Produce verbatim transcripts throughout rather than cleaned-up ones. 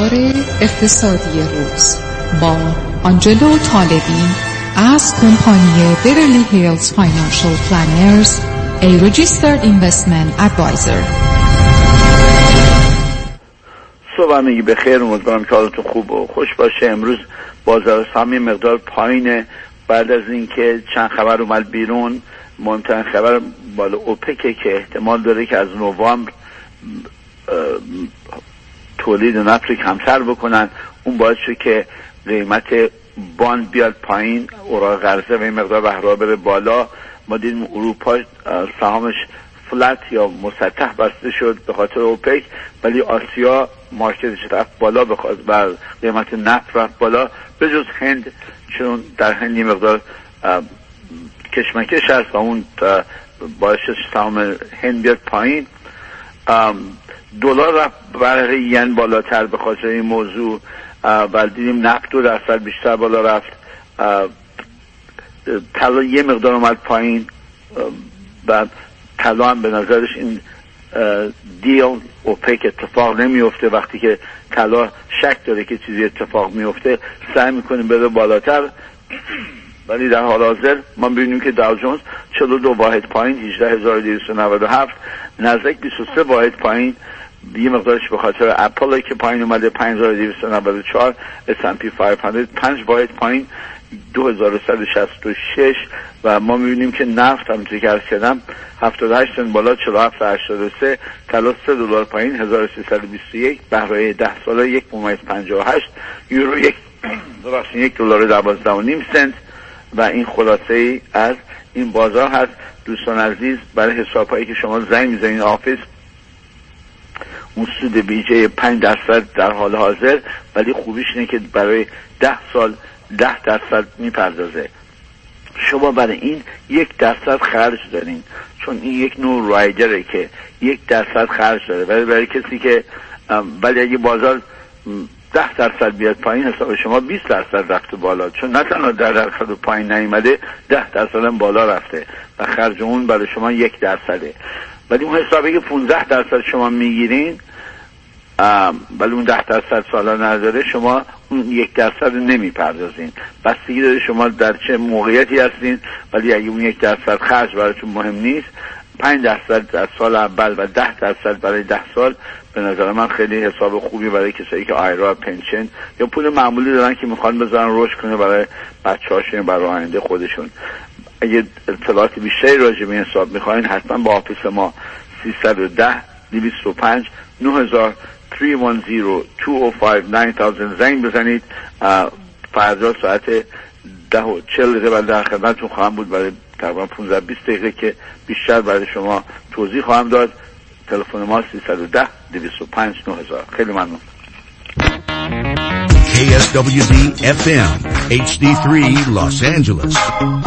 خبرنگار اقتصادی روز با آنجلو طالبی از کمپانی بیورلی هیلز فاینانشل پلانرز، a registered investment advisor. صبح میگی بخیر، امیدوارم که حالتون خوب و خوش باشه. امروز بازار سهام یه مقدار پایینه بعد از اینکه چند خبر اومد بیرون. مهمترین خبر بالا اوپکه که احتمال داره که از نوامبر تولید نفت رو کمتر بکنن. اون باعث شد که قیمت باند بیاد پایین، اوراق قرضه و این مقدار بهره بره بالا. ما دیدیم اروپا سهامش فلت یا مسطح بسته شد به خاطر اوپک، ولی آسیا مارکتش رفت بالا بخواد و قیمت نفت رفت بالا، به جز هند، چون در هند یه مقدار کشمکش هست و اون باعث شد سهام هند بیاد پایین. دلار رفت برای ین بالاتر به خاطر این موضوع و دیدیم نفت دو درصد بیشتر بالا رفت. طلا یه مقدار اومد پایین و طلا هم به نظرش این دیل اوپک اتفاق نمیفته. وقتی که طلا شک داره که چیزی اتفاق میفته سعی میکنه بره بالاتر، ولی در حال حاضر ما ببینیم که داو جونز چهل و دو واحد پایین، هجده هزار و دویست و نود و هفت، نزدیک بیست و سه واحد پایین، یه مقدارش به خاطر اپل که پایین اومده پنج هزار و دویست و نود و چهار، اس اند پی پانصد پنج واحد پایین دو هزار و صد و شصت و شش و ما میبینیم که نفت همونطور که عرض کردم هفتاد و هشت سنت بالا چهل و هفت تا هشتاد و سه، طلا سه دلار پایین هزار و سیصد و بیست و یک، بهره ده ساله یک ممیز پنجاه و هشت، یورو یک ببخشید یک دلار و دوازده و نیم سنت. و این خلاصه ای از این بازار هست. دوستان عزیز، برای حسابایی که شما زنگ میزنین آفیس، اون سود بیجه پنج درصد در حال حاضر، ولی خوبیش اینه که برای ده سال ده درصد میپردازه. شما برای این یک درصد خرج دارین، چون این یک نوع رایدره که یک درصد خرج داره، ولی برای کسی که ولی اگه بازار ده درصد بیاد پایین، حساب شما بیست درصد رفته بالا، چون نه تنها ده درصد پایین نیامده، ده درصد هم بالا رفته و خرج اون برای شما یک درصده. ولی اون حسابی که پانزده درصد شما میگیرین ولی اون ده درصد سالا نداره، شما اون یک درصد رو نمیپردازین. بستگی داره شما در چه موقعیتی هستین، ولی اگه اون یک درصد خرج براتون مهم نیست، پنج درصد در سال اول و ده درصد برای ده سال به نظر من خیلی حساب خوبی برای کسایی که آیرا، پنشن یا پول معمولی دارن که میخوان بذارن رشد کنه برای بچه‌هاشون، برای آینده خودشون. اگه اطلاعات بیشتری راجع به این حساب میخواین، حتما با آفیس ما سیصد و ده دویست و پنج نه هزار سه یک صفر دو صفر پنج نه هزار زنگ بزنید. فردا ساعت ده و چهل دقیقه بعد در خدمتتون خواهم بود برای تقریبا پانزده بیست دقیقه که بیشتر برای شما توضیح خواهم داد. تلفن ما سیصد و ده دویست و پنج نه هزار. خیلی ممنون. کی اس دبلیو دی اف ام اچ دی سه Los Angeles.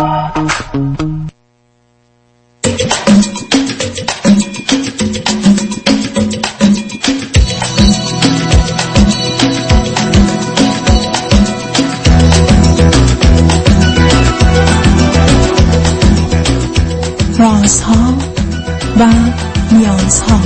رازها و نیازها.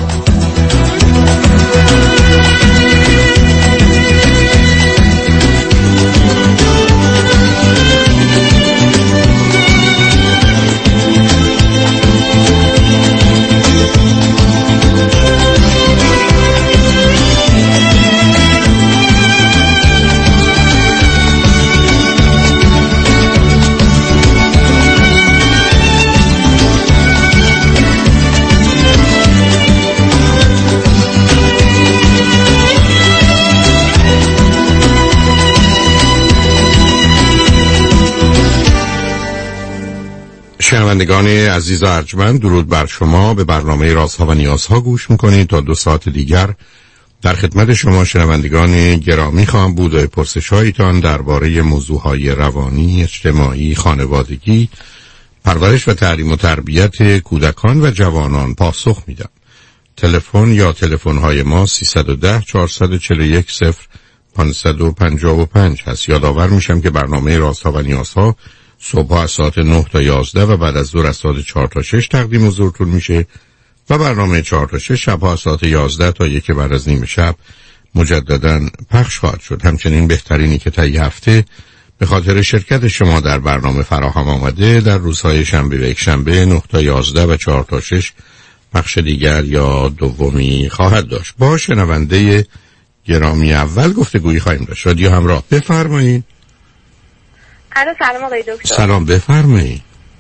شنوندگان عزیز و ارجمند، درود بر شما. به برنامه رازها و نیازها گوش میکنید. تا دو ساعت دیگر در خدمت شما شنوندگان گرامی خواهم بود و پرسش‌هایتان درباره موضوعهای روانی، اجتماعی، خانوادگی، پرورش و تعلیم و تربیت کودکان و جوانان پاسخ میدم. تلفن یا تلفن‌های ما سیصد و ده چهارصد و چهل و یک صفر پانصد و پنجاه و پنج هست. یادآور میشم که برنامه رازها و نیازها صبح از ساعت نه تا یازده و بعد از ظهر از ساعت چهار تا شش تقدیم حضورتون میشه و برنامه چهار تا شش شب از ساعت یازده تا یک بعد از نیم شب مجدداً پخش خواهد شد. همچنین بهترینی که تا یه هفته به خاطر شرکت شما در برنامه فراهم آمده در روزهای شنبه و یک شنبه نه تا یازده و چهار تا شش پخش دیگر یا دومی خواهد داشت. با شنونده گرامی اول گفتگویی خواهیم داشت. رادیو همراه، بفرمایید. الو، سلام آقای دکتر. سلام، بفرمایید.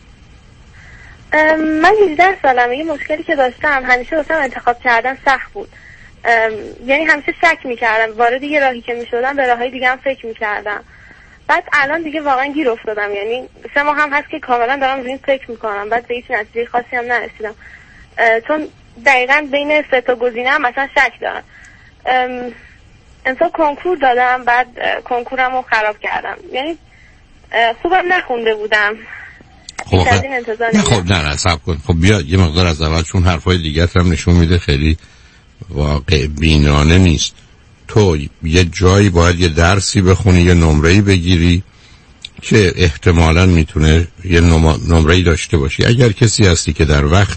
من هجده سالمه. یه مشکلی که داشتم همیشه واسم انتخاب کردن سخت بود. یعنی همیشه شک میکردم، وارد یه راهی که میشدم به راههای دیگه هم فکر میکردم. بعد الان دیگه واقعا گیر افتادم، یعنی سه ماه هم هست که کاملا دارم روی این فکر میکنم. بعد به هیچ نتیجه خاصی هم نرسیدم، چون دقیقاً بین سه تا گزینه هم مثلا شک دارم. امسال کنکور دادم، بعد کنکورم رو خراب کردم، یعنی خوبم نخونده بودم. خب نه خب نه نه سب کن. خب بیا یه مقدار از اول، چون حرفای دیگه هم نشون میده خیلی واقع بینانه نیست. تو یه جایی باید یه درسی بخونی، یه نمره‌ای بگیری که احتمالاً میتونه یه نمره‌ای داشته باشی. اگر کسی هستی که در وقت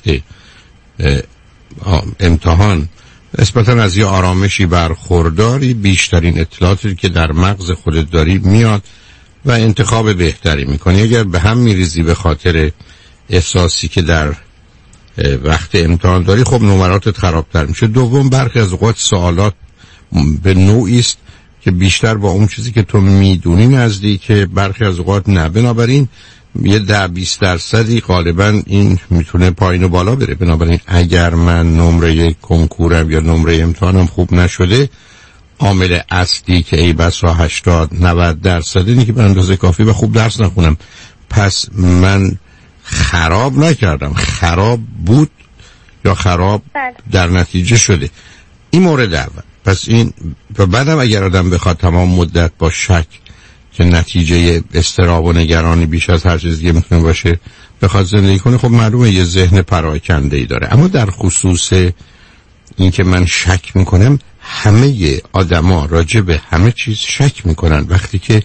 امتحان نسبتاً از یه آرامشی برخورداری، بیشترین اطلاعاتی که در مغز خودت داری میاد و انتخاب بهتری میکنی. اگر به هم میریزی به خاطر احساسی که در وقت امتحان داری، خب نمراتت خرابتر میشه. دوم، برخی از اوقات سوالات به نوعی است که بیشتر با اون چیزی که تو میدونی نزدیکه، برخی از اوقات نه. بنابراین یه ده بیست درصدی غالبا این میتونه پایین و بالا بره. بنابراین اگر من نمره کنکورم یا نمره امتحانم خوب نشده، عامل اصلی که ای بس را هشتاد نود درصد اینه که به اندازه کافی و خوب درس نخونم. پس من خراب نکردم، خراب بود یا خراب در نتیجه شده. این مورد اول. پس این و بعدم اگر آدم بخواد تمام مدت با شک که نتیجه اضطراب و نگرانی بیش از هر چیز دیگه میتونه باشه بخواد زندگی کنه، خب معلومه یه ذهن پراکنده ای داره. اما در خصوص این که من شک میکنم، همه آدما راجع به همه چیز شک میکنن وقتی که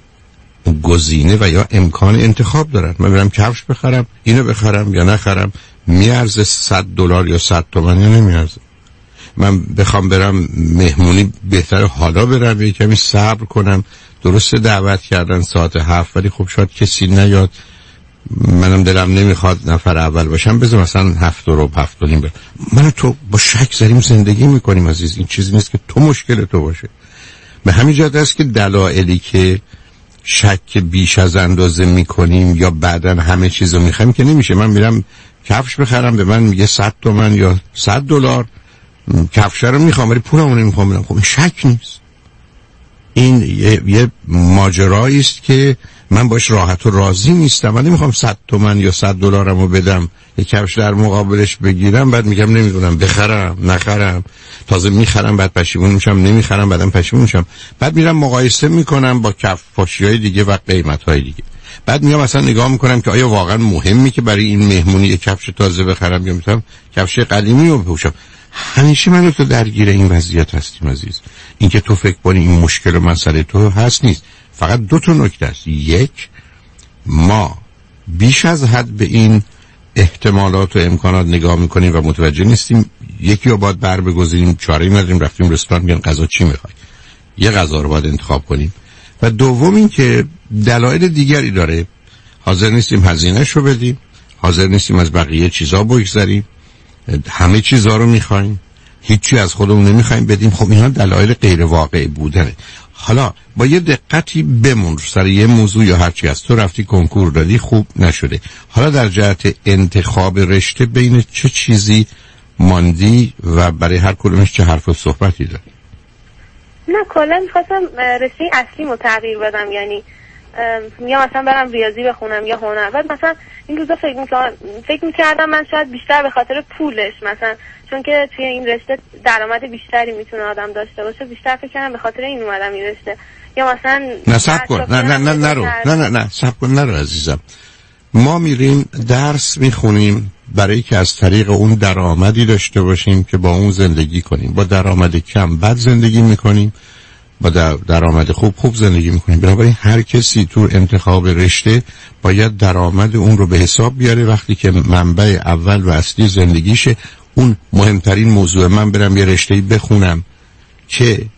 گزینه و یا امکان انتخاب دارن. من برم کفش بخرم، اینو بخرم یا نخرم، میارزه صد دلار یا صد تومن یا نمیارزه. من بخوام برم مهمونی، بهتره حالا برم یه کمی صبر کنم. درسته دعوت کردن ساعت هفت، ولی خب شاید کسی نیاد، منم دلم نمیخواد نفر اول باشم، بذار مثلا هفت رو هفت و نیم برم. من تو با شک زریم زندگی میکنیم عزیز. این چیزی نیست که تو مشکل تو باشه. به همین جهت است که دلایلی که شک بیش از اندازه میکنیم یا بعدن همه چیزو میخوایم که نمیشه. من میرم کفش بخرم، به من میگه صد تومن یا صد دلار، کفش رو میخوام ولی پولمو نمیخوام بدم. خب این شک نیست. این یه, یه ماجرایی است که من باش راحت و راضی نیستم. من نمیخوام صد تومن یا صد دلارمو بدم یه کفش در مقابلش بگیرم، بعد میگم نمیدونم بخرم نخرم، تازه میخرم بعد پشیمون میشم، نمیخرم بعدم پشیمون میشم، بعد میرم مقایسه میکنم با کف پاشیای دیگه و قیمتهای دیگه. بعد میام مثلا نگاه میکنم که آیا واقعا مهمی که برای این مهمونی یه کفش تازه بخرم یا میتونم کفش قدیمی رو بپوشم. همیشه من تو درگیر این وضعیت هستیم عزیز. این که تو فکر کنی این مشکل و مسئله تو هست نیست. فقط دو تا نکته است. یک، ما بیش از حد به این احتمالات و امکانات نگاه میکنیم و متوجه نیستیم. یکی رو باید بر بگذاریم، چاره‌ای نداریم، رفتیم رستوران میگن غذا چی میخوای، یه غذا رو باید انتخاب کنیم. و دوم این که دلایل دیگری داره، حاضر نیستیم هزینه‌ش رو بدیم، حاضر نیستیم از بقیه چیزا بگذریم، همه چیزا رو میخوایم، هیچی از خودمون نمیخوایم بدیم. خب اینا دلایل غیر واقعی بودنه. حالا با یه دقتی بمون سر یه موضوع یا هرچی از تو رفتی کنکور دادی خوب نشده، حالا در جهت انتخاب رشته بین چه چیزی ماندی و برای هر کدومش چه حرف و صحبتی داری؟ نه کلا میخواستم رشته اصلیمو تغییر بدم، یعنی یا مثلا برم ریاضی بخونم یا هنر. بعد مثلا این روزا فکر می‌کردم فکر می‌کردم من شاید بیشتر به خاطر پولش، مثلا چون که توی این رشته درآمد بیشتری میتونه آدم داشته باشه، بیشتر فکر کردم به خاطر این اومدم این رشته. یا مثلا نه صبر کن، نه نه نه نرو نه نه نه صبر کن، نرو عزیزم. ما میریم درس میخونیم برای که از طریق اون درآمدی داشته باشیم که با اون زندگی کنیم. با درآمد کم بد زندگی میکنیم، با درآمد خوب خوب زندگی میکنیم. بنابراین هر کسی تو انتخاب رشته باید درآمد اون رو به حساب بیاره وقتی که منبع اول و اصلی زندگیشه. اون مهمترین موضوع من برم یه رشته‌ای بخونم که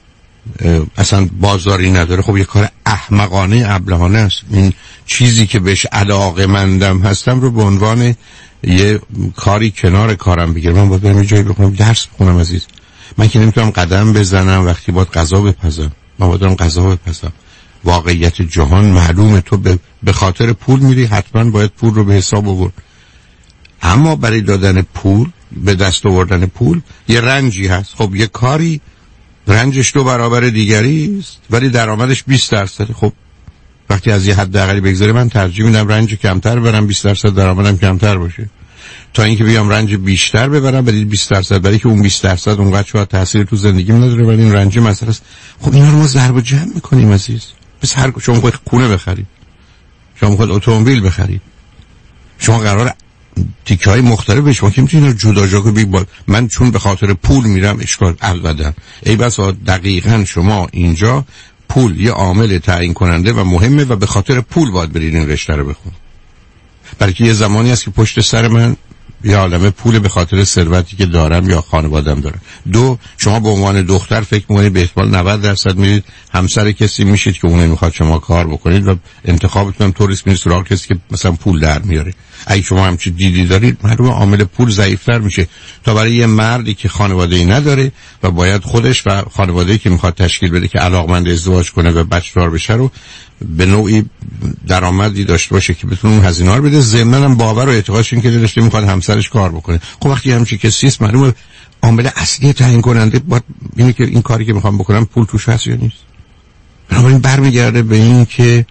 اصلا بازاری نداره، خب یه کار احمقانه ابلهانه است. این چیزی که بهش علاقه‌مندم هستم رو به عنوان یه کاری کنار کارم بگیرم. من باید برم یه جایی بخونم، درس بخونم عزیز. من که نمیتونم قدم بزنم وقتی باید غذا بپزم. من باید برم غذا بپزم. واقعیت جهان معلومه، تو به خاطر پول میری، حتما باید پول رو به حساب آورد. اما برای دادن پول، به دست آوردن پول یه رنجی هست. خب یه کاری رنجش دو برابر دیگری است ولی درآمدش بیست درصد. خب وقتی از یه حد اقلی بگذاره من ترجیح میدم رنج کمتر برم، بیست درصد درآمدم کمتر باشه، تا اینکه بیام رنج بیشتر ببرم ولی بیست درصد، برای که اون بیست درصد اونقدر شاید تاثیر تو زندگیم نداره ولی این رنج مسئله است. خب اینا رو ما ضرب و جمع میکنیم عزیز. بس هر شما خود خونه بخرید، شما خود اتومبیل بخرید، شما قرار تیکه‌های مختلف شما که میتونید جدا جدا بگید من چون به خاطر پول میرم اشکال البته. ای بسا دقیقاً شما اینجا پول یه عامل تعیین کننده و مهمه و به خاطر پول باید برید این رشته رو بخونید. بلکه یه زمانی هست که پشت سر من یه عالمه پول به خاطر ثروتی که دارم یا خانواده‌ام دارم. دو، شما به عنوان دختر فکر می‌کنید به احتمال نود درصد میرید همسر کسی میشید که اون نمیخواد شما کار بکنید و انتخابتون هم طوریست میرید سراغ کسی که مثلا پول در میاره. اگه شما همچین دیدی دارید معلومه عامل پول ضعیف‌تر میشه تا برای یه مردی که خانواده‌ای نداره و باید خودش و خانواده‌ای که میخواد تشکیل بده که علاقمند ازدواج کنه و بچه‌دار بشه رو به نوعی درآمدی داشته باشه که بتونه اون هزینه‌ها رو بده، ضمناً هم باور و اعتقادش این که دلش میخواد همسرش کار بکنه. خب وقتی همچین کسی است معلومه عامل اصلی تعیین کننده باید اینه که این کاری که میخوام بکنم پول توش هست یا نیست. بنابراین برمیگرده به این که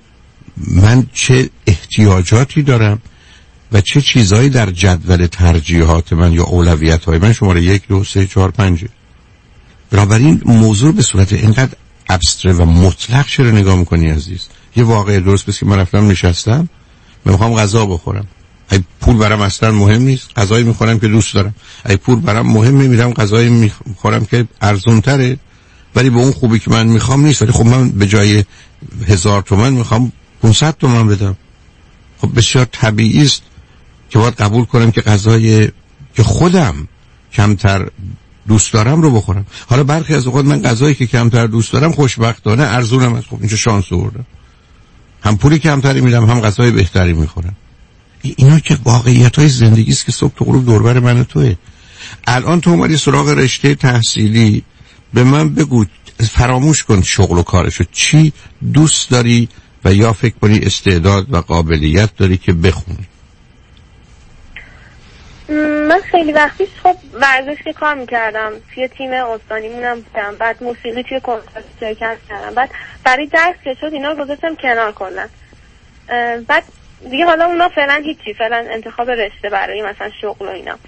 من چه احتیاجاتی دارم و چه چیزهایی در جدول ترجیحات من یا اولویت‌های من شماره یک، دو، سه، چهار، پنجه. بنابراین موضوع به صورت اینقدر ابستره و مطلق چرا نگاه میکنی عزیز؟ یه واقعه درست بس که من رفتم نشستم میخوام غذا بخورم، ای پول برام اصلا مهم نیست، غذایی میخورم که دوست دارم. ای پول برام مهمه، میرم غذایی میخورم که ارزون تره ولی به اون خوبی که من میخوام نیست، ولی خب من به جای هزار تومن میخوام پانصد تومن بدم. خب بسیار طبیعی است که باید قبول کنم که غذای که خودم کمتر دوست دارم رو بخورم. حالا برخی از اوقات من غذایی که کمتر دوست دارم خوشبختانه ارزونم است. خب اینجا شانس آوردم، هم پولی کمتری میدم هم غذای بهتری میخورم. اینا که واقعیت‌های زندگی است که صبح تا غروب دور بر من و توئه. الان تو اومدی سراغ رشته تحصیلی، به من بگو فراموش کن شغل و کارشو، چی دوست داری و یا فکر کنی استعداد و قابلیت داری که بخونی؟ من خیلی وقتی خب ورزش که کار میکردم، توی تیم استانیمونم بودم، بعد موسیقی توی کنسرت شرکت کردم، بعد برای درس که شد اینا رو گذاشتم کنار کلا. بعد دیگه حالا اونا فعلا هیچی، فعلا انتخاب رشته برای مثلا شغل و اینا.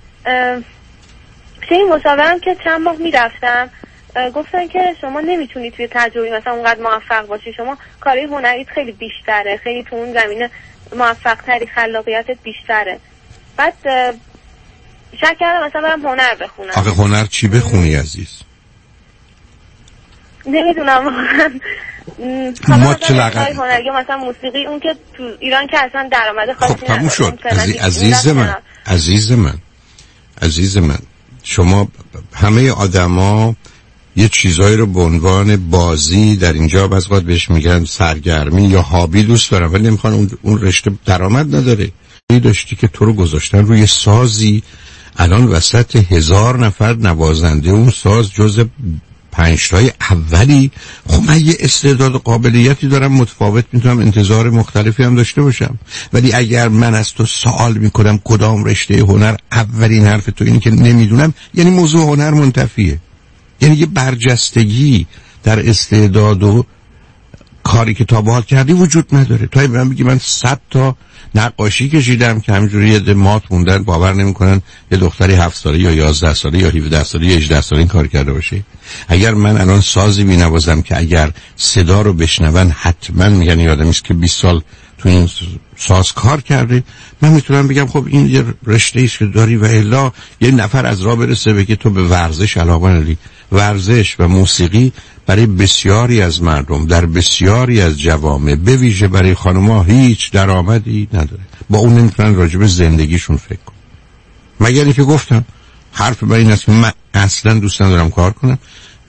توی مشاورم که چند ماه میرفتم گفتن که شما نمیتونی توی تجربی مثلا اونقدر موفق باشی، شما کاری هنریت خیلی بیشتره، خیلی تو اون زمینه موفق تری، خلاقیتت بیشتره. بعد شک کردم مثلا برم هنر بخونم. آخه هنر چی بخونی عزیز؟ نمیدونم مطلقاً هنر یا مثلا موسیقی، اون که تو ایران که اصلا درآمد خاصی نداره. خب تموم شد عزیز من عزیز من عزیز من شما همه آدما یه چیزایی رو به عنوان بازی در اینجا بعضی وقت بهش میگن سرگرمی یا هابی دوست دارن ولی نمیخوان اون, اون رشته درآمد نداره. داشتی که تو رو گذاشتن روی سازی، الان وسط هزار نفر نوازنده اون ساز جز پنجتای اولی. خب من یه استعداد و قابلیتی دارم متفاوت، میتونم انتظار مختلفی هم داشته باشم، ولی اگر من از تو سوال میکنم کدام رشته هنر، اولین حرف تو اینی که نمیدونم، یعنی موضوع هنر منتفیه. یعنی یه برجستگی در استعداد و کاری که تا به حال کردی وجود نداره. تو من بگی من صد تا نقاشی کشیدم که همینجوری یه مات موندن، باور نمیکنن یه دختری هفت ساله یا یازده ساله یا هفده ساله یا هجده ساله این کار کرده باشه. اگر من الان سازی مینوازم که اگر صدا رو بشنون حتما میگن یادم است که بیست سال تو این ساز کار کرده، من میتونم بگم خب این یه رشته ایست که داری و الا یه نفر از راه برسه بگه تو به ورزش علاقه داری. ورزش و موسیقی برای بسیاری از مردم در بسیاری از جوامع به ویژه برای خانم‌ها هیچ درآمدی نداره. با اون نمیتونن راجع به زندگیشون فکر کنن. مگر اینکه گفتم حرف من این است من اصلا دوست ندارم کار کنم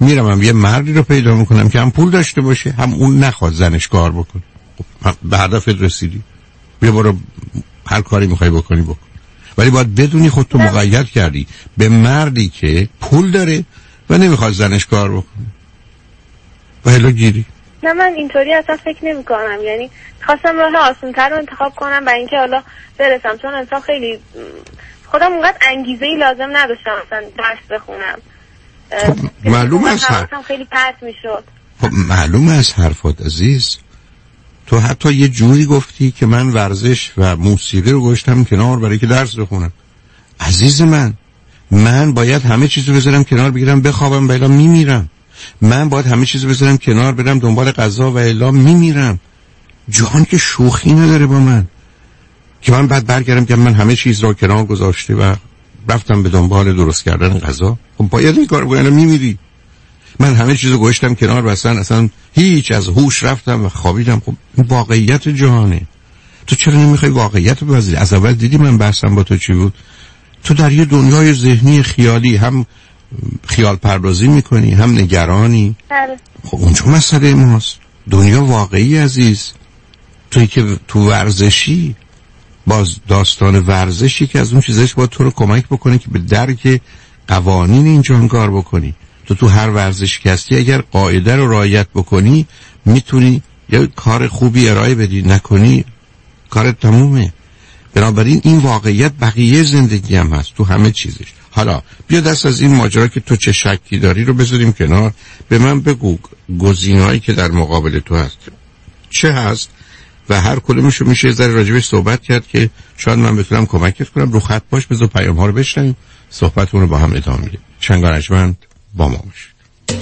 میرم هم یه مردی رو پیدا میکنم که هم پول داشته باشه هم اون نخواد زنش کار بکنه. به هدفت رسیدی، بیا برو هر کاری میخوای بکنی بکن، ولی باید بدونی خودتو مقید کردی به مردی که پول داره و نمیخواد زنش کار بکنه و هلا گیری. نه من اینطوری اصلا فکر نمی کنم، یعنی خواستم راه آسان‌تر رو انتخاب کنم برای اینکه حالا برسم، چون انسان خیلی خودم اونقدر انگیزه‌ای لازم نداشتم مثلا درس بخونم. خب معلوم از حواسم خیلی پرت میشد. خب معلوم از حرفات عزیز، تو حتی یه جوری گفتی که من ورزش و موسیقی رو گذاشتم کنار برای که درس بخونم. عزیز من، من باید همه چیزو بذارم کنار، بگیرم بخوابم و الا میمیرم. من باید همه چیزو بذارم کنار، برم دنبال غذا و الا میمیرم. جهان که شوخی نداره با من که من بعد برگردم که من همه چیز رو کنار گذاشته و رفتم به دنبال درست کردن غذا. خب باید این کارو بکنم، میمیری. من همه چیزو گذاشتم کنار و اصلا اصلا هیچ از هوش رفتم و خوابیدم. خب این واقعیت جهانه. تو چرا نمیخوای واقعیت رو بپذیری؟ از اول دیدی من بحثم با تو چی بود؟ تو در یه دنیای ذهنی خیالی هم خیال پردازی میکنی هم نگرانی. خب اونجا مسئله ماست. دنیا واقعی عزیز. توی که تو ورزشی، باز داستان ورزشی که از اون چیزاش باید تو رو کمک بکنه که به درک قوانین این جهان کار بکنی. تو تو هر ورزش که هستی اگر قاعده رو رعایت بکنی میتونی یه کار خوبی ارائه بدی، نکنی کارت تمومه. بنابراین این واقعیت بقیه زندگی هم هست تو همه چیزش. حالا بیا دست از این ماجرا که تو چه شکی داری رو بذاریم کنار. به من بگو گزینه‌هایی که در مقابل تو هست چه هست و هر کدومشو میشه یه ذره راجبش صحبت کرد که شاید من بتونم کمکت کنم. رو خط باش، بذار پیام ها رو بشنویم، صحبتمون رو با هم ادامه میدیم. شنگانجمند با ما باشید.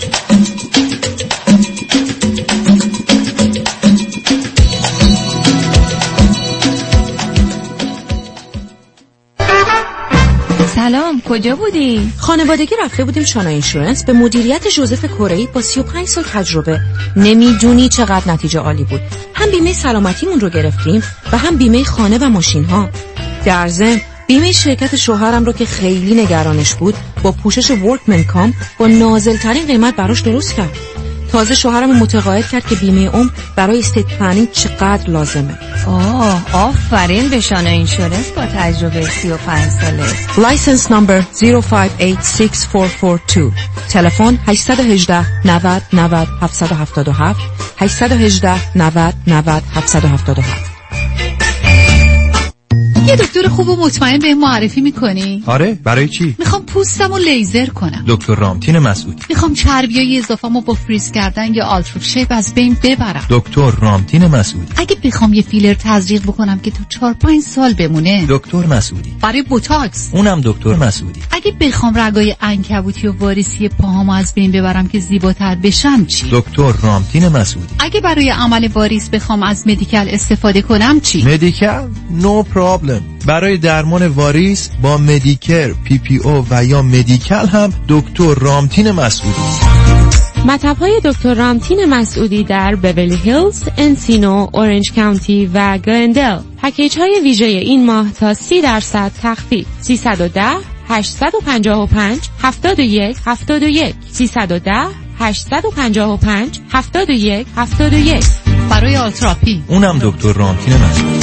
سلام، کجا بودی؟ خانوادگی رفته بودیم شانا اینشورنس به مدیریت جوزف کره‌ای با سی و پنج سال تجربه. نمیدونی چقدر نتیجه عالی بود. هم بیمه سلامتیمون رو گرفتیم و هم بیمه خانه و ماشین ها. در ضمن بیمه شرکت شوهرم رو که خیلی نگرانش بود با پوشش ورکمن کام با نازل ترین قیمت براش درست کرد. تازه شوهرم متقاعد کرد که بیمه عمر برای استیت پلنینگ چقدر لازمه. آه، آفرین به شانا اینشورنس با تجربه سی و پنج ساله. لایسنس نمبر صفر پنج هشت شش چهار چهار دو. تلفن هشت یک هشت نود نود هفت هفت هفت هشت یک هشت نود نود هفت هفت هفت. یه دکتر خوب و مطمئن به معرفی میکنی؟ آره، برای چی؟ میخوام پوستمو لیزر کنم. دکتر رامتین مسعودی. میخوام چربیای اضافه‌مو با فریز کردن یا آلترا شیپ از بین ببرم. دکتر رامتین مسعودی. اگه بخوام یه فیلر تزریق بکنم که تو چهار پنج سال بمونه. دکتر مسعودی. برای بوتاکس. اونم دکتر مسعودی. اگه بخوام رگای عنکبوتی و واریسی پاهامو از بین ببرم که زیباتر بشن چی؟ دکتر رامتین مسعودی. اگه برای عمل واریس بخوام از مدیکال استفاده کنم چی؟ مدیکال؟ نو پرابلم. برای درمان واریس با مدیکر، پی پی او و یا مدیکال هم دکتر رامتین مسعودی. مطب‌های دکتر رامتین مسعودی در بیولی هیلز، انسینو، اورنج کانتی و گلندل. پکیج‌های ویژه این ماه تا سی درصد تخفیف. سیصد و ده هشت پنج پنج هفت یک هفت یک سیصد و ده هشت پنج پنج هفت یک هفت یک. برای آلتراپی اونم دکتر رامتین مسعودی.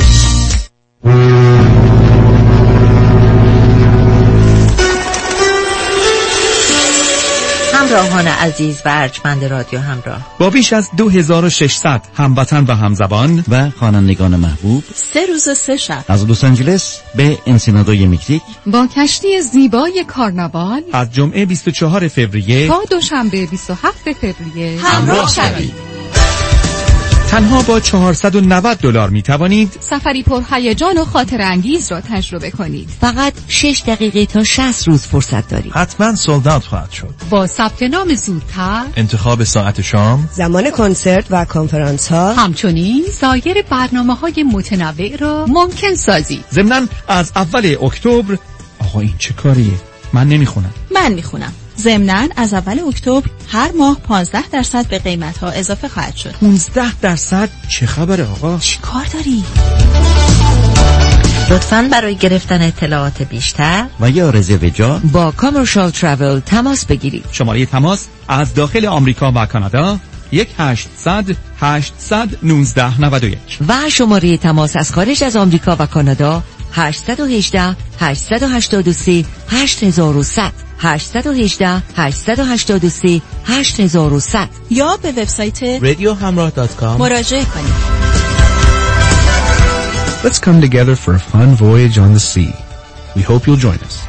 همراهان عزیز و ارجمند رادیو همراه، با بیش از دو هزار و ششصد هموطن و همزبان و خوانندگان محبوب، سه روز سه شب از لس آنجلس به انسینادوی مکزیک با کشتی زیبای کارناوال از جمعه بیست و چهارم فوریه تا دوشنبه بیست و هفتم فوریه همراه شوید. تنها با چهارصد و نود دلار می توانید سفری پر هیجان و خاطر انگیز را تجربه کنید. فقط شش دقیقه تا شصت روز فرصت دارید. حتما سولد اوت خواهد شد. با ثبت نام زودتر، انتخاب ساعت شام، زمان کنسرت و کنفرانس ها، همچنین سایر برنامه‌های متنوع را ممکن سازید. ضمناً از اول اکتبر. آقا این چه کاریه؟ من نمیخونم. من میخونم. ضمناً از اول اکتبر هر ماه پانزده درصد به قیمت‌ها اضافه خواهد شد. پانزده درصد؟ چه خبره آقا؟ چی کار داری؟ لطفاً برای گرفتن اطلاعات بیشتر و یا رزرو جا با کامرشال ترافل تماس بگیرید. شماره تماس از داخل آمریکا و کانادا یک هشتصد هشتصد نوزده نود و یک و شماره تماس از خارج از آمریکا و کانادا هشت یک هشت هشت هشت سه هشت یک صفر صفر هشت یک هشت هشت هشت سه هشت یک صفر یا به وبسایت رادیو همراه دات کام مراجعه کنید. Let's come together for a fun voyage on the sea. We hope you'll join us.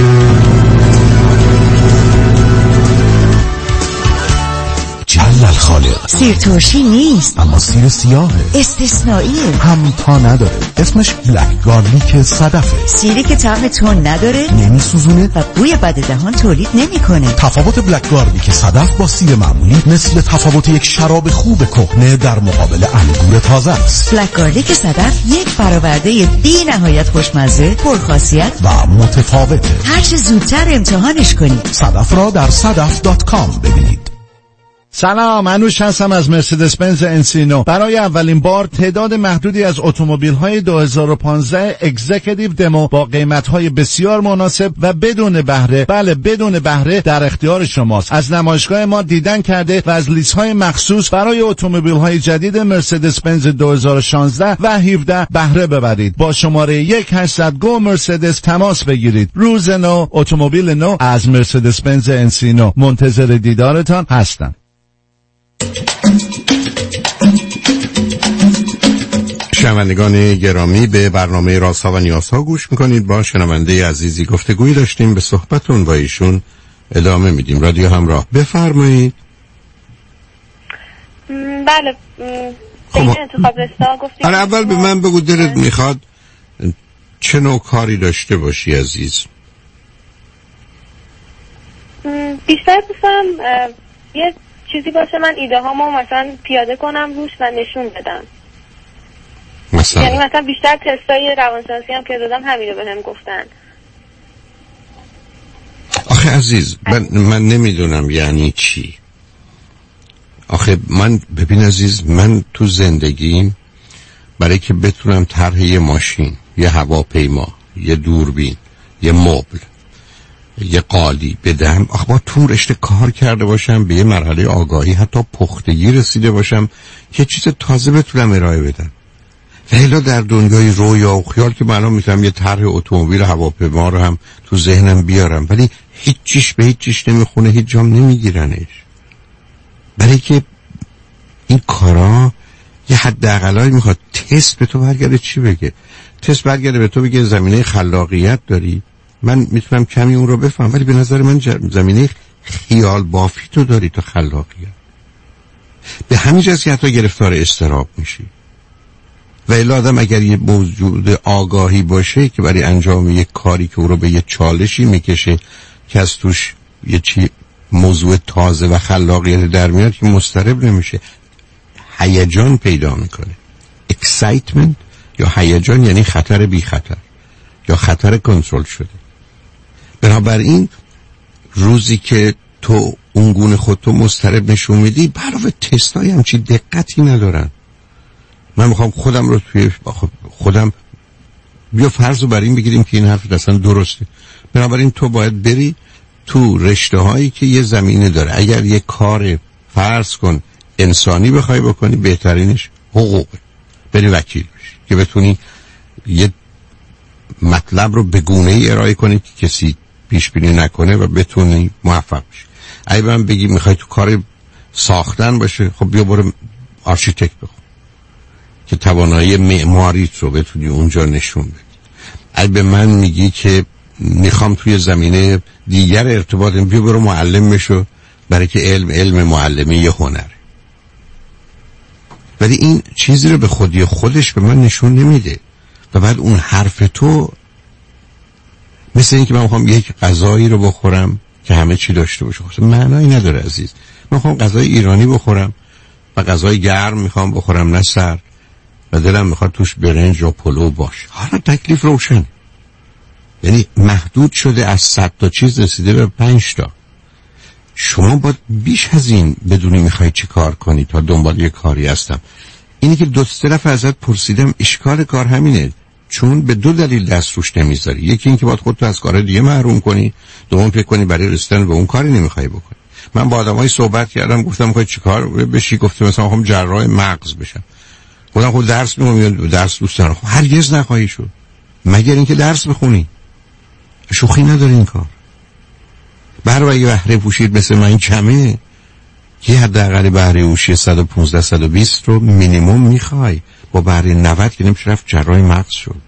جل الخالق. سیر ترشی نیست اما سیر سیاهه، استثنائیه، هم تا نداره. اسمش بلک گارلیک صدفه. سیری که طعم تون نداره، نمی سوزونه و بوی بد دهان تولید نمیکنه. تفاوت بلک گارلیک صدف با سیر معمولی مثل تفاوت یک شراب خوب کهنه در مقابل انگور تازه است. بلک گارلیک صدف یک برآورده بی نهایت خوشمزه، پرخاصیت و متفاوته. هر چه زودتر امتحانش کنید. صدف را در صدف دات کام ببینید. سلام، انوش هستم از مرسدس بنز انسینو. برای اولین بار تعداد محدودی از اتومبیل‌های دو هزار و پانزده اگزیکیتیو دمو با قیمت‌های بسیار مناسب و بدون بهره، بله بدون بهره، در اختیار شماست. از نمایشگاه ما دیدن کرده و از لیست‌های مخصوص برای اتومبیل‌های جدید مرسدس بنز دو هزار و شانزده و هفده بهره ببرید. با شماره یک هشتصد گو مرسدس تماس بگیرید. روز نو، اتومبیل نو از مرسدس بنز انسینو. منتظر دیدارتان هستم. شنوندگان گرامی، به برنامه رازها و نیازها گوش میکنید. با شنونده عزیزی گفتگویی داشتیم، به صحبتون با ایشون ادامه میدیم. رادیو همراه، بفرمایید. بله، خب انتخاب رستا گفتید. آره، اول به من بگو دلت میخواد چه نوع کاری داشته باشی عزیز؟ بیشتر دوستم یه چیزی باشه من ایده هامو مثلا پیاده کنم روش و نشون بدم. مثلا یعنی مثلا بیشتر تستای روانشناسی هم که دادم همین رو بهم گفتن. آخه عزیز من, من نمیدونم یعنی چی. آخه من ببین عزیز، من تو زندگیم برای که بتونم طرح یه ماشین، یه هواپیما، یه دوربین، یه مبل، یه قالی بدم، آخه با تو رشته کار کرده باشم، به یه مرحله آگاهی حتی پختگی رسیده باشم که چیز تازه بتونم ارائه بدم. لیلا در دنیای رویا و خیال که من میتونم یه طرح اتومبیل هواپیما رو هم تو ذهنم بیارم، ولی هیچ چیش به هیچ چیش نمیخونه، هیچ جام نمیگیرنش. برای که این کارا یه حداقلایی میخواد. تست به تو برگرده چی بگه؟ تست برگرده به تو بگه زمینه خلاقیت داری. من میتونم کمی اون رو بفهم، ولی به نظر من زمینه خیال بافی تو داری تا خلاقیت. به همین جهت که حتی گرفتار اضطراب میشی. و الا آدم اگر یه موجود آگاهی باشه که برای انجام یک کاری که او رو به یه چالشی میکشه که از توش یه چی موضوع تازه و خلاقیت در میاد، که مضطرب نمیشه، هیجان پیدا میکنه. excitement یا هیجان یعنی خطر بی خطر یا خطر کنترل شده. بنابراین روزی که تو اونگونه خودتو مضطرب نشون میدی، علاوه تستای همچی دقتی ندارن. من میخوام خودم رو توی خودم بیا فرض رو بر این بگیریم که این حرف اصلا درسته. بنابراین تو باید بری تو رشته هایی که یه زمینه داره. اگر یه کار فرض کن انسانی بخوای بکنی، بهترینش حقوقه. بری وکیل بشی که بتونی یه مطلب رو به گونه‌ای ارائه کنی که کسی پیش بینی نکنه و بتونی موفق بشی. اگه من بگی میخوای تو کار ساختن باشه، خب بیا برو آرشیتکت بخون که توانایی معماریت رو بتونی اونجا نشون بدی. اگه به من میگی که میخوام توی زمینه دیگر ارتباط، بیا برو معلم بشو، برای که علم علم معلمی یه هنره. ولی این چیزی رو به خودی خودش به من نشون نمیده. و بعد اون حرف تو مثل این که من میخوام یک غذایی رو بخورم که همه چی داشته باشه، خب معنایی نداره عزیز. من میخوام غذای ایرانی بخورم و غذای گرم میخوام بخورم، نه سرد، و دلم میخواد توش برنج و پلو باشه. حالا تکلیف روشن. یعنی محدود شده، از صد تا چیز رسیده به پنج تا. شما باید بیش از این بدونی میخوای چی کار کنی تا دنبال یه کاری هستم. اینی که دو سه دفعه ازت پرسیدم اشکال کار همینه. چون به دو دلیل دست روش نمیذاری. یکی اینکه باید خودتو از کار دیگه محروم کنی، دوم فکر کنی برای رسیدن به اون کاری نمیخوای بکنی. من با آدمای صحبت کردم، گفتم میخوای چیکار بشی؟ گفته مثلا میخوام جراح مغز بشم. گفتم خب درس میخونم، درس دوست دارم. خب هرگز نخواهی شد مگر اینکه درس بخونی. شوخی نداره این کار. برای بهره پوشید مثل من کمه، یه حداقل بهره هوشی صد و پانزده صد و بیست رو مینیمم میخوای. با بهره نود که نمیشه رفت جراح مغز شد.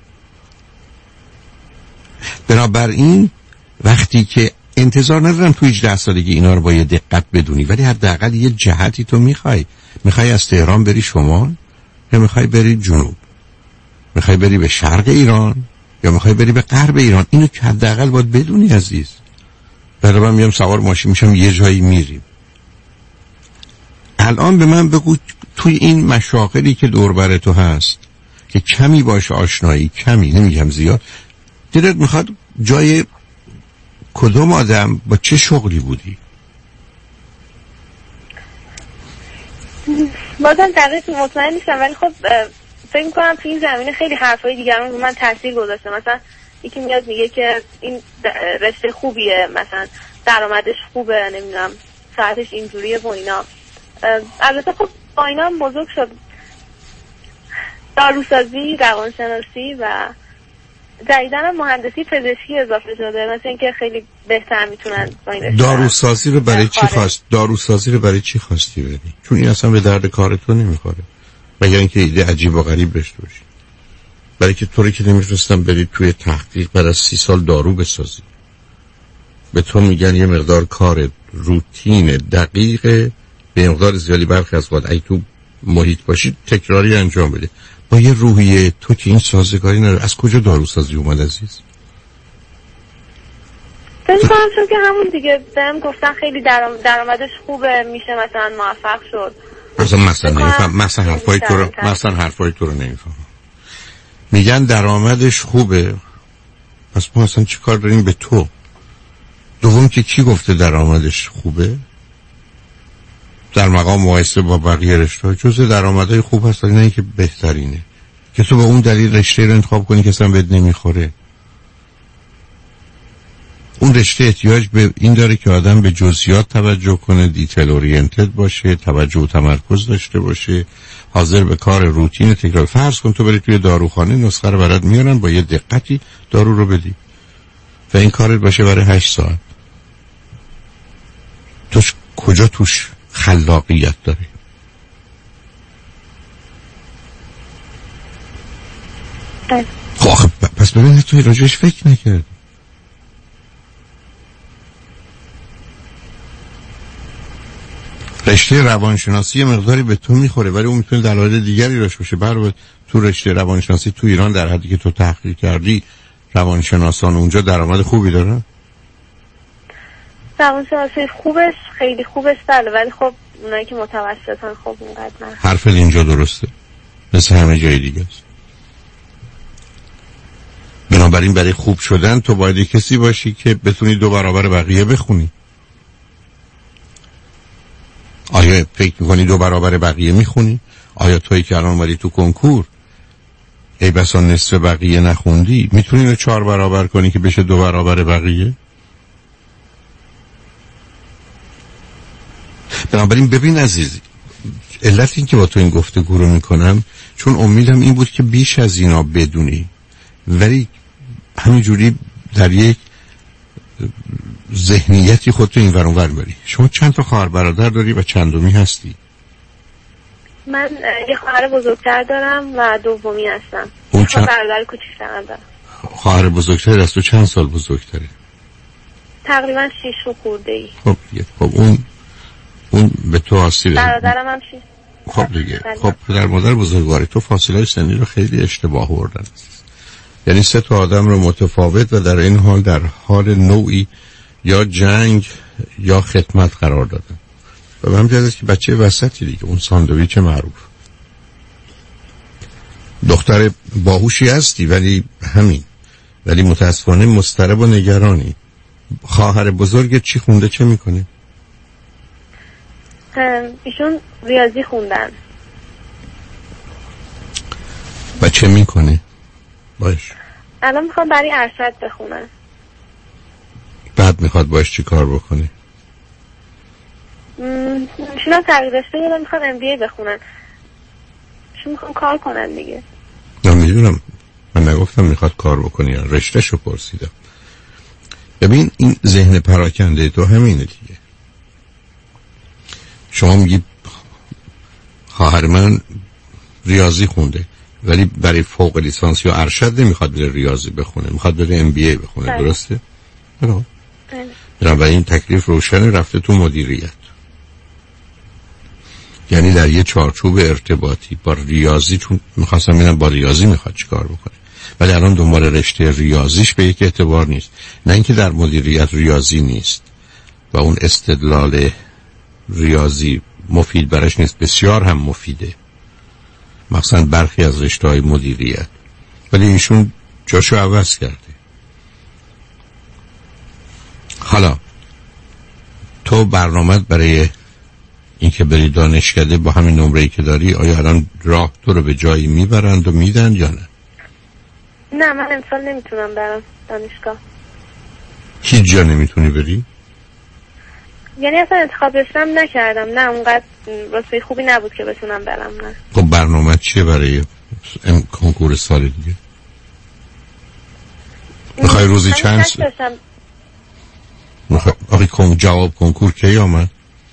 بنابراین وقتی که انتظار ندارم تو هجده سالگی اینا رو با یه دقت بدونی، ولی حداقل یه جهتی تو میخوای. میخوای از تهران بری شمال یا میخوای بری جنوب؟ میخوای بری به شرق ایران یا میخوای بری به غرب ایران؟ اینو که حداقل باید بدونی عزیز. برای من میام سوار ماشین میشم یه جایی میریم. الان به من بگو توی این مشاغلی که دور بر تو هست که کمی باش آشنایی، کمی نمیگم زیاد، دلت میخواد جای کدوم آدم با چه شغلی بودی؟ بازم دقیق مطمئن نیستم، ولی خب فکر میکنم تو این زمینه خیلی حرفای دیگران رو من تاثیر گذاشته. مثلا یکی میاد میگه که این رشته خوبیه، مثلا درآمدش خوبه، نمیدونم ساعتش اینجوریه و اینا. البته خب با اینا هم بزرگ شد. داروسازی، روانشناسی و جدیدن هم مهندسی پزشکی اضافه شده، مثلا اینکه خیلی بهتر میتونن با این رشته. داروسازی رو برای چی خواست؟ داروسازی رو برای چی خواستی بری؟ چون این اصلا به درد کارتون نمیخوره. مگر اینکه ایده عجیب و غریب داشته باشی. برای که طوری که نمیتونستم بری توی تحقیق بعد از سی سال دارو بسازی. به تو میگن یه مقدار کار روتین دقیق به مقدار زیادی برخی از وقت ای تو محیط باشید تکراری انجام بده. با یه روحیه تو که این سازگاری نداره. از کجا داروسازی اومد عزیز؟ فکر کنم چون که همون دیگه بهم گفتن خیلی درام درآمدش خوبه، میشه مثلا موفق شد. مثلا مثلا نمیفهم مثلا حرفای تو رو مثلا حرفای تو رو نمیفهم. میگن درآمدش خوبه، پس ما اصلا چیکار داریم به تو؟ دوم که کی گفته درآمدش خوبه؟ در مقام مقایسه با بقیه رشته‌ها جزء درآمدهای خوب هست، نه اینکه بهترینه. که تو به اون دلیل رشته رو انتخاب کنی که اصلا بهت نمیخوره. اون رشته احتیاج به این داره که آدم به جزئیات توجه کنه، دیتیل اورینتد باشه، توجه و تمرکز داشته باشه، حاضر به کار روتین تکرار. فرض کن تو بری توی داروخانه، نسخه رو برات میارن، با یه دقتی دارو رو بدی و این کارت باشه برای هشت ساعت. توش کجا توش خلاقیت داری؟ خب آخه پس ببینید توی راجعش فکر نکرد. رشته روانشناسی مقداری به تو میخوره، ولی اون میتونه دلایل دیگری داشته باشه. برای تو رشته روانشناسی تو ایران در حدی که تو تحقیق کردی روانشناسان اونجا درآمد خوبی دارن؟ روانشناسی خوبش خیلی خوبش بله، ولی خب اونایی که متوسطن خب اونقدر نه. حرف اینجا درسته، مثل همه جای دیگه است. بنابراین برای خوب شدن تو باید کسی باشی که بتونی دو برابر بقیه بخونی. آیا فکر میکنی دو برابر بقیه میخونی؟ آیا تویی که الان اومدی تو کنکور ای بسا نصف بقیه نخوندی، میتونی رو چهار برابر کنی که بشه دو برابر بقیه؟ بنابراین ببین عزیزی، علت این که با تو این گفتگو رو میکنم چون امیدم این بود که بیش از اینا بدونی، ولی همینجوری در یک ذهنیتی خودتو این ور اون ور بری. شما چند تا خواهر برادر داری و چندمی هستی؟ من یه خواهر بزرگتر دارم و دومی هستم. اون چند برادر کوچیک‌تر دارم. خواهر بزرگتر از تو چند سال بزرگتره؟ تقریبا شش و خورده ای. خب دیگه خب اون اون به تو آسیبه. برادرم هم شش. خب دیگه خب پدر مادر بزرگواری تو فاصله سنی رو خیلی اشتباه بردن. یعنی سه تا آدم رو متفاوت و در این حال در حال نوعی یا جنگ یا خدمت قرار دادن. و من میگم که بچه وسطی دیگه، اون ساندویچ معروف. دختر باهوشی هستی ولی همین، ولی متاسفانه مضطرب و نگرانی. خواهر بزرگت چی خونده، چه میکنه؟ ایشون ریاضی خوندن. و چه میکنه؟ باش. الان میخوام برای ارشد بخونم. بعد میخواد باش چی کار بکنی؟ میشونم تغییر رشته بدم، میخوام ام بی ای بخونم. چون میخوام کار کنم دیگه. نه میدونم، من نگفتم میخواد کار بکنی، رشته شو پرسیدم. ببین این ذهن پراکنده تو همینه دیگه. شما میگی خواهر من ریاضی خونده ولی برای فوق لیسانس یا ارشد نمیخواد بره ریاضی بخونه، میخواد بره ام بی ای بخونه. بله. درسته؟ بله. بنابراین این تکلیف روشن، رفته تو مدیریت. یعنی در یه چارچوب ارتباطی با ریاضی، چون میخواستم ببینم با ریاضی میخواد چی کار بکنه، ولی الان دنبال رشته ریاضیش به یک اعتبار نیست. نه اینکه در مدیریت ریاضی نیست و اون استدلال ریاضی مفید برش نیست، بسیار هم مفیده، مثلا برخی از رشته‌های مدیریت، ولی ایشون جاشو عوض کرده. حالا تو برنامه برای اینکه بری دانشکده با همین نمره‌ای که داری، آیا الان راه تو رو به جایی میبرند و میدن یا نه؟ نه من امسال نمیتونم برم دانشگاه. هیچ جا نمیتونی بری؟ یعنی اصلا انتخاب رشته‌ام نکردم، نه اونقدر رشته خوبی نبود که بتونم برم. نه. خب برنامه چیه برای ام کنکور سال دیگه؟ میخوای روزی چند س... میخوای آقای کن... جواب کنکور کی آمد؟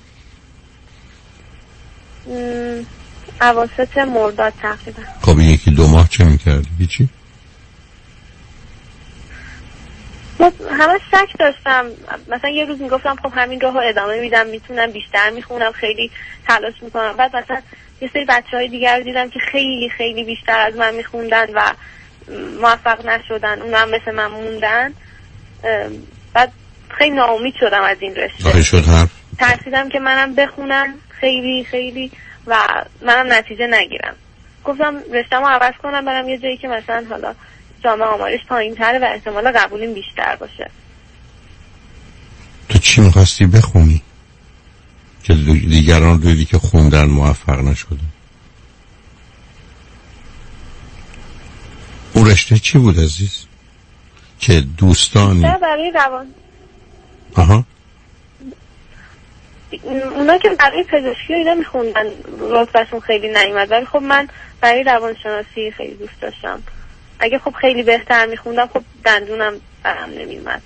اواسط مرداد تقریبا. خب این یکی دو ماه چه میکردی؟ هیچی؟ همه شک داشتم، مثلا یه روز میگفتم خب همین راهو ادامه میدم، میتونم بیشتر میخونم، خیلی تلاش میکنم. بعد مثلا یه سری بچهای دیگر رو دیدم که خیلی خیلی بیشتر از من میخوندن و موفق نشدن، اونا هم مثل من موندن. بعد خیلی ناامید شدم از این رشته. شد حرف ترسیدم که منم بخونم خیلی خیلی و منم نتیجه نگیرم. گفتم رشته‌مو عوض کنم، برم یه جایی که مثلا حالا جامعه آمارش پایین تره و احتمال قبولیم بیشتر باشه. تو چی میخواستی بخونی که دیگران دیدی که خوندن موفق نشدن؟ اون رشته چی بود عزیز که دوستانی برای روان؟ آها اونا که برای پزشکی و اینا میخوندن رتبهشون خیلی نیومد، ولی خب من برای روانشناسی خیلی دوست داشتم. اگه خب خیلی بهتر میخوندم خب دندونم برم نمیومد.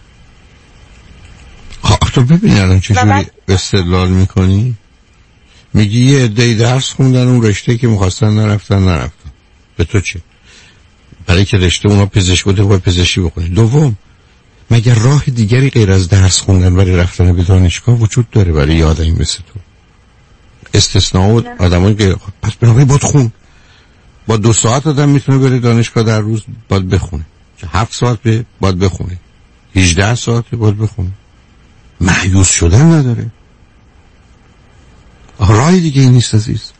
خب تو ببین الان چجوری استدلال میکنی؟ میگی یه عده‌ای درس خوندن اون رشته که میخواستن نرفتن نرفتن، به تو چه؟ برای که رشته اونا پزشک بوده باید پزشکی بکنی. دوم، مگر راه دیگری غیر از درس خوندن برای رفتن به دانشگاه وجود داره برای یه آدمی مثل تو؟ استثناء و آدمایی که پس بنابراین باید خون. با دو ساعت آدم میتونه بره دانشگاه در روز، باید بخونه. هفت ساعت به باید بخونه، هجده ساعت باید بخونه. مایوس شدن نداره. راه دیگه این نیست عزیز.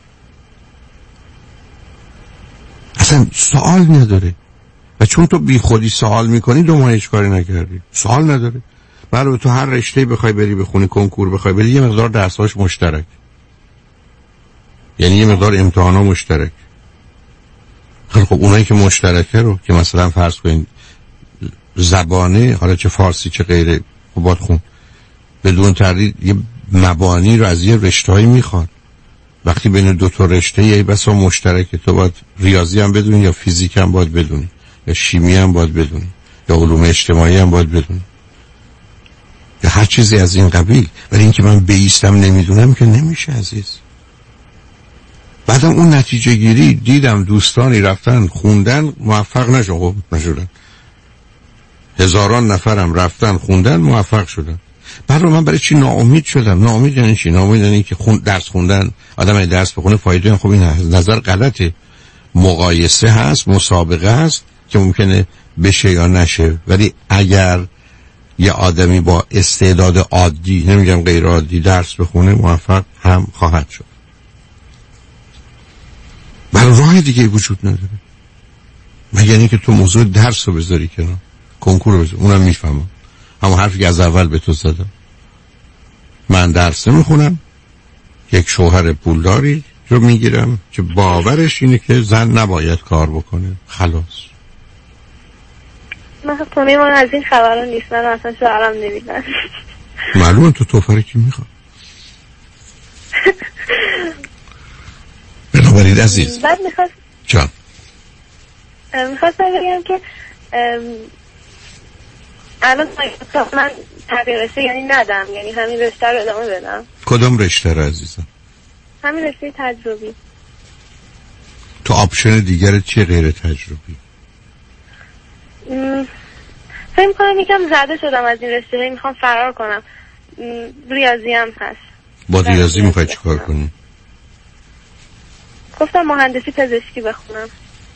اصلا سوال نداره. و چون تو بی خودی سوال میکنی دو ماه هیچ کاری نکردی. سوال نداره. برای تو هر رشته بخوای بری بخونی، کنکور بخوای بری، یه مقدار درساش مشترک، یعنی یه مقدار امتحانا مشترک. خب اونایی که مشترکه رو که مثلا فرض کنین زبانه، حالا چه فارسی چه غیره، خب باید خون. بدون تردید یه مبانی رو از یه رشته‌ای میخواد. وقتی بین دو تا رشته یه بسا مشترکه، تو باید ریاضی هم بدونی یا فیزیک هم باید بدونی یا شیمی هم باید بدونی یا علوم اجتماعی هم باید بدونی یا هر چیزی از این قبیل. ولی اینکه من بیستم نمیدونم که نمیشه عزیز. بعدم اون نتیجه گیری دیدم دوستانی رفتن خوندن موفق نشدن. خب نشدن. هزاران نفرم رفتن خوندن موفق شدن. بعد من برای چی ناامید شدم؟ ناامید یعنی چی؟ ناامید یعنی که خون درس خوندن، آدم ای درس بخونه فایده. خب این نظر غلطه. مقایسه هست، مسابقه هست که ممکنه بشه یا نشه، ولی اگر یه آدمی با استعداد عادی، نمیگم غیر عادی، درس بخونه موفق هم خواهد شد. برای راه دیگه وجود نداره مگر اینکه تو موضوع درس رو بذاری کنار، کنکور رو بذاری. اونم میفهمم، همون حرفی که از اول به تو زدم. من درس نمیخونم، یک شوهر پولداری رو میگیرم که باورش اینه که زن نباید کار بکنه، خلاص. من خونه من از این خبران نیست، من اصلا شوهرم نمیدن. معلومه تو توفر کی میخواد. بنابراین عزیز بعد میخواست جان میخواستم بگم که الان من تغییر رشته یعنی ندم، یعنی همین رشته رو ادامه بدم. کدام رشته رو عزیزم؟ همین رشته تجربی. تو آپشن دیگر چیه غیر تجربی؟ فکر می‌کنم یکم زده شدم از این رشته، میخوام فرار کنم. ریاضی هم هست. با ریاضی میخوای چیکار کنی؟ گفتم مهندسی پزشکی بخونم.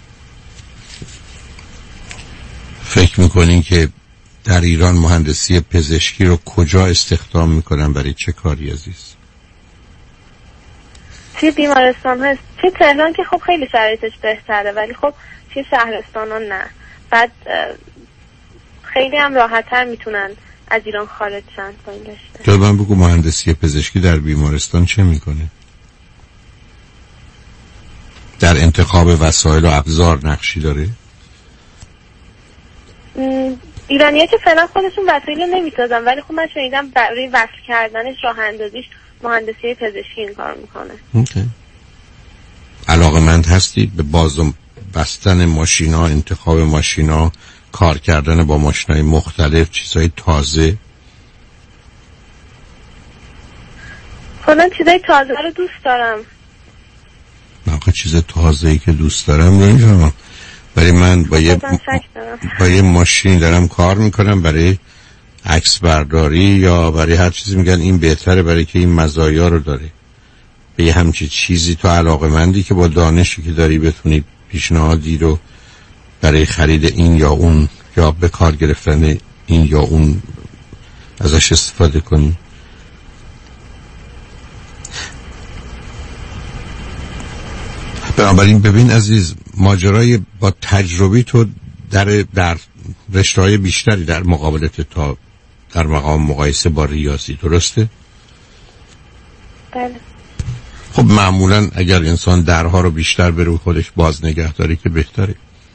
فکر میکنین که در ایران مهندسی پزشکی رو کجا استخدام میکنن، برای چه کاری عزیز؟ توی بیمارستان هست، توی تهران که خب خیلی شرایطش بهتره، ولی خب توی شهرستان ها نه. بعد خیلی هم راحت‌تر میتونن از ایران خارج شن با این رشته. تو من بگو مهندسی پزشکی در بیمارستان چه میکنه؟ در انتخاب وسایل و ابزار نقشی داره؟ ایرانی‌ها که فعلا خودشون وسایل نمیسازن، ولی خب من شنیدم برای وصل کردنش، راه اندازیش مهندسی پزشکی این کار میکنه. اوکی. علاقه‌مند هستی به باز بستن ماشینا، انتخاب ماشینا، کار کردن با ماشینای مختلف، چیزای تازه؟ خودم چیزای تازه رو دوست دارم. آخه چیز تازه‌ای که دوست دارم نمی‌فهمم. برای من با یه با یه ماشین دارم کار میکنم، برای عکس برداری یا برای هر چیزی میگن این بهتره برای که این مزایا رو داره. به یه همچین چیزی تو علاقه‌مندی که با دانشی که داری بتونی پیشنهادی رو برای خرید این یا اون یا به کار گرفتن این یا اون ازش استفاده کنی. بنابراین ببین عزیز، ماجرای با تجربی تو در در رشته‌های بیشتری در مقابلت تا در مقام مقایسه با ریاضی، درسته؟ بله. خب معمولا اگر انسان درها رو بیشتر به روی خودش باز نگه داره که بهتره.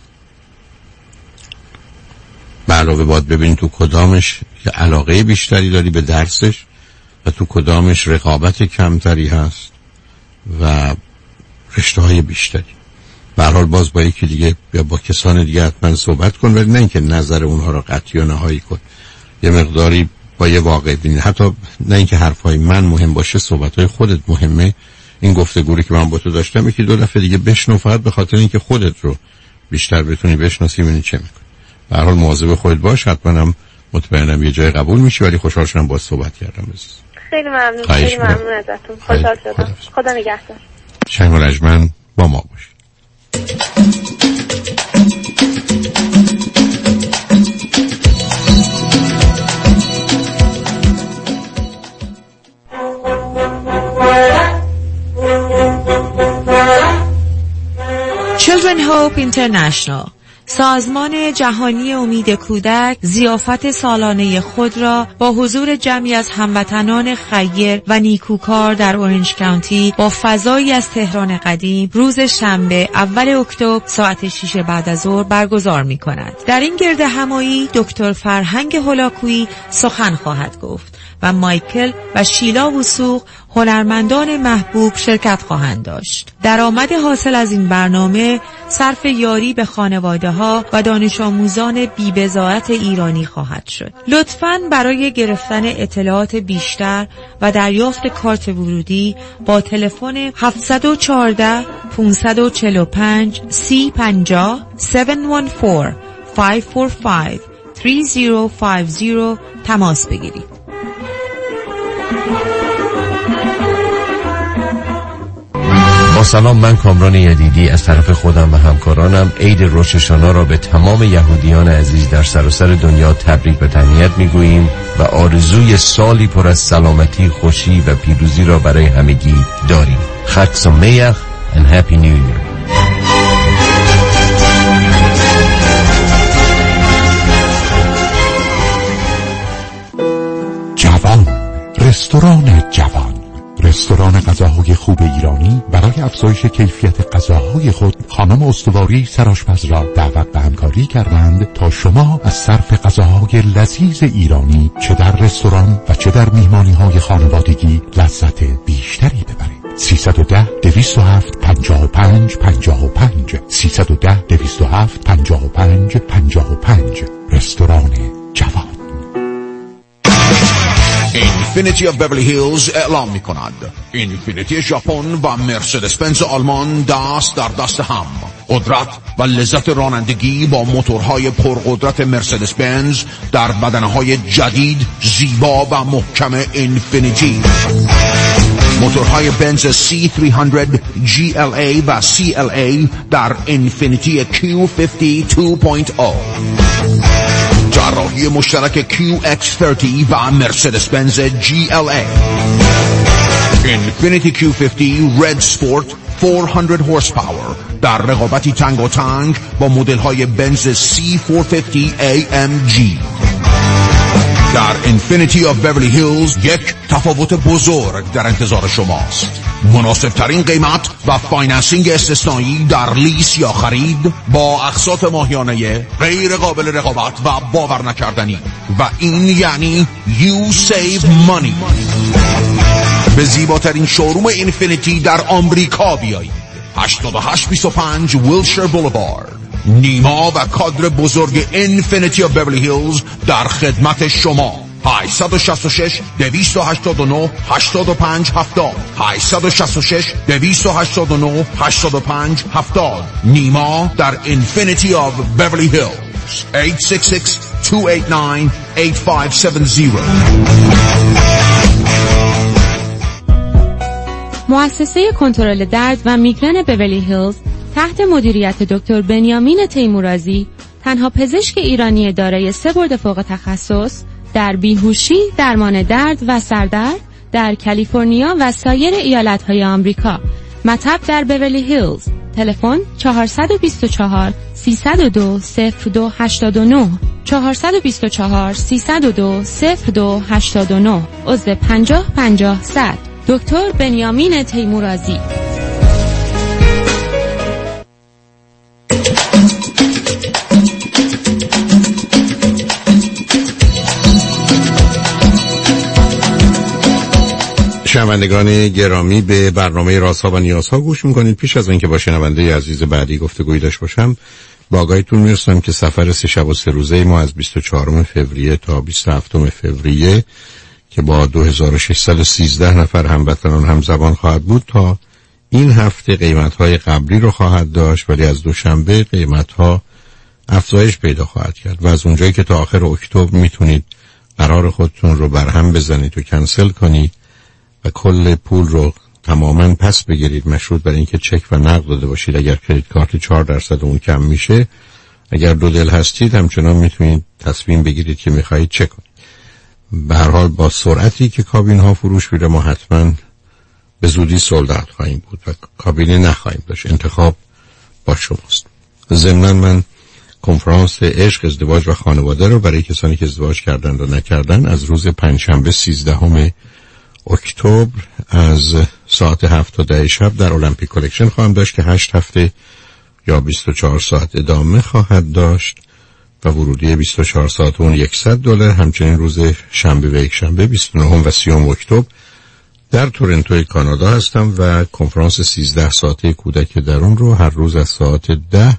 به علاوه باید ببین تو کدامش که علاقه بیشتری داری به درسش و تو کدامش رقابت کمتری هست و رشته های بیشتری. به هر حال باز با یکی دیگه یا با کسان دیگه حتما صحبت کن، ولی نه اینکه نظر اونها رو قطعی و نهایی کن. یه مقداری با یه واقع بینی، حتی نه اینکه حرفای من مهم باشه، صحبتهای خودت مهمه. این گفتگویی که من با تو داشتم یکی دو دفعه دیگه بشنو، فقط به خاطر اینکه خودت رو بیشتر بتونی بشناسی ببینی چه میکنی. به هر حال مواظب خودت باش، حتما هم مطمئنم یه جای قبول میشی، ولی خوشحال شدم باهات صحبت کردم. خیلی ممنون. خیلی ممنون ازتون. خوشحال شدم. خدا نگهدار. شنگ و لجمن با ما باش. Children Hope International، سازمان جهانی امید کودک، ضیافت سالانه خود را با حضور جمعی از هموطنان خیر و نیکوکار در اورنج کانتی با فضایی از تهران قدیم روز شنبه اول اکتبر ساعت شش بعد از ظهر برگزار می کند. در این گرد همایی دکتر فرهنگ هولاکویی سخن خواهد گفت و مایکل و شیلا وثوق هنرمندان محبوب شرکت خواهند داشت. درآمد حاصل از این برنامه صرف یاری به خانواده‌ها و دانش آموزان بی‌بضاعت ایرانی خواهد شد. لطفاً برای گرفتن اطلاعات بیشتر و دریافت کارت ورودی با تلفن هفت یک چهار پنج چهار پنج سی پنجاه هفت یک چهار پنج چهار پنج سه صفر پنج صفر تماس بگیرید. با سلام، من کامران یدیدی از طرف خودم و همکارانم عید روش هاشانا را به تمام یهودیان عزیز در سراسر دنیا تبریک و تهنیت میگوییم و آرزوی سالی پر از سلامتی، خوشی و پیروزی را برای همگی داریم. خگ سمیخ and happy new year. جوان، رستوران جوان، رستوران غذاهای خوب ایرانی برای افزایش کیفیت غذاهای خود خانم استواری سرآشپز را دعوت به همکاری کردند تا شما از صرف غذاهای لذیذ ایرانی چه در رستوران و چه در میهمانی‌های خانوادگی لذت بیشتری ببرید. سیصد و ده دویست و هفت پنجاه و پنج پنجاه و پنج سیصد و ده دویست و هفت پنجاه و پنج پنجاه و پنج رستوران جوان. اینفینیتی اف بیورلی هیلز اعلام می کند اینفینیتی ژاپن و مرسدس بنز آلمان دست در دست هم. قدرت و لذت رانندگی با موتورهای پرقدرت مرسدس بنز در بدنهای جدید، زیبا و محکم اینفینیتی. موتورهای بنز سی سیصد جی ال ای و سی ال ای در اینفینیتی کیو پنجاه دو پوینت او. طراحی مشترک کیو اکس صد و مرسدس بنز جی ال ای. اینفینیتی کیو پنجاه رد سپورت چهارصد هورس پاور در رقابتی تنگ و تنگ با مدل های بنز سی چهارصد و پنجاه ای ام جی. در اینفینیتی آف بیورلی هیلز یک تفاوت بزرگ در انتظار شماست. مناسب ترین قیمت و فایننسینگ استثنایی در لیس یا خرید با اقساط ماهیانه غیر قابل رقابت و باور نکردنی، و این یعنی you save money. به زیباترین شوروم اینفینیتی در آمریکا بیایید. هشتاد و هشت بیست و پنج ویلشر بولوارد. نیما و کادر بزرگ اینفینیتی آف بیورلی هیلز در خدمت شما. هشت شش شش دویست و هشتاد و نه هشتاد و پنج هفتاد هشت شش شش دویست و هشتاد و نه هشتاد و پنج هفتاد. نیما در اینفینیتی آف بیورلی هیلز. هشت شش شش دو هشت نه هشت پنج هفت صفر. مؤسسه کنترل درد و میگرن بیورلی هیلز تحت مدیریت دکتر بنیامین تیمورازی، تنها پزشک ایرانی دارای سه برد فوق تخصص در بیهوشی، درمان درد و سردرد در کالیفرنیا و سایر ایالت‌های آمریکا. مطب در بیورلی هیلز. تلفن چهار دو چهار سه صفر دو صفر دو هشت نه چهار دو چهار سه صفر دو صفر دو هشت نه. عضو پنجاه پنجاه صد. دکتر بنیامین تیمورازی. شنوندگان گرامی، به برنامه رازها و نیازها گوش میکنید. پیش از اینکه با شنونده عزیز بعدی گفتگویی داشته باشم، با آگاهیتون میرسم که سفر سه شب و سه روزه ما از بیست و چهارم فوریه تا بیست و هفتم فوریه که با دو هزار و ششصد و سیزده نفر هموطنان همزبان خواهد بود، تا این هفته قیمت‌های قبلی رو خواهد داشت، ولی از دوشنبه قیمت‌ها افزایش پیدا خواهد کرد و از اونجایی که تا آخر اکتبر میتونید قرار خودتون رو برهم بزنید و کنسل کنید و کل پول رو تماما پس بگیرید، مشروط بر اینکه چک و نقد داده باشید. اگر کریدیت کارت چهار درصد اون کم میشه، اگر دو دل هستید همچنان میتونید تصمیم بگیرید که میخواهید چک کنید. به هر حال با سرعتی که کابین ها فروش میره، ما حتما به زودی سولد اوت خواهیم بود و کابینی نخواهیم داشت. انتخاب با شماست. ضمن من کنفرانس عشق، ازدواج و خانواده رو برای کسانی که ازدواج کردن و نکردن از روز پنجشنبه سیزدهم اکتبر از ساعت هفت تا ده شب در المپیک کلکشن خواهم داشت که هشت هفته یا بیست و چهار ساعت ادامه خواهد داشت و ورودی بیست و چهار ساعت اون صد دلار. همچنین روز شنبه و یک شنبه بیست و نه و سی اکتبر در تورنتو کانادا هستم و کنفرانس سیزده ساعته کودک درون رو هر روز از ساعت ده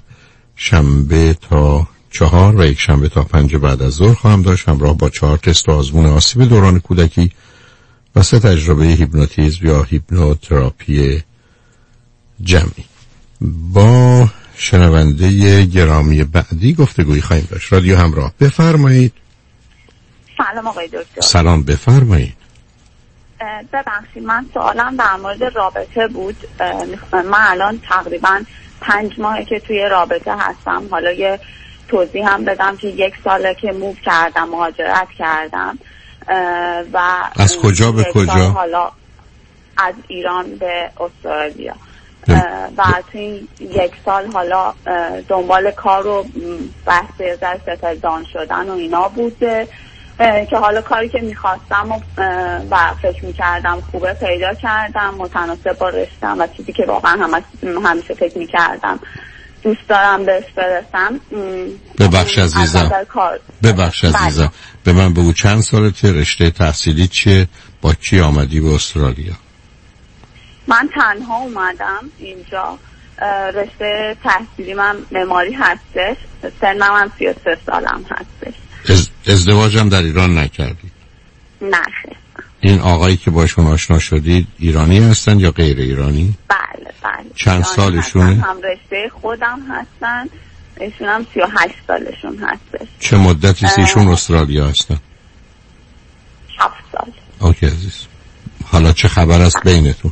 شنبه تا چهار و یک شنبه تا پنج بعد از ظهر خواهم داشت، همراه با چهار تست و آزمون آسیب دوران کودکی و سه تجربه هیپنوتیزم یا هیپنوتراپی جمعی. با شنونده گرامی بعدی گفتگویی خواهیم داشت. رادیو همراه، بفرمایید. سلام آقای دکتر. سلام، بفرمایید. ببخشید، من سوالم در مورد رابطه بود. من الان تقریبا پنج ماهه که توی رابطه هستم. حالا یه توضیح هم بدم که یک ساله که موو کردم، مهاجرت کردم و از کجا به کجا؟ حالا از ایران به استرالیا و تو این یک سال حالا دنبال کار و بحث ستل دان شدن و اینا بوده که حالا کاری که میخواستم و, و فکر میکردم خوبه پیدا کردم، متناسب با رشتم و چیزی که واقعا هم همیشه فکر میکردم دوست دارم بهش برسم. ببخش عزیزم ببخش عزیزم به من بگو چند سالته، رشته تحصیلی چیه، با کی آمدی به استرالیا؟ من تنها اومدم اینجا. رشته تحصیلی من معماری هستش، سنم هم سی و سه سالم هستش. از... ازدواجم در ایران نکردی؟ نه خیلی. این آقایی که باشون آشنا شدید ایرانی هستن یا غیر ایرانی؟ بله بله. چند سالشونه؟ هم رشته خودم هستن، ایشون هم سی و هشت سالشون هستش. چه مدتی ایشون استرالیا هستن؟ هفت سال. اوکی عزیز. حالا چه خبر است بینتون؟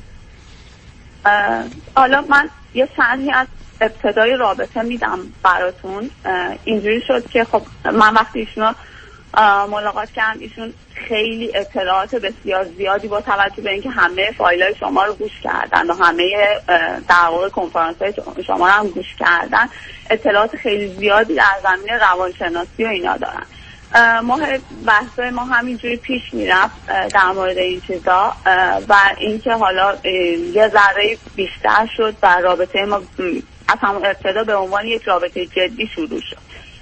حالا من یه شرحی از ابتدای رابطه میدم براتون. اینجوری شد که خب من وقتی ایشونو ملاقات کردم، ایشون خیلی اطلاعات بسیار زیادی با توجه به اینکه همه فایل‌های شما رو گوش کردن و همه در واقع کنفرانس‌های شما رو هم گوش کردن، اطلاعات خیلی زیادی در زمینه روانشناسی و اینا دارن. ما بحثای ما همینجوری پیش میرفت در مورد این چیزا و اینکه حالا یه ذره بیشتر شد و رابطه ما از همون ابتدا به عنوان یک رابطه جدی شروع شد.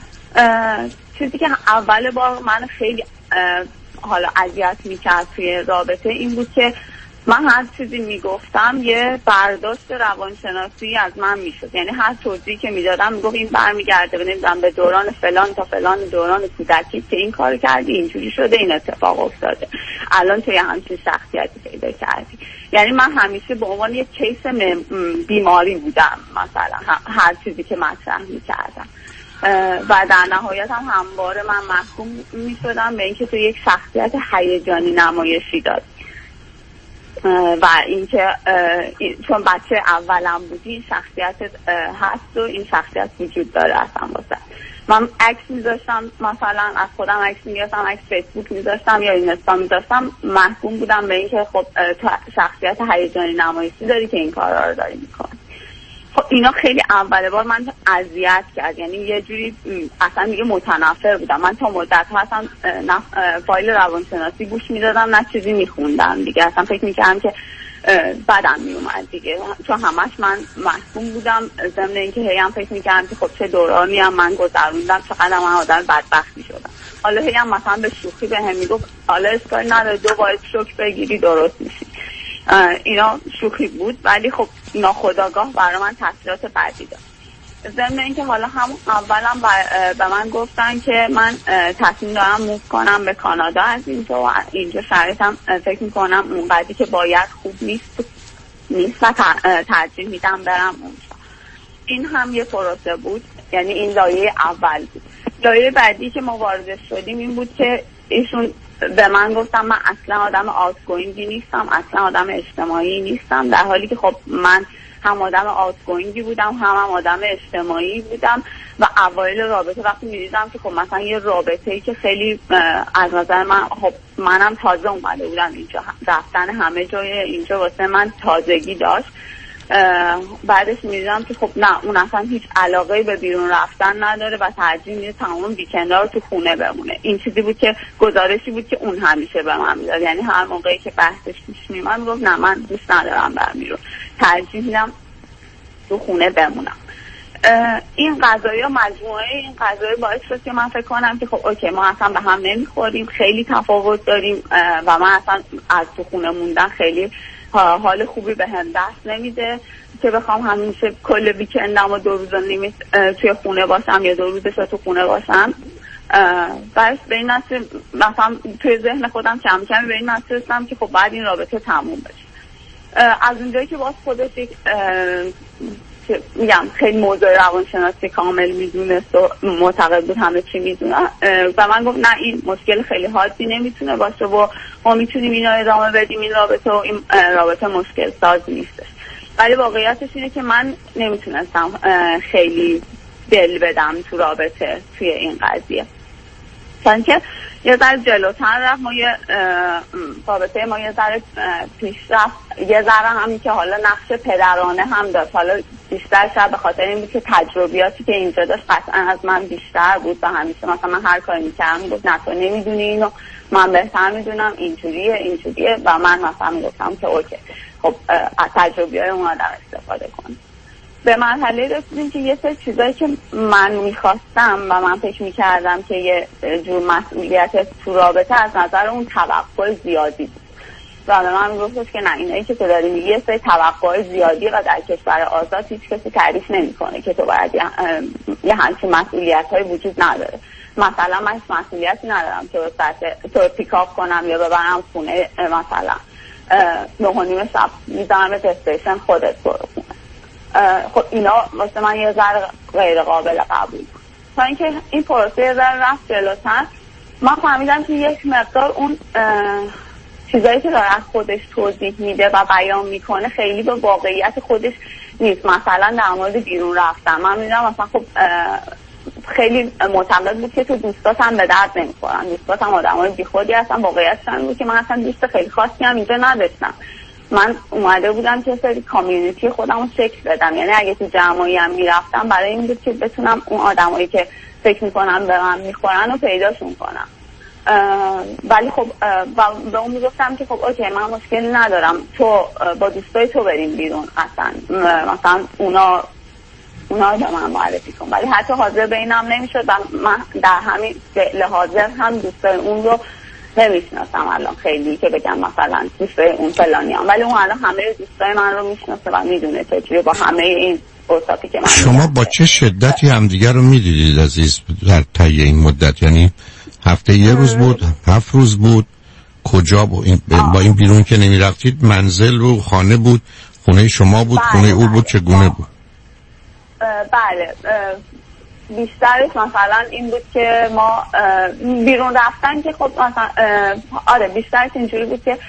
چیزی که اول بار من خیلی حالا اذیت میکرد توی رابطه این بود که من هر چیزی میگفتم یه برداشت روانشناسی از من میشد، یعنی هر توضیحی که میدادم میگفت این برمیگرده به نمیدونم به دوران فلان تا فلان دوران کودکی که این کار کردی، اینجوری شده، این اتفاق افتاده، الان توی همچین شخصیتی پیدا کردی. یعنی من همیشه به عنوان یک کیس بیماری بودم مثلا هر چیزی که مطرح میکردم و در نهایت هم همواره من محکوم میشدم به اینکه تو یک شخصیت هیجانی نمایشی داد و اینکه چون بچه اولم بودی این شخصیت هست و این شخصیت وجود داره اصلا واسه من عکس میذاشتم، مثلا از خودم عکس میگرفتم، عکس فیسبوک میذاشتم یا اینستا میذاشتم، محکوم بودم به اینکه خب شخصیت هیجانی نمایشی داری که این کارا رو داری میکنی. خب اینا خیلی اول بار من اذیت کرد، یعنی یه جوری اصلا دیگه متنفر بودم. من تا مدت ها اصلا نه فایل روانشناسی گوش میدادم نه چیزی میخوندم دیگه، اصلا فکر میکردم که بدم میومد دیگه، چون همش من محکوم بودم. ضمن اینکه هی هم فکر میکردم که خب چه دورانی هم من گذروندم، چقدر من آدم بدبختی شدم. حالا هی هم مثلا به شوخی به هم میگفت حالا اشکالی نداره دو باید شوک بگیری درست میشی. اینا شوخی بود ولی خب ناخودآگاه برای من تاثیرات بدی داشت. ضمن اینکه حالا همون اولم به من گفتن که من تصمیم دارم موو کنم به کانادا از اینجا و اینجا شرایطم فکر میکنم اونقدری که باید خوب نیست نیست و ترجیح میدم برم اونجا. این هم یه پروسه بود، یعنی این لایه اول بود. لایه بعدی که ما وارد شدیم این بود که ایشون به من گفتم من اصلا آدم آوتگوینگی نیستم، اصلا آدم اجتماعی نیستم، در حالی که خب من هم آدم آوتگوینگی بودم هم هم آدم اجتماعی بودم و اوایل رابطه وقتی می‌دیدم که خب مثلا یه رابطه‌ای که خیلی از نظر من خب منم تازه اومده بودم اینجا، رفتن همه جای اینجا واسه من تازگی داشت، بعدش می‌دیدم که خب نه اون اصلا هیچ علاقه‌ای به بیرون رفتن نداره و ترجیح میده تمام ویکندا رو تو خونه بمونه. این چیزی بود که گزارشی بود که اون همیشه به من میداد، یعنی هر موقعی که بحثش پیش میومد میگفت نه من دوست ندارم برم بیرون، ترجیح میدم تو خونه بمونم. این قضایا مجموعه این قضایا باعث شد که من فکر کنم که خب اوکی ما اصلا به هم نمیخوریم، خیلی تفاوت داریم و من اصلا از تو خونه موندن خیلی حال خوبی به هم دست نمیده که بخوام همیشه کل ویکندم و دو روز و نیم توی خونه باشم یا دو روزش تو خونه باشم. بس به این نتیجه مثلا توی ذهن خودم کم کمی به این نتیجه رسیدم که خب بعد این رابطه تموم بشه. از اونجایی که باز خودش یک میگم خیلی موضوع روانشناسی کامل میدونست و معتقد بود همه چی میدونه و من گفت نه این مشکل خیلی حادی نمیتونه باشه و ما میتونیم اینو ادامه بدیم این رابطه و این رابطه مشکل ساز نیستش. ولی واقعیتش اینه که من نمیتونستم خیلی دل بدم تو رابطه توی این قضیه، چون که یه ذره جلوتر رفت، ما یه رابطه ما یه ذره پیش رفت، یه ذره همین که حالا نقش پدرانه هم داشت. حالا بیشتر شاید به خاطر این بود که تجربیاتی که اینجا داشت قطعا از من بیشتر بود و همیشه مثلا من هر کاری میکردم میگفت نه تو نمیدونی اینو، من بهتر میدونم اینجوریه اینجوریه و من مثلا میگفتم که اوکی خب از تجربیات اون آدم استفاده کن. به مرحله رسیدیم که یه سری چیزایی که من میخواستم و من فکر میکردم که یه جور مسئولیت تو رابطه از نظر اون توقع زیادی بود و به من میگفتش که نه اینایی که تو داری میگی یه سری توقع زیادی و در کشور آزاد هیچ کسی تعریف نمیکنه که تو باید یه, یه همچین مسئولیت های وجود نداره. مثلا من هیچ مسئولیتی ندارم که تو پیکاپ کنم یا ببرم خونه مثلا نه و نیم شب میزنم به استیشن خودت برو خونه. خب اینا واسه من یه ذره غیر قابل قبول بود. تا اینکه این پروسه یه ذره رفت جلوتر من فهمیدم که یک مقدار اون چیزایی که داره از خودش توضیح میده و بیان میکنه خیلی به واقعیت خودش نیست. مثلا در مورد بیرون رفتن من میدونم مثلا خب خیلی معتقد بود که تو دوستات هم به درد نمیخورن، دوستات هم آدم های بی خودی هستن. واقعیتش هم بود که من اصلا دوست خیلی خاصی هم اینجا نداشتم. من اومده بودم که سری کامیونیتی خودم رو شکل بدم، یعنی اگه تو جمعی هم میرفتم برای این بود که بتونم اون آدمایی که فکر میکنم به من میخورن رو پیداشون کنم. ولی خب به اون میگفتم که خب اوکی من مشکلی ندارم تو با دوستای تو بریم بیرون، اصلا مثلا اونا اونا رو به من معرفی کن. ولی حتی حاضر به اینم نمیشد و من در همین فعل حاضر هم دوستای اون رو نمیشناسم الان خیلی که بگم مثلا دوستای اون فلانی هم، ولی اون الان همه دوستای من رو میشناسه و میدونه چجوری با همه این اوصافی که من شما میدونم. با چه شدتی همدیگر رو میدیدید عزیز در طی این مدت؟ یعنی هفته یه روز بود، هفت روز بود، کجا با این, با این بیرون که نمیرفتید منزل و خانه بود، خونه شما بود، بله، خونه او بود، بله. چگونه بود؟ بله بیشترش مثلا این بود که ما بیرون رفتن که خب مثلا آره بیشترش اینجوری بود که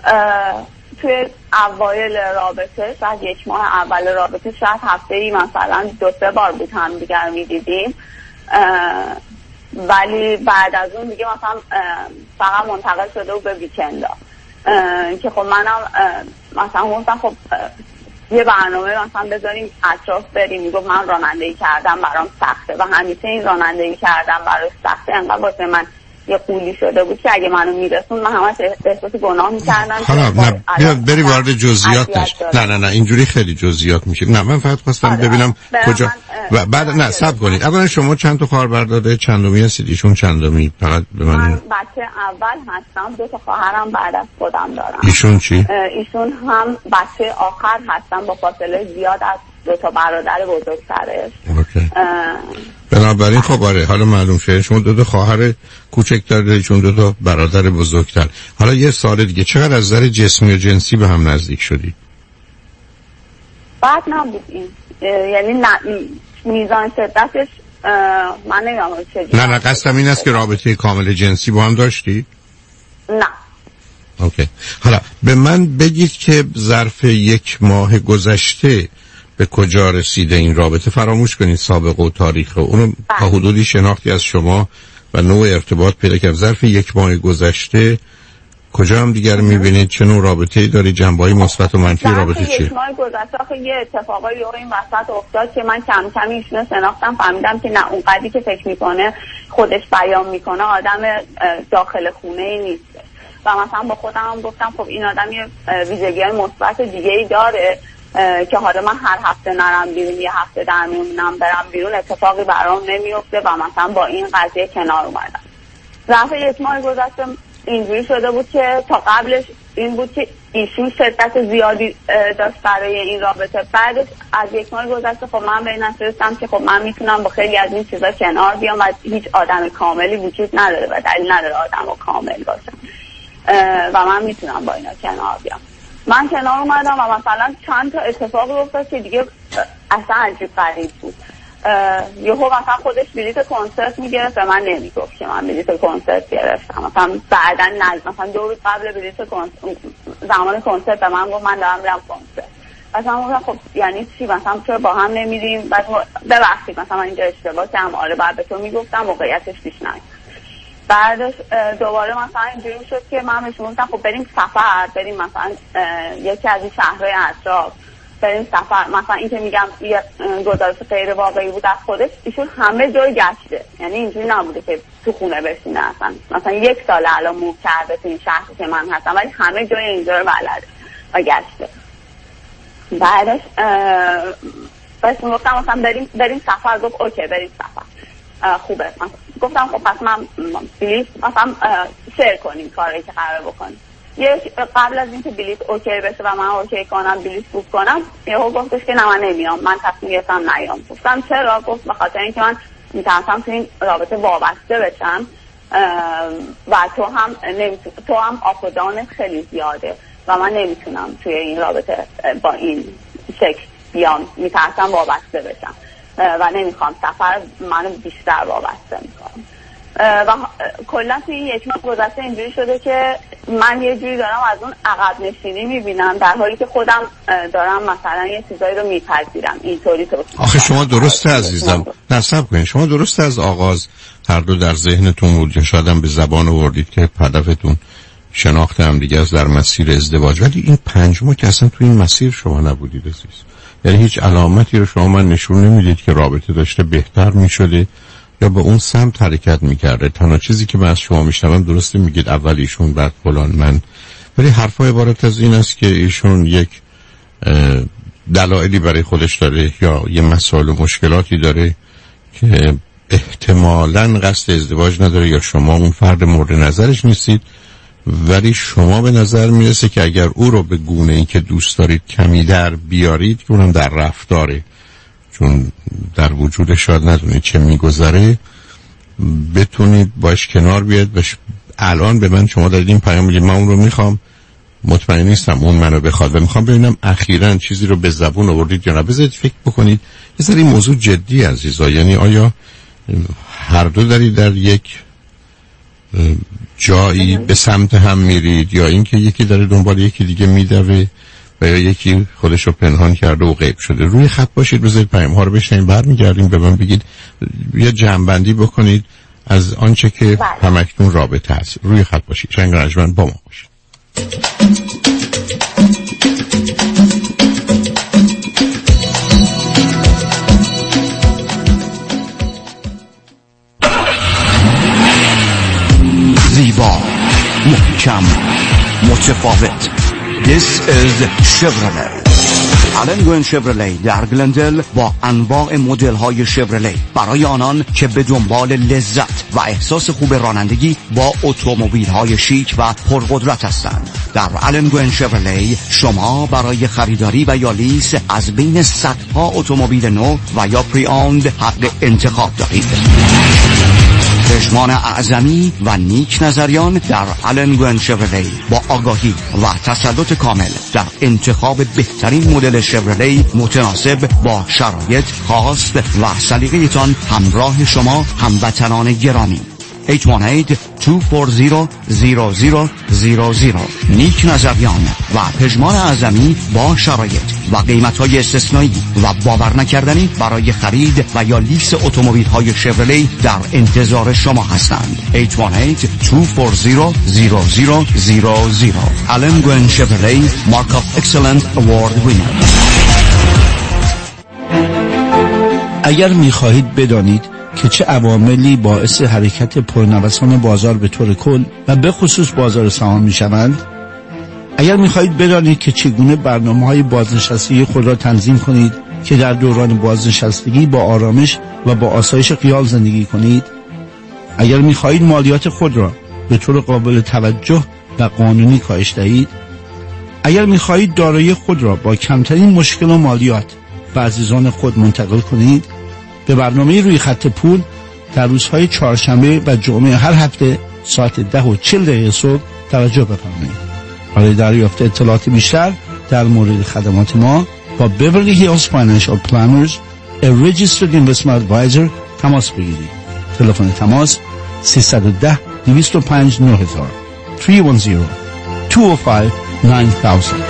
توی اوایل رابطه شاید یک ماه اول رابطه شاید هفته ای مثلا دو سه بار بود هم دیگر میدیدیم، ولی بعد از اون دیگه مثلا فقط منتقل شده بود به ویکندا که خب منم مثلا گفتم خب یه برنامه مثلا بذاریم اطراف بریم. میگفت من رانندگی کردم برام سخته و همیشه این رانندگی کردم برای سخته انقدر واسه من یه قولی شده بود که اگه منو میرسون من همش احساس گناه میکردم. حالا نه بیا بری وارد جزئیات نش. نه نه نه اینجوری خیلی جزئیات میشه. نه من فقط خواستم آره. ببینم کجا و بعد نه صبر کنید. اولا شما چند تا خواهر داده چندمی هستید؟ ایشون چندمی؟ فقط به من من بچه اول هستم، دو تا خواهرم بعد از خودم دارم. ایشون چی؟ ایشون هم بچه آخر هستن با فاصله زیاد از دو تا برادر بزرگترش. اوکی. بنابراین خب آره حالا معلوم شده شما دو تا خواهر کوچکتر دارید، چون دو تا برادر بزرگتر. حالا یه سوال دیگه، چقدر از نظر جسمی و جنسی به هم نزدیک شدید؟ بعد نبود این یعنی نه میزان شدتش من نمیدونم چه. نه نه قصدم این است که رابطه کامل جنسی با هم داشتید؟ نه. اوکی. حالا به من بگید که ظرف یک ماه گذشته به کجا رسیده این رابطه؟ فراموش کنید سابقه و تاریخ رو، اونو تا حدودی شناختی از شما و نوع ارتباط پیدا کرد. ظرف یک ماه گذشته کجا هم دیگر میبینید؟ چه نوع رابطه‌ای داری؟ جنبه‌های مثبت و منفی رابطه چیه؟ یک ماه گذشته آخه یه اتفاقایی این وسط افتاد که من کم کم ایشونو شناختم، فهمیدم که نه اونقدری که فکر میکنه خودش بیان میکنه آدم داخل خونه‌ای نیست. و مثلا با خودم هم گفتم خب این آدم یه ویژگی‌های مثبت دیگه‌ای داره که حالا من هر هفته نرم بیرون، یه هفته در میونم برم بیرون، اتفاقی برام نمیفته و مثلا با این قضیه کنار اومدم. ظرف یک ماه گذشته اینجوری شده بود که تا قبلش این بود که ایشون شدت زیادی داشت برای این رابطه. بعدش از یک ماه گذشته خب من به این نتیجه که خب من میتونم با خیلی از این چیزا کنار بیام و هیچ آدم کاملی وجود نداره و دلیل نداره آدم کامل باشه و من میتونم با اینا کنار بیام. من کنار اومدم و مثلا چند تا اتفاقی افتاد که دیگه اصلا عجیب غریب بود. یهو مثلا خودش بلیط کنسرت میگرفت و من نمیگفت که من بلیط کنسرت گرفتم. مثلا بعداً نزد مثلا دو روز قبل بلیط کنسرت زمان کنسرت به من گفت من دارم میرم کنسرت. مثلا گفتم خب یعنی چی؟ مثلا چرا با هم نمیریم؟ بعد ببخشید مثلا من اینجا اشتباه کردم، آره بعد به تو میگفتم موقعیتش پیش نیومد. بعدش دوباره مثلا اینجوری شد که من بهش گفتم خب بریم سفر، بریم مثلا یکی از این شهرهای اطراف بریم سفر. مثلا این که میگم یه گزارش غیر واقعی بود از خودش، ایشون همه جای گشته، یعنی اینجوری نبوده که تو خونه بشینه. اصلا مثلا یک سال الان موو کرده تو این شهری که من هستم، ولی همه جای اینجا رو بلده و گشته. بعدش بس گفتم مثلا بریم بریم سفر، گفت اوکی بریم سفر، خوبه. گفتم خب پس من بلیط مثلا شیر کنیم کاری که قرار بکنیم. یه قبل از اینکه بلیط اوکی بشه و من اوکی کنم بلیط بوک کنم، یهو گفتش که نه من نمیام، من تصمیم گرفتم نیام. گفتم چرا؟ گفت به خاطر اینکه من میترسم تو این رابطه وابسته بشم و تو هم نمیتونی، تو هم آپ و داونت خیلی زیاده و من نمیتونم توی این رابطه با این شکل بیام، میترسم وابسته بشم و نمیخوام سفر منو بیشتر وابسته میکنم. و کلا توی یک ماه گذشته اینجوری شده که من یه جوری دارم از اون عقب نشینی میبینم، در حالی که خودم دارم مثلا یه چیزایی رو میپذیرم. اینطوری تو آخه شما درسته عزیزم، نصب کنید، شما درسته از آغاز هر دو در ذهنتون بود یا شاید هم به زبان آوردید که هدفتون شناخت هم دیگه از در مسیر ازدواج، ولی این پنج ماه که اصلا توی این مسیر شما نبودید عزیز. یعنی هیچ علامتی رو شما من نشون نمیدید که رابطه داشته بهتر میشده یا به اون سمت حرکت میکرده. تنها چیزی که من از شما میشنوم درسته میگید اول ایشون بعد فلان من، ولی حرفای عبارت از این است که ایشون یک دلایلی برای خودش داره یا یه مسائل و مشکلاتی داره که احتمالاً قصد ازدواج نداره یا شما اون فرد مورد نظرش نیستید، ولی شما به نظر میرسه که اگر او رو به گونه ای که دوست دارید کمی در بیارید که اونم در رفتاره، چون در وجود شاید ندونید چه میگذره، بتونید باش کنار بیاد. بش الان به من شما دارید این پیام میدید من اون رو میخوام، مطمئن نیستم اون منو بخواد و میخوام ببینم اخیراً چیزی رو به زبون آوردید یا نه. بذارید فکر بکنید یه ذره این موضوع جدی عزیزا، یعنی آیا هر دو دارید در یک جایی به سمت هم میرید یا اینکه یکی داره دنبال یکی دیگه میدوه و یا یکی خودش رو پنهان کرده و غیب شده؟ روی خط باشید، بذارید پیام ها رو بشنویم، برمیگردیم به من بگید، یه جمع‌بندی بکنید از آنچه که همکنون رابطه هست. روی خط باشید، شنگ رنجمن با ما باشید. زیبا، محکم، متفاوت. This is Chevrolet. آلن گوین شفرلی در گلندل با انواع مدل های شفرلی برای آنان که به دنبال لذت و احساس خوب رانندگی با اتومبیل های شیک و پرقدرت هستند. در آلن گوین شفرلی شما برای خریداری و یا لیز از بین صدها اتومبیل نو و یا پری اوند حق انتخاب دارید. پژمان اعظمی و نیک نظریان در آلن گوین شفرلی با آگاهی و تسلط کامل در انتخاب بهترین مدل شفرلی متناسب با شرایط خاص و سلیقه تان همراه شما هموطنان گرامی. هشت یک هشت دو چهار صفر صفر صفر صفر صفر نیک نظریان و پژمان اعظمی با شرایط و قیمت‌های استثنایی و باور نکردنی برای خرید و یا لیز اتومبیل‌های شفرلی در انتظار شما هستند. هشت یک هشت دو چهار صفر صفر صفر صفر صفر آلن گوین شفرلی مارک اف اکسلنت اوارد وینر. اگر می‌خواهید بدانید که چه عواملی باعث حرکت پرنوسان بازار به طور کل و به خصوص بازار سهام می‌شوند، اگر می‌خواهید بدانید که چگونه برنامه‌های بازنشستگی خود را تنظیم کنید که در دوران بازنشستگی با آرامش و با آسایش خیال زندگی کنید، اگر می‌خواهید مالیات خود را به طور قابل توجه و قانونی کاهش دهید، اگر می‌خواهید دارایی خود را با کمترین مشکل و مالیات به عزیزان خود منتقل کنید، به برنامه روی خط پول در روزهای چهارشنبه و جمعه هر هفته ساعت ده و چهل دقیقه صبح توجه بفرمایید. برای دریافت اطلاعات بیشتر در مورد خدمات ما با Beverly Hills Financial Planners a Registered Investment Advisor تماس بگیرید. تلفن تماس سیصد و ده دویست و پنج نه هزار سه یک صفر دو پنج نه هزار.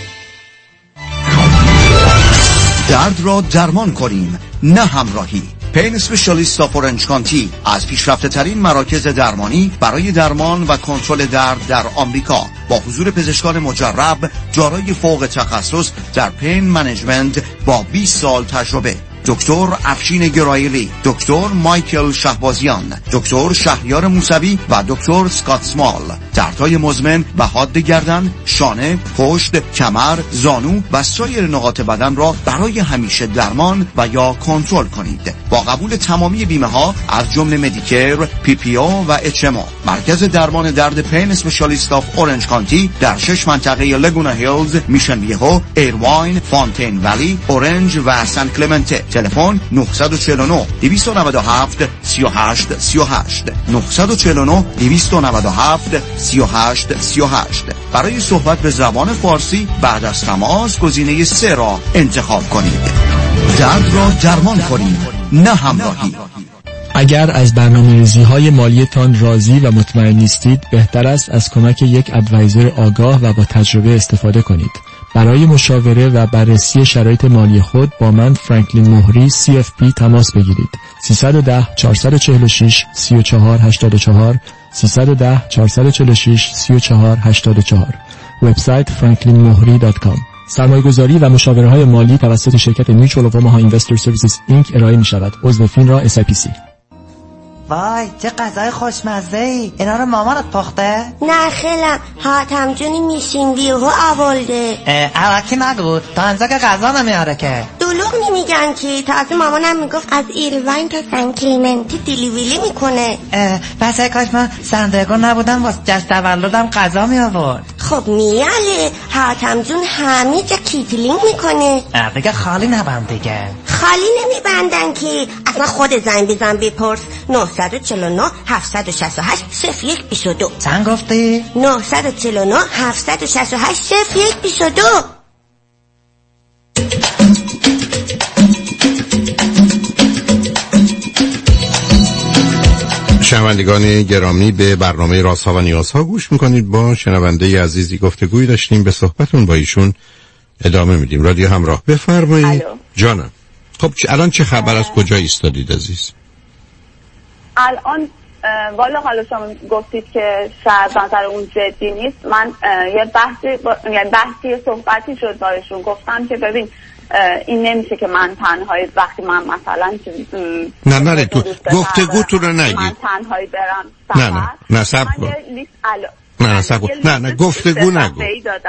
درد را درمان کنیم، نه همراهی. پین اسپشیالیست آف اورنج کانتی از پیشرفته ترین مراکز درمانی برای درمان و کنترل درد در آمریکا با حضور پزشکان مجرب دارای فوق تخصص در پین منیجمنت با بیست سال تجربه. دکتر افشین گرایلی، دکتر مایکل شهبازیان، دکتر شهریار موسوی و دکتر سکات سمال. دردهای مزمن و حاد گردن، شانه، پشت، کمر، زانو و سایر نقاط بدن را برای همیشه درمان و یا کنترل کنید. با قبول تمامی بیمه ها از جمله مدیکر، پی پی او و اچ ام او. مرکز درمان درد پین اسپشیالیست آف اورنج کانتی در شش منطقه لگونا هیلز، میشن ویهو، ایرواین، فونتین ولی، اورنج و سان کلمنته. تلفن نه چهار نه دو نه هفت سه هشت سه هشت نه چهار نه دو نه هفت سه هشت سه هشت. برای صحبت به زبان فارسی بعد از تماس گزینه سه را انتخاب کنید. درد را درمان کنید، نه همراهی. اگر از برنامه‌ریزی های مالیتان راضی و مطمئن نیستید، بهتر است از کمک یک ادوایزر آگاه و با تجربه استفاده کنید. برای مشاوره و بررسی شرایط مالی خود با من فرانکلین مهری سی اف پی تماس بگیرید. سه یک صفر چهار چهار شش سه چهار هشت چهار سه یک صفر چهار چهار شش سه چهار هشت چهار. وبسایت فرانکلین مهری دات کام. سرمایه‌گذاری و مشاوره مالی توسط شرکت میچوال اف اوماها اینوستر سرویسز اینک ارائه می‌شود. عضو فینرا اس آی پی سی. وای چه غذای خوشمزه‌ای. اینا رو مامانت پخته؟ نه خیلم حاتم جونی میشین ویهو آورده. الکی نگو تا انزا که غذا نمیاره که. دلوغ نمیگن که تازه مامانم میگفت از ایرواین تا سن کلیمنتی دیلیویلی میکنه. پس کاش من سندرگو نبودم واسه جشن تولدم غذا می آورد. خب میاله حاتم جون همه جا کیتلینگ میکنه. دیگه خالی نبند دیگه. خالی نمیبندن که اصلا خود زنگ بزن بپرس. نه چهار نه هفت شش هشت صفر یک دو دو. چند گفتی؟ نه چهار نه هفت شش هشت صفر یک دو دو. شنوندگان گرامی، به برنامه رازها و نیازها گوش میکنید. با شنونده عزیزی گفتگوی داشتیم، به صحبتون با ایشون ادامه میدیم. رادیو همراه، بفرمایید. جانم. خب الان چه خبر، از کجا ایستادید عزیز؟ الان والا حالا شما گفتید که شاید نظر اون جدی نیست. من یه بحثی با... یعنی بحثی صحبتی شد باشون، گفتم که ببین این نمیشه که من تنهایی وقتی من مثلا نه نه تو گفتگو تو رو نگید، من تنهایی برم سفر. نه نه نه سب کن نه نه سب کن نه نه گفتگو نگو.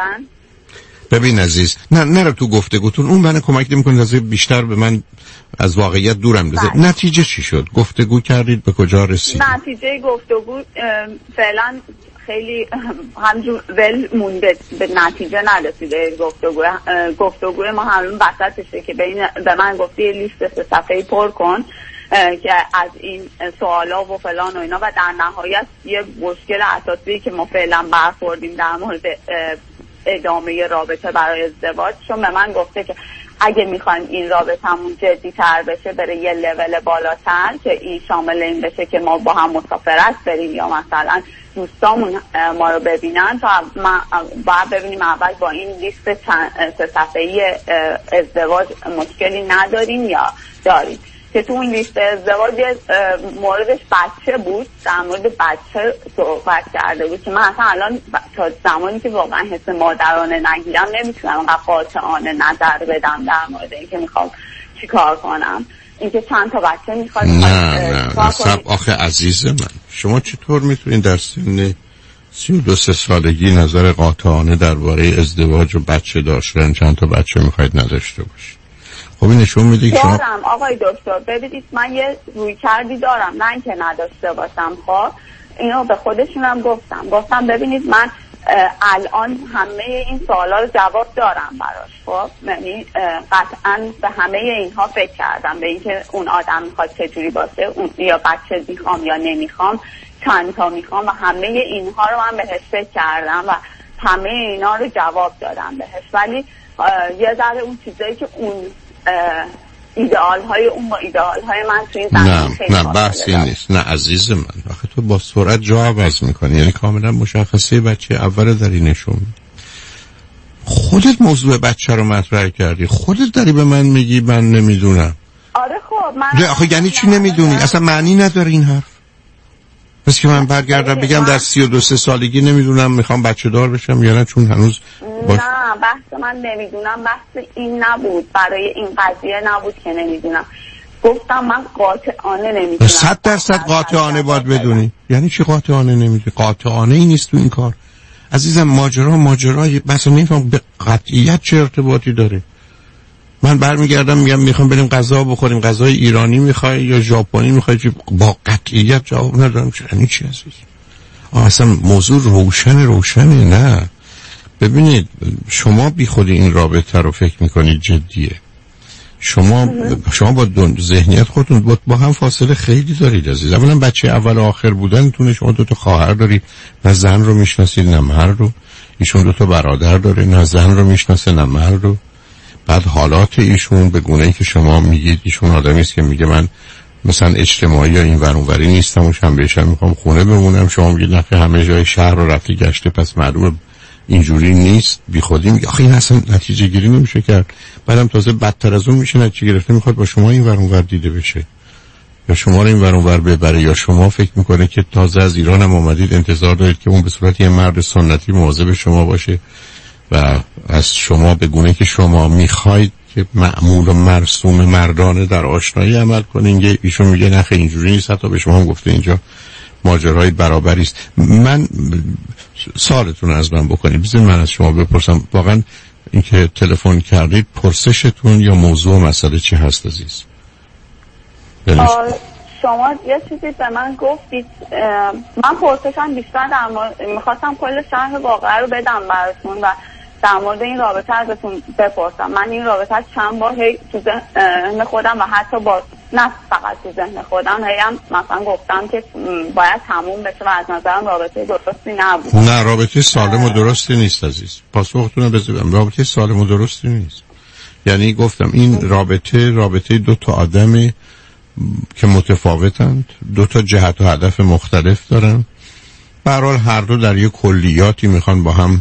ببین عزیز، نه نرو تو گفتگوتون، اون من کمک نمی‌کنه از بیشتر به من از واقعیت دورم بذاره. نتیجه چی شد؟ گفتگو کردید، به کجا رسید؟ نتیجه گفتگو فعلا خیلی همجور ول مونده، به نتیجه نرسیده. گفتگو گفتگو ما همون وسطشه که بین به من گفتی لیست سه صفحه‌ای پر کن که از این سوالا و فلان و اینا، و در نهایت یه مشکل اساسی که ما فعلا برخوردیم در مورد ادامه رابطه برای ازدواج، چون به من گفته که اگه میخوایم این رابطمون جدی تر بشه، بره یه لول بالاتر، که این شامل این بشه که ما با هم مسافرت بریم یا مثلا دوستامون ما رو ببینن، تا ما باید ببینیم اول با این لیست سه صفحه‌ای ازدواج مشکلی نداریم یا داریم. که تو اون لیست ازدواج موردش بچه بود، در مورد بچه صحبت کرده بود که من اصلا الان تا زمانی که واقعا حس مادرانه نگیرم نمیتونم انقدر قاطعانه نظر بدم در مورد اینکه میخوام چی کار کنم. اینکه چند تا بچه میخواد نه نه نه سب آخه عزیز من، شما چطور میتونین در سن سی و دو سه سالگی نظر قاطعانه درباره ازدواج و بچه داشتن، چند تا بچه میخواید نداشته باشید؟ خب این نشون میده که شما دارم آقای دکتر. ببینید من یه روی کردی دارم، نه اینکه نداشته باشم. خب اینو به خودشونم گفتم گفتم ببینید من الان همه این سوالا رو جواب دارم براش. خب یعنی قطعا به همه اینها فکر کردم، به اینکه اون آدم میخواد چجوری باشه، اون یا بچه میخوام یا نمیخوام، چند تا میخوام، و همه اینها رو من بهش فکر کردم و همه اینا رو جواب دادم بهش. ولی یه ذره اون چیزایی که اون ایدئال های اون با ایدئال های من تو این زمین خیلی نه بحثی نیست. نه عزیز من، آخه تو با سرعت جا عوض میکنی، یعنی کاملا مشخصه بچه اول داری نشون. خودت موضوع بچه رو مطرح کردی، خودت داری به من میگی من نمیدونم. آره خب من آخه یعنی چی نمیدونی؟ اصلا معنی نداره این حرف. پس که من برگردم بگم در سی و دو سه سالگی نمیدونم میخوام بچه دار بشم یا نه، چون هنوز باش... نه بحث من نمیدونم بحث این نبود، برای این قضیه نبود که نمیدونم. گفتم من قاطعانه نمیدونم. صد درصد قاطعانه باید بدونی. یعنی چی قاطعانه نمیدونی؟ قاطعانه ای نیست تو این کار عزیزم. ماجرا ماجرای مثلا نمیفهم به قطعیت چه ارتباطی داره. من برمیگردم میگم میخوام بریم غذا بخوریم، غذای ایرانی میخوای یا ژاپنی میخوای؟ با قطعیت جواب ندارم. یعنی چی عزیز؟ اصلا موضوع روشن روشنه. نه ببینید، شما بی خود این رابطه رو فکر میکنید جدیه. شما شما با ذهنیت خودتون با, با هم فاصله خیلی دارید عزیز. اولا بچه اول و آخر بودنتونه. شما دو تا خواهر دارید، نه زن رو میشناسید نه مرد رو. ایشون دو تا برادر داره، نه زن رو میشناسه نه مرد رو. بعد حالات ایشون به گونه‌ای که شما میگید ایشون آدمی است که میگه من مثلا اجتماعی یا این ور اونوری نیستم و شنبه شب میخوام خونه بمونم. شما میگید نه همه جای شهر رو رفتی گشته پس معلومه اینجوری نیست. بی خودی میگه آخه این اصلا نتیجه گیری نمیشه کرد. بعدم تازه بدتر از اون میشه نتیجه گرفته میخواد با شما این ور اونور دیده بشه یا شما رو این ور اونور ببره، یا شما فکر میکنه که تازه از ایران هم اومدید انتظار دارید که اون به صورت یه مرد سنتی مواظب شما باشه و از شما به گونه که شما میخواید که معمول و مرسوم مردانه در آشنایی عمل کنین. ایشون میگه نه خیلی اینجوری نیست، حتی به شما هم گفته اینجا ماجرای برابری است. من سوالتون از من بکنید، بذارید من از شما بپرسم واقعا اینکه تلفن کردید پرسشتون یا موضوع مسئله چی هست عزیز؟ شما یه چیزی به من گفتید، من پرسشم بیشتر در مورد میخواستم کل شرح واقعه رو بدم براتون و در مورد این رابطه ازتون بپرسم. من این رابطه چند بار هی تو ذهن خودم و حتی با نه فقط تو ذهن خودم هی هم مثلا گفتم که باید تموم بشه و از نظرم رابطه درستی نبود. نه رابطه سالم و درستی نیست عزیز. پاسختون رو بذارم، رابطه سالم و درستی نیست. یعنی گفتم این رابطه رابطه دو تا آدم که متفاوتند، دو تا جهت و هدف مختلف دارن. به هر حال هر دو در یک کلیاتی میخوان با هم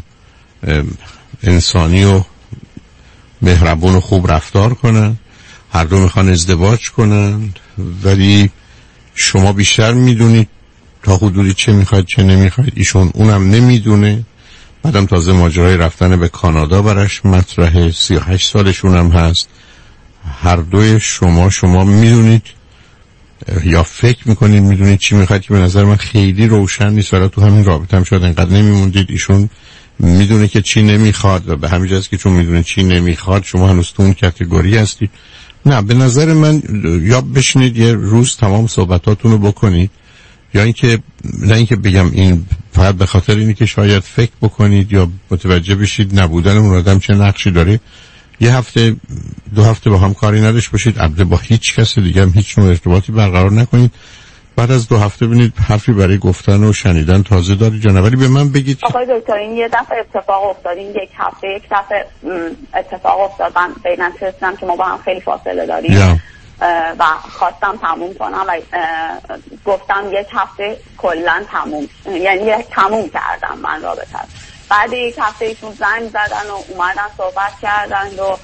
انسانی و مهربون و خوب رفتار کنن. هر دو میخوان ازدواج کنن، ولی شما بیشتر میدونید تا حدودی چه میخواید چه نمیخواید. ایشون اونم نمیدونه. بعدم تازه ماجرای رفتن به کانادا براش مطرحه. سی و هشت سالشون هم هست. هر دوی شما شما میدونید یا فکر میکنید میدونید چی میخواید که به نظر من خیلی روشن نیست. ولی تو همین رابطه هم شاید انقدر نمیموندید. ایشون میدونه که چی نمیخواد و به همین جاست که چون میدونه چی نمیخواد شما هنوز تو اون کاتگوری هستید. نه به نظر من یا بشینید یه روز تمام صحبتاتون رو بکنید، یا اینکه نه اینکه بگم این فقط به خاطر اینه که شاید فکر بکنید یا متوجه بشید نبودن اون آدم چه نقشی داره، یه هفته دو هفته با هم کاری نداشت باشید، البته با هیچ کس دیگه هم هیچ نوع ارتباطی برقرار نکنید. بعد از دو هفته ببینید حرفی برای گفتن و شنیدن تازه دارید یا نه. ولی به من بگید آقای دکتر این یه دفعه اتفاق افتاد، این یک هفته یک دفعه اتفاق افتاد. من به این نتیجه رسیدم که ما با هم خیلی فاصله داریم yeah. و خواستم تموم کنم و گفتم یک هفته کلا تموم، یعنی تموم کردم من رابطه. بعد یک هفته ایشون زنگ زدن و اومدن صحبت کردن و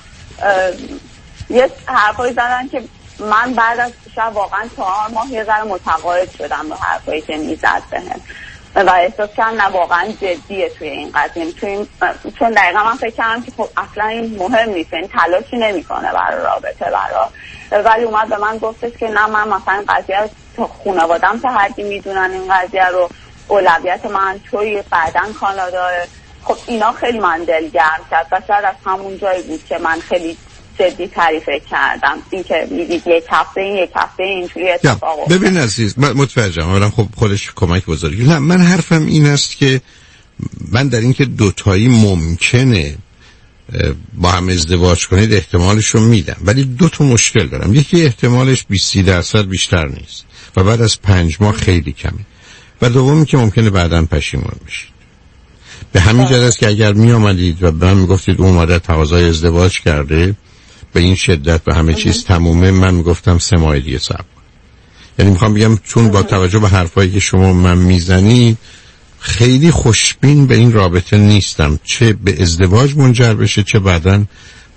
یه حرفایی زدن که من بعد از شب واقعا چهار ماه یه ذره متقاعد شدم به حرفایی که میزد بهم و احساس کردم نه واقعا جدیه توی این قضیه. چون دقیقا من فکر کردم که خب اصلا این مهم نیست، این تلاشی نمیکنه برای رابطه برای، ولی اومد به من گفتش که نه من مثلا قضیه رو خانواده‌ام تا حدی میدونن این قضیه رو، اولویت من توی بعدن کانادا. خب اینا خیلی من دلگرم کرد و شاید از همون جایی بود که من خیلی جدی تعریف کردم این که میدید یک هفته این یک هفته اینجوری اتفاق افتاد. ببین عزیز من متوجهم، اولا خب خودش کمک بزرگی. نه من حرفم این است که من در این که دوتایی ممکنه با هم ازدواج کنید احتمالش رو میدم، ولی دو تا مشکل دارم. یکی احتمالش بیست درصد بیشتر نیست و بعد از پنج ماه خیلی کمه، و دومی که ممکنه بعداً پشیمون بشید. به همین جهت است که اگر می آمدید و به من میگفتید اون مادر تقاضای ازدواج کرده به این شدت و همه چیز تمومه، من میگفتم سه ماه دیگه صبر. یعنی میخوام بگم چون با توجه به حرفایی که شما من میزنید خیلی خوشبین به این رابطه نیستم، چه به ازدواج منجر بشه چه بعداً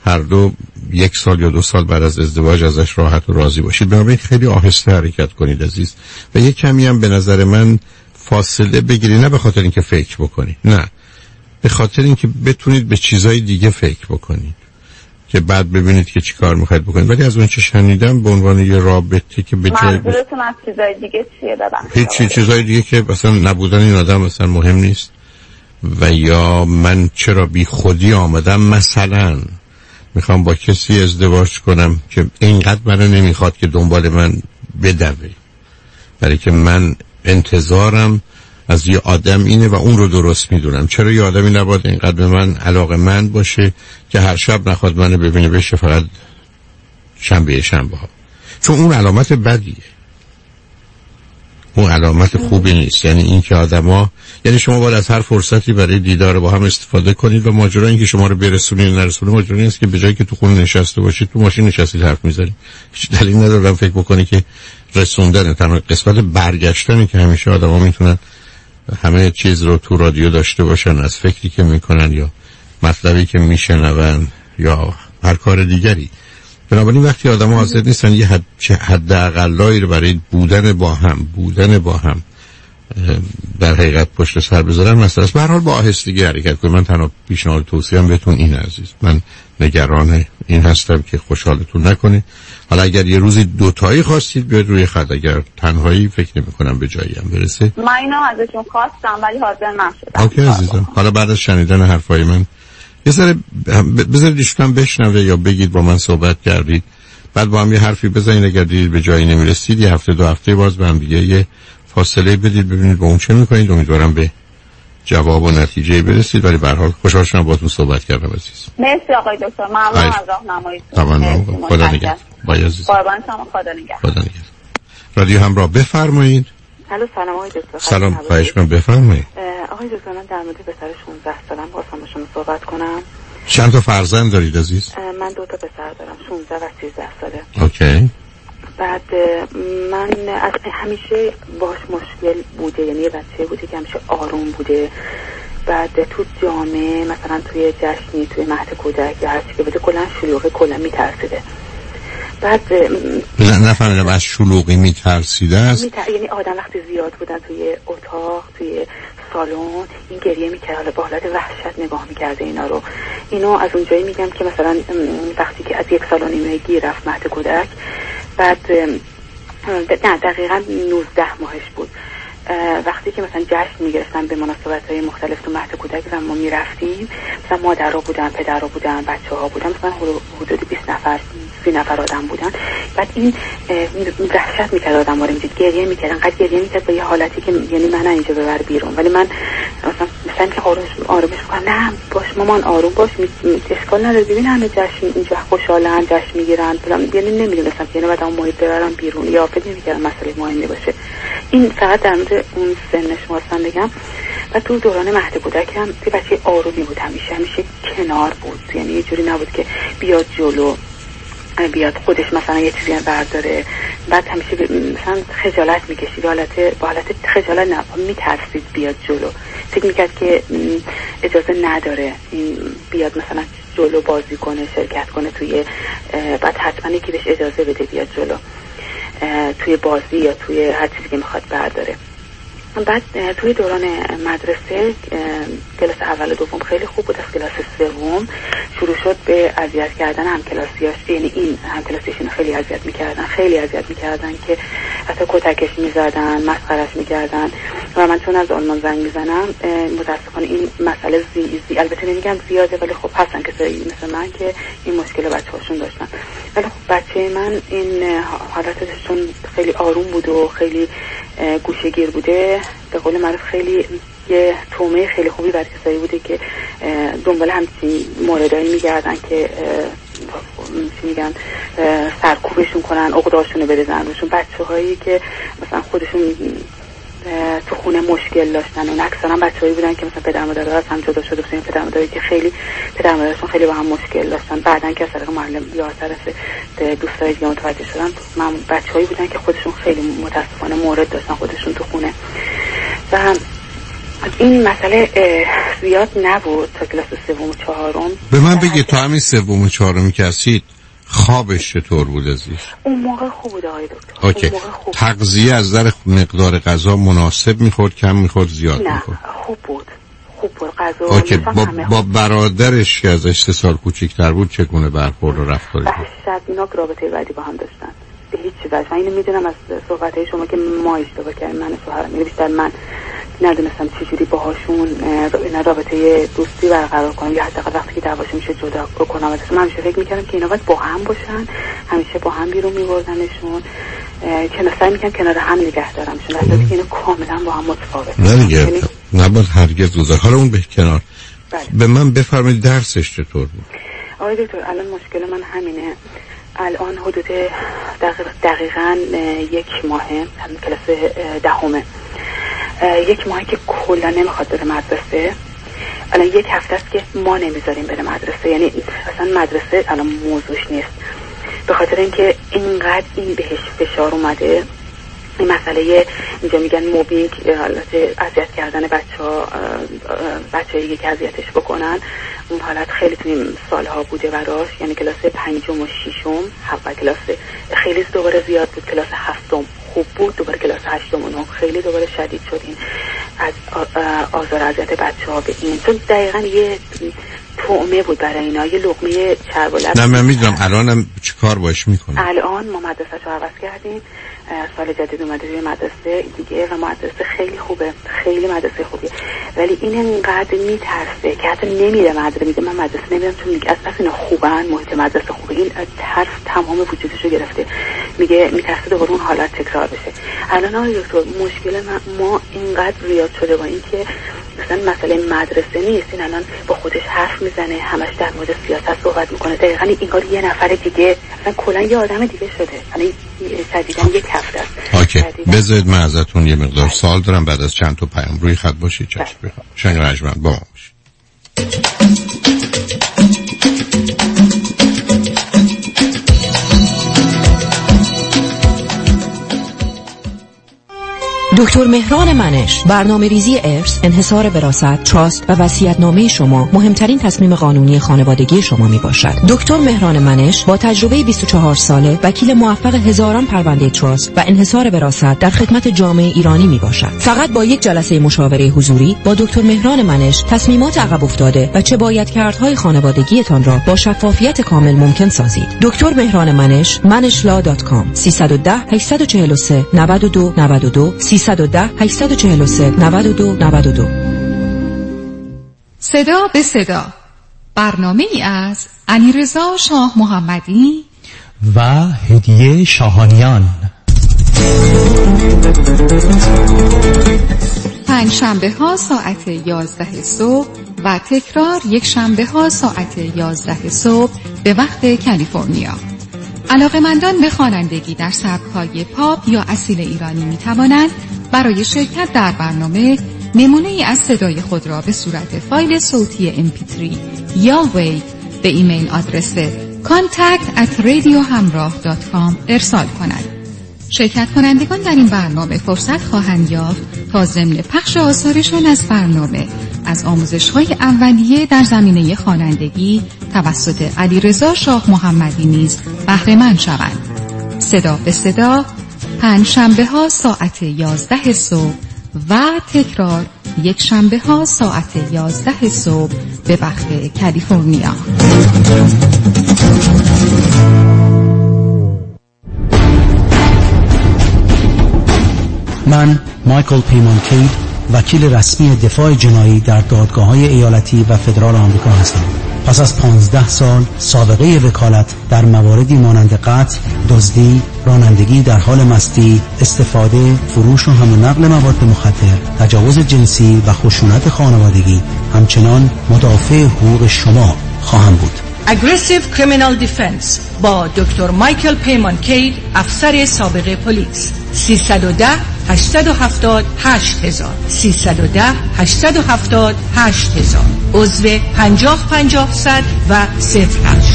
هر دو یک سال یا دو سال بعد از ازدواج ازش راحت و راضی باشید. بنابراین خیلی آهسته حرکت کنید عزیز و یک کمی هم به نظر من فاصله بگیرید، نه به خاطر اینکه فکر بکنید، نه به خاطر اینکه بتونید به چیزای دیگه فکر بکنید که بعد ببینید که چی کار میخواید بکنید. ولی از اون چه شنیدم به عنوان یه رابطه که به جای منظورتون از چیزای دیگه چیه؟ ببخشید هیچ چیزای دیگه که مثلا نبودن این آدم مثلا مهم نیست و یا من چرا بی خودی آمدم مثلا میخوام با کسی ازدواج کنم که اینقدر منو نمیخواد که دنبال من بدوه، برای که من انتظارم از یه آدم اینه و اون رو درست میدونم. چرا یه آدمی نباید اینقدر به من علاقه‌مند باشه که هر شب نخواد منو ببینه بشه فقط شنبه شنبه ها؟ چون اون علامت بدیه، اون علامت خوبی نیست. یعنی این که آدما، یعنی شما باید از هر فرصتی برای دیدار با هم استفاده کنید و ماجرا این که شما رو برسونید نرسونید ماجرا نیست که به جایی که تو خونه نشسته باشید تو ماشین نشستید حرف میزنید. هیچ دلیل نداره فکر بکنی که رسوندن تنها قسمت برگشتنی که همیشه آدما میتونن همه چیز رو تو رادیو داشته باشن، از فکری که میکنن یا مطلبی که میشنون یا هر کار دیگری. بنابراین وقتی آدم ها حاضر نیستن یه حد حد اقلایی رو برای بودن با هم بودن با هم در حقیقت پشت سر بذارن مسئله است. به هر حال با آهستگی حرکت کنید. من تنها پیشنهاد توصیه‌ام بهتون این عزیز، من نگران این هستم که خوشحالتون نکنه. حالا اگر یه روزی دوتایی خواستید بیاد روی خط، اگر تنهایی فکر نمی کنم به جایی هم برسه. من اینو ازشون خواستم ولی حاضر نشدم. اوکی عزیزم، حالا بعد از شنیدن حرفای من یه ذره بذارید ایشون بشنوه یا بگید با من صحبت کردید، بعد با هم یه حرفی بزنید. اگر دیدید به جایی نمیرسید یه هفته دو هفته باز به هم دیگه یه فاصله بدید ببینید با اون چه میکنید. امیدوارم به جواب و نتیجه برسید. ولی به هر حال خوشحال شدم باهاتون صحبت کردم عزیز. مرسی آقای دکتر، ممنون از راهنماییتون. تمام. خدا نگهدار. با عزیز. قربان شما. خدا نگهدار. خدا نگهدار. رادیو همراه بفرمایید. الو سلام آقای دکتر. سلام، خواهش می‌کنم بفرمایید. آقای دکتر من در مورد پسر شانزده سالم خواستم با شما صحبت کنم. چند تا فرزند دارید عزیز؟ من دو تا پسر دارم، شانزده و سیزده ساله. اوکی. بعد من از همیشه باش مشکل بوده، یعنی یه بچه بوده که همیشه آروم بوده. بعد تو جامعه مثلا توی جشنی توی مهد کودک یا هر چی که بوده کلا شلوغی کلا میترسیده. بعد نه نفهمیدم از شلوغی میترسیده است؟ میتر... یعنی آدم وقتی زیاد بودن توی اتاق توی سالن این گریه میکرد، حالا با حالت وحشت نگاه میکرده اینا رو. اینو از اونجایی میگم که مثلا وقتی که از یک سال و نیمگی رفت مهد کودک، بعد نه دقیقا نوزده ماهش بود، وقتی که مثلا جشن میگرفتن به مناسبت‌های مختلف تو مهد کودک و ما میرفتیم، مثلا مادرها بودن، پدرها بودن، بچه‌ها بودن، مثلا حدود بیست نفر سی نفر آدم بودن. بعد این وحشت میکرد آدم‌ها رو، میدید گریه میکردن، انقدر گریه میکرد به یه حالتی که یعنی من اینجا ببر بیرون. ولی من مثلا مثلا که آرومش آرومش میگم نه باش مامان آروم باش، اشکال نداره، ببین همه جشن اینجا خوشحالن جشن میگیرن، یعنی نمیدونستم که بعد اون محیط ببرم بیرون یا فکر نمی‌کردم مسئله مهمی باشه. این فقط در مورد اون سنش واسم بگم. و تو دوران مهد کودک هم یه بچه آرومی بود، همیشه همیشه کنار بود، یعنی یه جوری نبود که بیاد جلو بیاد خودش مثلا یه چیزی برداره. بعد همیشه مثلا خجالت میکشید، حالت با حالت خجالت نه میترسید بیاد جلو، فکر میکرد که اجازه نداره این بیاد مثلا جلو بازی کنه شرکت کنه توی، بعد حتما یکی بهش اجازه بده بیاد جلو توی بازی یا توی هر چیزی که میخواد برداره. بعد توی دوران مدرسه کلاس اول و دوم خیلی خوب بود، از کلاس سوم شروع شد به اذیت کردن همکلاسیاش، یعنی این همکلاسیشون خیلی اذیت میکردن خیلی اذیت میکردن که حتی کتکش میزدن، مسخرش میکردن. و من چون از آلمان زنگ میزنم متاسفانه این مسئله زی زی البته نمیگم زیاده ولی خب هستن کسایی مثل من که این مشکل بچه‌هاشون داشتن. ولی خب بچه من این حالتشون خیلی آروم بود و خیلی گوشه‌گیر بوده، به قول معروف خیلی یه تومه خیلی خوبی برای کسایی بوده که دنبال همچین موردایی میگردن که چی میگن سرکوبشون کنن، عقده‌هاشون رو بریزن روشون. بچه‌هایی که مثلا خودشون تو خونه مشکل داشتن، اون اکثرا بچه‌هایی بودن که مثلا پدر مادرها از هم جدا شده بودن، پدر مادری که خیلی پدر مادرشون خیلی با هم مشکل داشتن. بعدن که از طریق معلم یا از طرف دوستای دیگه متوجه شدن، من بچه‌هایی بودن که خودشون خیلی متأسفانه مورد داشتن خودشون تو خونه. و این مسئله زیاد نبود تا کلاس سوم و چهارم. به من بگید تا همین سوم و چهارمی که هستید خوابش چطور بود عزیز؟ اون موقع خوب بود آقای دکتر. اوکی. اون موقع خوب. تغذیه از نظر مقدار غذا مناسب میخورد، کم میخورد، زیاد نه میخورد؟ خوب بود. خوب بود غذا. اوکی. با, با برادرش که از سه سال کوچیک‌تر بود چگونه برخورد و رفتاری بود؟ وحشتناک رابطه بعدی با هم داشتن. به هیچ وجه. من اینو میدونم از صحبت‌های شما که ما اشتباه کردیم، من و شوهرم. یعنی بیشتر من ندونستم چجوری باهاشون اینا رابطه دوستی برقرار کنم یا حداقل وقتی که دعواشون میشه جدا کنم. من همیشه فکر میکردم که اینا باید با هم باشن، همیشه با هم بیرون میبردنشون، که سعی میکنم کنار هم نگه دارمشون، در حالی که اینا کاملا با هم متفاوت. نه دیگه نباید هرگز دوزار. حالا اون به کنار. بله. به من بفرمایید درسش چطور بود؟ آقای دکتر الان مشکل من همینه. الان حدود دقیق دقیقاً یک ماهه، همین کلاس دهمه، یک ماهی که کلا نمیخواد بره مدرسه. الان یک هفته است که ما نمیذاریم بره مدرسه، یعنی اصلا مدرسه الان موضوعش نیست، به خاطر اینکه اینقدر این بهش فشار اومده. این مسئله اینجا میگن موبینگ، حالت اذیت کردن بچه‌ها، بچه‌ای که اذیتش بکنن، اون حالت خیلی تو این سالها بوده براش. یعنی کلاس پنجم و ششم، هفت کلاس خیلی دوباره زیاد بود، کلاس هفتم خوب بود، دوباره کلاس هشتم و نهم خیلی دوباره شدید شد این از آزار اذیت بچه‌ها به این، چون دقیقاً یه طعمه بود برای اینا، یه لقمه چرب و لب. نه من میدونم الانم چی کار باش میکنه. الان ما مدرسه‌شو عوض کردیم، سال جدید اومده توی مدرسه دیگه و مدرسه خیلی خوبه، خیلی مدرسه خوبیه، ولی این انقدر میترسه که حتی نمیره مدرسه. میگه من مدرسه نمیرم چون میگه اصلا اینا خوبن، محیط مدرسه خوبه. این ترس تمام وجودشو گرفته، میگه میترسه دوباره اون حالت تکرار بشه. الان آقای دکتر مشکل ما اینقدر زیاد شده با این که مثلا مسئله مدرسه نیست، این الان با خودش حرف میزنه، همش در مورد سیاست صحبت میکنه، دقیقاً اینگار یه نفر دیگه، اصلا کلا یه آدم دیگه شده. الان جدیداً یک هفته است. اوکی. بذارید من ازتون یه مقدار سوال دارم، بعد از چند تا پیام روی خط باشید. چشم بخوام. شنگ رجمند با ما باشید. دکتر مهران منش، برنامه ریزی ارث، انحصار وراثت، تراست و وصیت‌نامه شما مهمترین تصمیم قانونی خانوادگی شما می باشد. دکتر مهران منش با تجربه بیست و چهار ساله، وکیل موفق هزاران پرونده تراست و انحصار وراثت در خدمت جامعه ایرانی می باشد. فقط با یک جلسه مشاوره حضوری با دکتر مهران منش تصمیمات عقب افتاده و چه باید کردهای خانوادگیتان را با شفافیت کامل ممکن سازید. دکتر مهران منش، منش لا دات کام. سیصد و ده هشتصد و چهل و سه نود و دو نود و دو سیصد و ده هشتصد و چهل و سه نود و دو نود و دو. صدا به صدا، برنامه ای از علیرضا شاه محمدی و هدیه شاهانیان. پنج شنبه ها ساعت یازده صبح و تکرار یک شنبه ها ساعت یازده صبح به وقت کالیفرنیا. علاقه‌مندان به خوانندگی در سبک‌های پاپ یا اصیل ایرانی می‌توانند برای شرکت در برنامه نمونه‌ای از صدای خود را به صورت فایل صوتی ام پی تری یا ویو به ایمیل آدرس کانتکت ات رادیو همراه دات کام ارسال کنند. شرکت کنندگان در این برنامه فرصت خواهند یافت تا ضمن پخش آثارشان از برنامه از آموزش‌های اولیه در زمینه خوانندگی توسط علیرضا شاه محمدی نیز بهره مند شوند. صدا به صدا، پنج شنبه ها ساعت یازده صبح و تکرار یک شنبه ها ساعت یازده صبح به وقت کالیفرنیا. من مایکل پیمانکی، وکیل رسمی دفاع جنایی در دادگاه‌های ایالتی و فدرال آمریکا هستم. پس از پانزده سال سابقه وکالت در مواردی مانند قتل، دزدی، رانندگی در حال مستی، استفاده، فروش و حمل و نقل مواد مخدر، تجاوز جنسی و خشونت خانوادگی، همچنان مدافع حقوق شما خواهم بود. Aggressive Criminal Defense با دکتر مایکل پیمانکید، افسر سابق پلیس. سیصد و ده هشتصد و هفتاد هشت هزار سیصد و ده هشتصد و هفتاد هشت هزار، عضو پنجاه پنجاه صد و صفر هشت.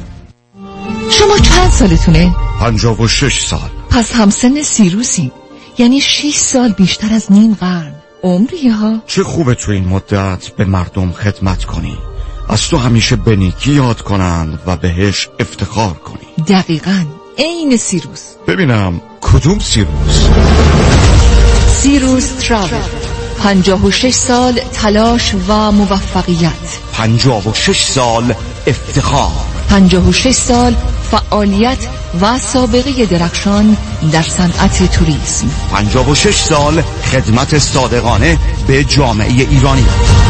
شما چند سالتونه؟ پنجاه و شش سال. پس همسن سیروسی. یعنی شش سال بیشتر از نیم قرن عمریه ها. چه خوبه تو این مدت به مردم خدمت کنی، از تو همیشه به نیکی یاد کنند و بهش افتخار کنی. دقیقاً عین سیروس. ببینم کدوم سیروس؟ سیروس تراول. پنجاه و شش سال تلاش و موفقیت، پنجاه و شش سال افتخار، پنجاه و شش سال فعالیت و سابقه درخشان در صنعت توریسم، پنجاه و شش سال خدمت صادقانه به جامعه ایرانی.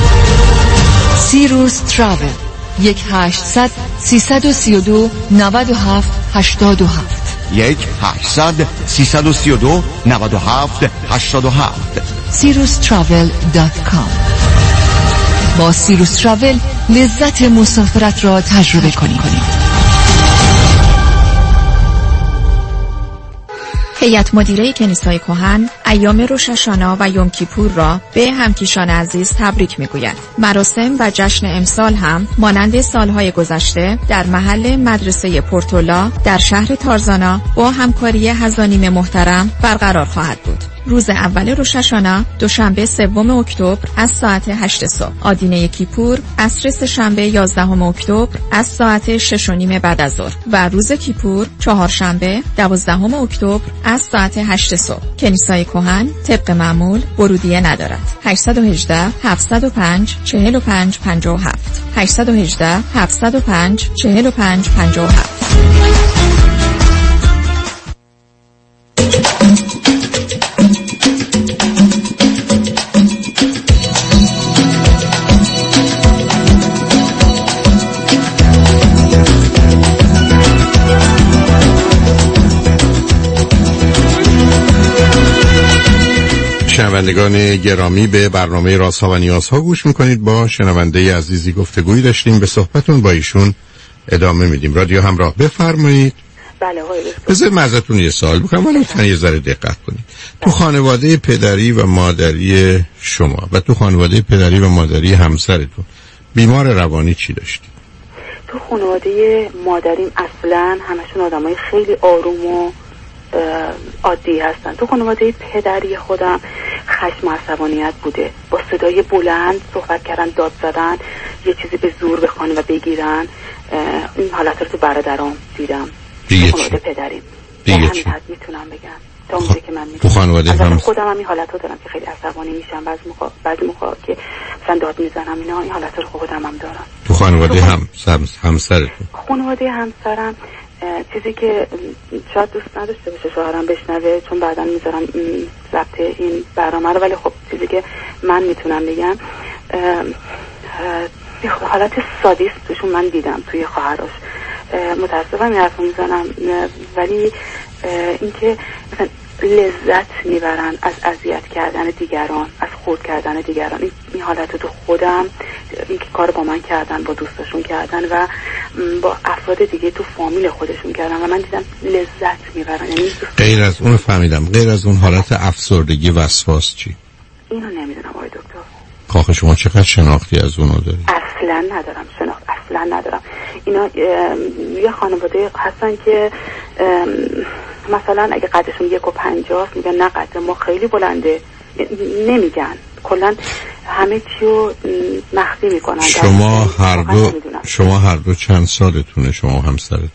سیروس تراول. یک هشتصد سیصد و سی و دو نود و هفت هشتاد و هفت. یک هشتصد سیصد و سی و دو نود و هفت هشتاد و هفت. سیروس تراول دات کام. با سیروس تراول لذت مسافرت را تجربه کنید. هیئت مدیره کنیسای کهن ایام روش هاشانا و یوم کیپور را به همکیشان عزیز تبریک میگوید. مراسم و جشن امسال هم مانند سالهای گذشته در محل مدرسه پورتولا در شهر تارزانا با همکاری حضانیم محترم برقرار خواهد بود. روز اول روش هاشانا دوشنبه سوم اکتبر از ساعت هشت صبح، آدینه کیپور عصر سه‌شنبه یازدهم اکتبر از ساعت شش و نیم بعد از ظهر و روز کیپور چهارشنبه دوازدهم اکتبر از ساعت هشت صبح. کنیسای کهن طبق معمول ورودیه ندارد. هشت یک هشت هفت صفر پنج چهل و پنج پنجاه و هفت هشت یک هشت هفت صفر پنج چهل و پنج پنجاه و هفت. شنوندگان گرامی، به برنامه رازها و نیازها گوش میکنید. با شنونده عزیزی گفتگویی داشتیم، به صحبتون با ایشون ادامه میدیم. رادیو همراه، بفرمایید. بله آقای بذار من ازتون یه سوال بکنم، ولی لطفاً یه ذره دقت کنید. تو خانواده پدری و مادری شما و تو خانواده پدری و مادری همسرتون بیمار روانی چی داشتید؟ تو خانواده مادریم اصلا همشون آدمای خیلی آروم و عادی هستن. تو خانواده پدری خودم خشم و عصبانیت بوده، با صدای بلند صحبت کردن، داد زدن، یه چیزی به زور بخوان و بگیرن. این حالت رو تو برادرام دیدم. دیگه تو خانواده پدریم دیگه همین چی؟ حد میتونم بگم تا اونجایی که من میدونم. تو خانواده هم خودم هم این حالت رو دارم که خیلی عصبانی میشم، بعضی موقع بعضی موقع که مثلا داد میزنم اینا، این حالت رو خودم هم دارم. تو خانواده هم همسرتون؟ خانواده همسرم چیزی که شاید دوست نداشته باشه شوهرم بشنوه، چون بعدا میذارم ضبط این برنامه رو، ولی خب چیزی که من میتونم بگم حالت سادیسم توشون من دیدم توی خواهرش. متاسفم این حرف میزنم، ولی اینکه مثلا لذت میبرن از اذیت کردن دیگران، از خورد کردن دیگران. این حالت رو تو خودم، این که کار با من کردن، با دوستاشون کردن و با افراد دیگه تو فامیل خودشون کردن و من دیدم لذت میبرن. یعنی غیر از اون فهمیدم، غیر از اون حالت افسردگی وسواس چی؟ اینو نمیدونم آقای دکتر. کاخ شما چقدر شناختی از اونو داری؟ اصلا ندارم شناخت، اصلا ندارم. اینا یه خانواده هستن که مثلا اگه قدشون یک و پنجاه میگن نه قد ما خیلی بلنده، نمیگن، کلا همه چیو مخفی میکنن. شما هر دو شما هر دو چند سالتونه شما همسرتون؟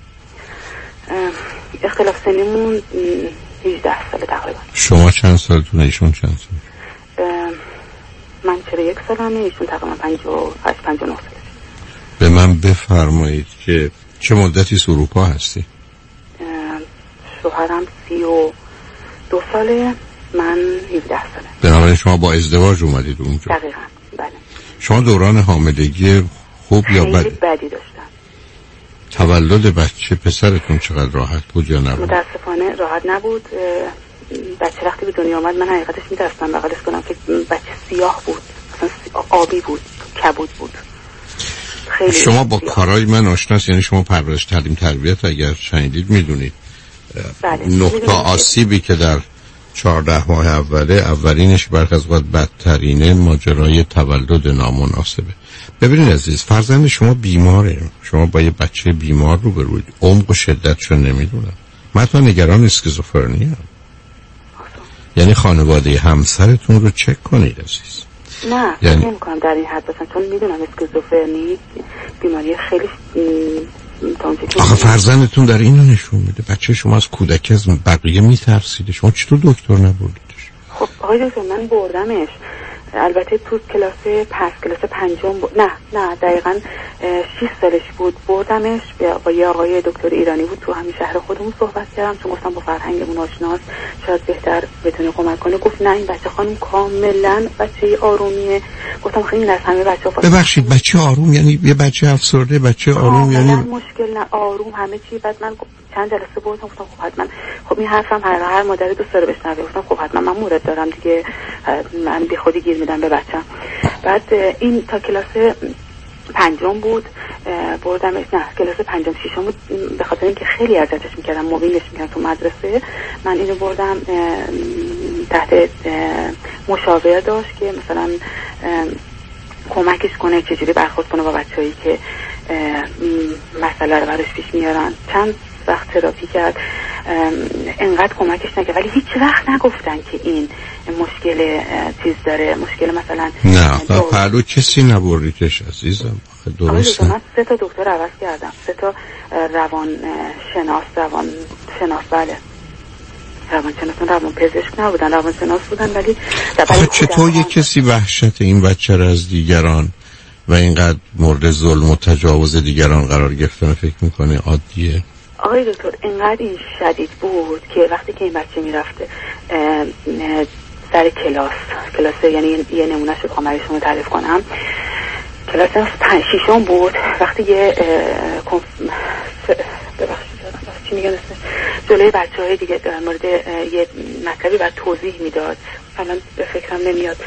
اختلاف سنیمون هجده ساله تقریبا. شما چند سالتونه ایشون چند سال؟ من چرا یک سالمه، ایشون تقریبا پنجاه و هشت پنجاه و نه سالشه. به من بفرمایید که چه مدتی اروپا هستی؟ شوهرم سی و دو ساله، من هفده ساله. بنابراین شما با ازدواج اومدید اونجا؟ دقیقا بله. شما دوران حاملگی خوب یا بد؟ خیلی بدی داشتم. تولد بچه پسرتون چقدر راحت بود یا نبود؟ متاسفانه راحت نبود. بچه وقتی به دنیا آمد من حقیقتش می‌دستم بغلش کنم که بچه سیاه بود، مثلا آبی بود، کبود بود. خیلی شما با سیاه. کارهای من آشناست، یعنی شما پرورش تعلیم تربیت اگر شنیدید میدونید بله. نقطه آسیبی که در چهارده ماه اوله اولینش برخ از وقت بدترینه ماجرای تولد نامناسبه. ببینید عزیز، فرزند شما بیماره، شما با یه بچه بیمار رو بروید، عمق و شدتشو نمیدونم. من تا نگران اسکیزوفرنی هم. یعنی خانواده همسرتون رو چک کنید عزیز. نه یعنی... فکر نمی‌کنم در این حد باشن، چون میدونم اسکیزوفرنی بیماری خیلی آخه فرزندتون در اینو نشون میده. بچه شما از کودکی از بقیه میترسیده، شما چطور دکتر نبردیدش؟ خب آقای دکتر من بردمش، البته تو کلاس پس کلاس پنجم بود. نه نه دقیقاً شش سالش بود بردمش با یه آقای دکتر ایرانی بود تو همین شهر خودمون صحبت کردم، چون گفتم با فرهنگمون آشناست شاید بهتر بتونه کمک کنه. گفت نه این بچه خانم کاملا بچه آرومیه. گفتم خیلی این از همه بچه‌ها ببخشید بچه آروم یعنی یه بچه افسرده؟ بچه آروم یعنی مشکل نه آروم همه چی. بعد من چند جلسه بردم گفتم خب حتما خب این حرفم هر هر مادر دوست داره بشنوه. گفتم خب حتما من مورد دارم دیگه، من بی خودی گیر میدم به بچه‌م. بعد این تا کلاس پنجم بود بردمش، نه کلاس پنجم ششم بود، به خاطر اینکه خیلی اذیتش میکردم موبیلش میکردم تو مدرسه. من اینو بردم تحت مشاور داشت که مثلا کمکش کنه چجوری برخورد کنه با بچه‌ای که مسئله رو براش پیش میارن. چند وقت تراپی کرد، انقدر کمکش نکرد، ولی هیچ وقت نگفتن که این مشکل چیز داره، مشکل مثلا نه تا پهلو کسی نبریدش عزیزم. درسته من سه تا دکتر عوض کردم، سه تا روان شناس روان شناس بله روان شناس روان پزشک نبودن، روان شناس بودن. ولی آخه چطور یک کسی وحشت این بچه را از دیگران و اینقدر مورد ظلم و تجاوز دیگران قرار گرفتن فکر میکنه عادیه؟ آقای دکتر اینقدر این شدید بود که وقتی که این بچه میرفته سر کلاس کلاس یعنی یه نمونه شو کامل شما تعریف کنم، کلاس پنج ششم بود، وقتی یه کنف... ببخشید چی میگن اسمش جلوی بچه های دیگه در مورد یه مطلبی باید توضیح میداد، الان به فکرم نمیاد،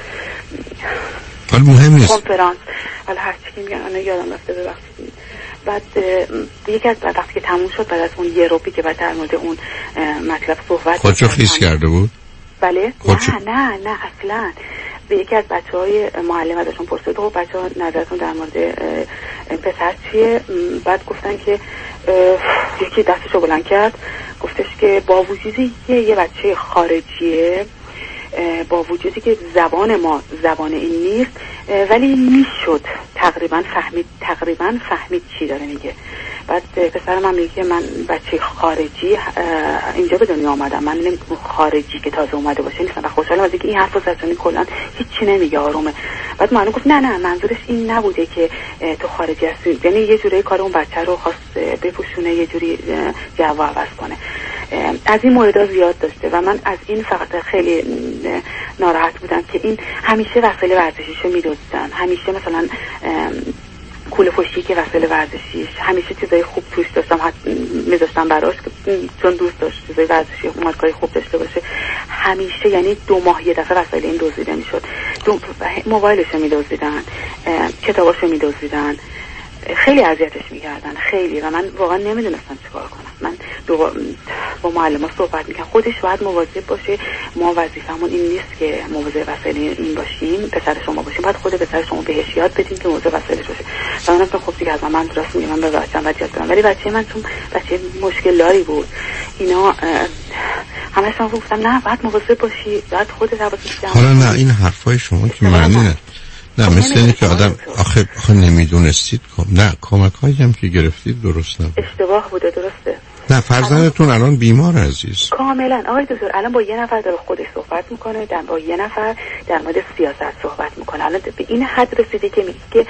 ولی مهم نیست کنفرانس حالا هر چی که میگن الان یادم رفته ببخشید. بعد یکی از وقتی که تموم شد بعد از اون یه روبی که بعد در مورد اون مطلب صحبت خودشو خیس کرده بود؟ بله خودشو... نه نه نه اصلا. به یکی از بچه های معلم ازشون پرسید و بچه ها نظرتون در مورد پسر چیه؟ بعد گفتن که یکی دستشو بلند کرد گفتش که با وجودی که یه بچه خارجیه، با وجودی که زبان ما زبان این نیست، ولی میشد تقریبا فهمید تقریبا فهمید چی داره میگه. بعد پسر من میگه که من بچه خارجی اینجا به دنیا آمدم، من نمیگم خارجی که تازه اومده باشه نیستم و خوشحالم از اینکه این حرفو زدن کلا هیچی نمیگه آرومه. بعد معلوم گفت نه نه منظورش این نبوده که تو خارجی هستی، یعنی یه جوری کار اون بچه رو خواست بپوشونه، یه جوری جو عوض کنه. از این موردها زیاد داشته و من از این فقط خیلی ناراحت بودم که این همیشه وسایل ورزشیشو میدوزدن، همیشه مثلا کوله پشتی که وسایل ورزشیش همیشه چیزای خوب توش داشتم، حتی میذاشتم براش چون دوست داشت چیزای ورزشی اومدگاهی خوب داشته باشه. همیشه یعنی دو ماه یه دفعه وسایل این دزدیده میشد، موبایلشو میدزدیدن، کتاباشو میدزدیدن، خیلی اذیتش میکردن خیلی و من واقعا نمیدونستم چیکار کنم. من دو با معلم‌ها صحبت میکنم خودش باید مواظب باشه، ما وظیفمون این نیست که مواظب وسایل این باشیم، پسر شما باشیم، باید خود پسر شما بهش یاد بدیم که مواظب وسایلش باشه. و منم خب دیگه از من, من درست میگم من به بچه‌م باید یاد بدم، ولی بچه من چون بچه مشکل داری بود اینا همش من گفتم نه باید مواظب باشی، باید خودت حواست جمع. حالا نه این حرفای شما که معنی نه نه مثل اینه که آدم آخه, آخه نمیدونستید کم نه کمک هایی هم که گرفتید درست نبود، اشتباه بوده. درسته نه فرزندتون الان بیمار عزیز کاملا. آقای دکتر الان با یه نفر داره خودش صحبت میکنه، در با یه نفر در مورد سیاست صحبت میکنه. الان به این حد رسیده که میگه که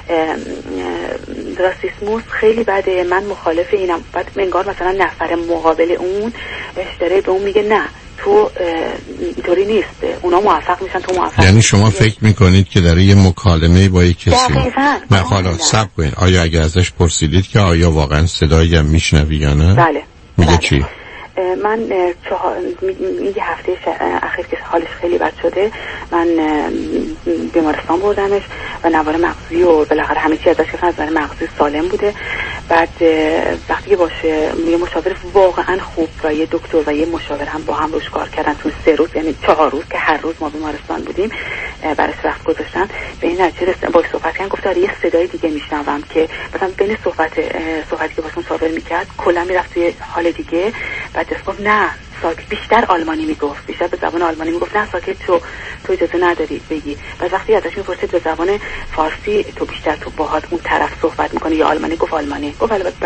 راسیسموس خیلی بده، من مخالف اینم. بعد انگار مثلا نفر مقابل اون اشتره به اون میگه نه تو اینطوری نیست، اونا موفق میشن تو موفق. یعنی شما فکر میکنید که در یه مکالمه با یک کسی نه حالا صبر کنید، آیا اگه ازش پرسیدید که آیا واقعا صدایی هم میشنوی یا نه؟ بله. میگه بله. چی؟ من چهار یه هفته اخیر که حالش خیلی بد شده من بیمارستان بردمش و نوار مغزی و بالاخره همه چی ازش گرفتن، از نظر مغزی سالم بوده. بعد وقتی که باشه یه مشاور واقعا خوب و یه دکتر و یه مشاور هم با هم روش کار کردن تو سه روز، یعنی چهار روز که هر روز ما بیمارستان بودیم براش وقت گذاشتن، به این نتیجه رسیدم باهاش صحبت کردن. گفت آره یه صدای دیگه میشنوم که مثلا بین صحبت صحبتی که باشون صحبت میکرد کلا میرفت توی حال دیگه. بعد گفت نه ساکت، بیشتر آلمانی میگفت، بیشتر به زبان آلمانی میگفت نه ساکت شو، تو اجازه نداری بگی. و وقتی ازش میپرسید به زبان فارسی تو بیشتر تو باهات اون طرف صحبت میکنه یا آلمانی، گفت آلمانی. گفت البته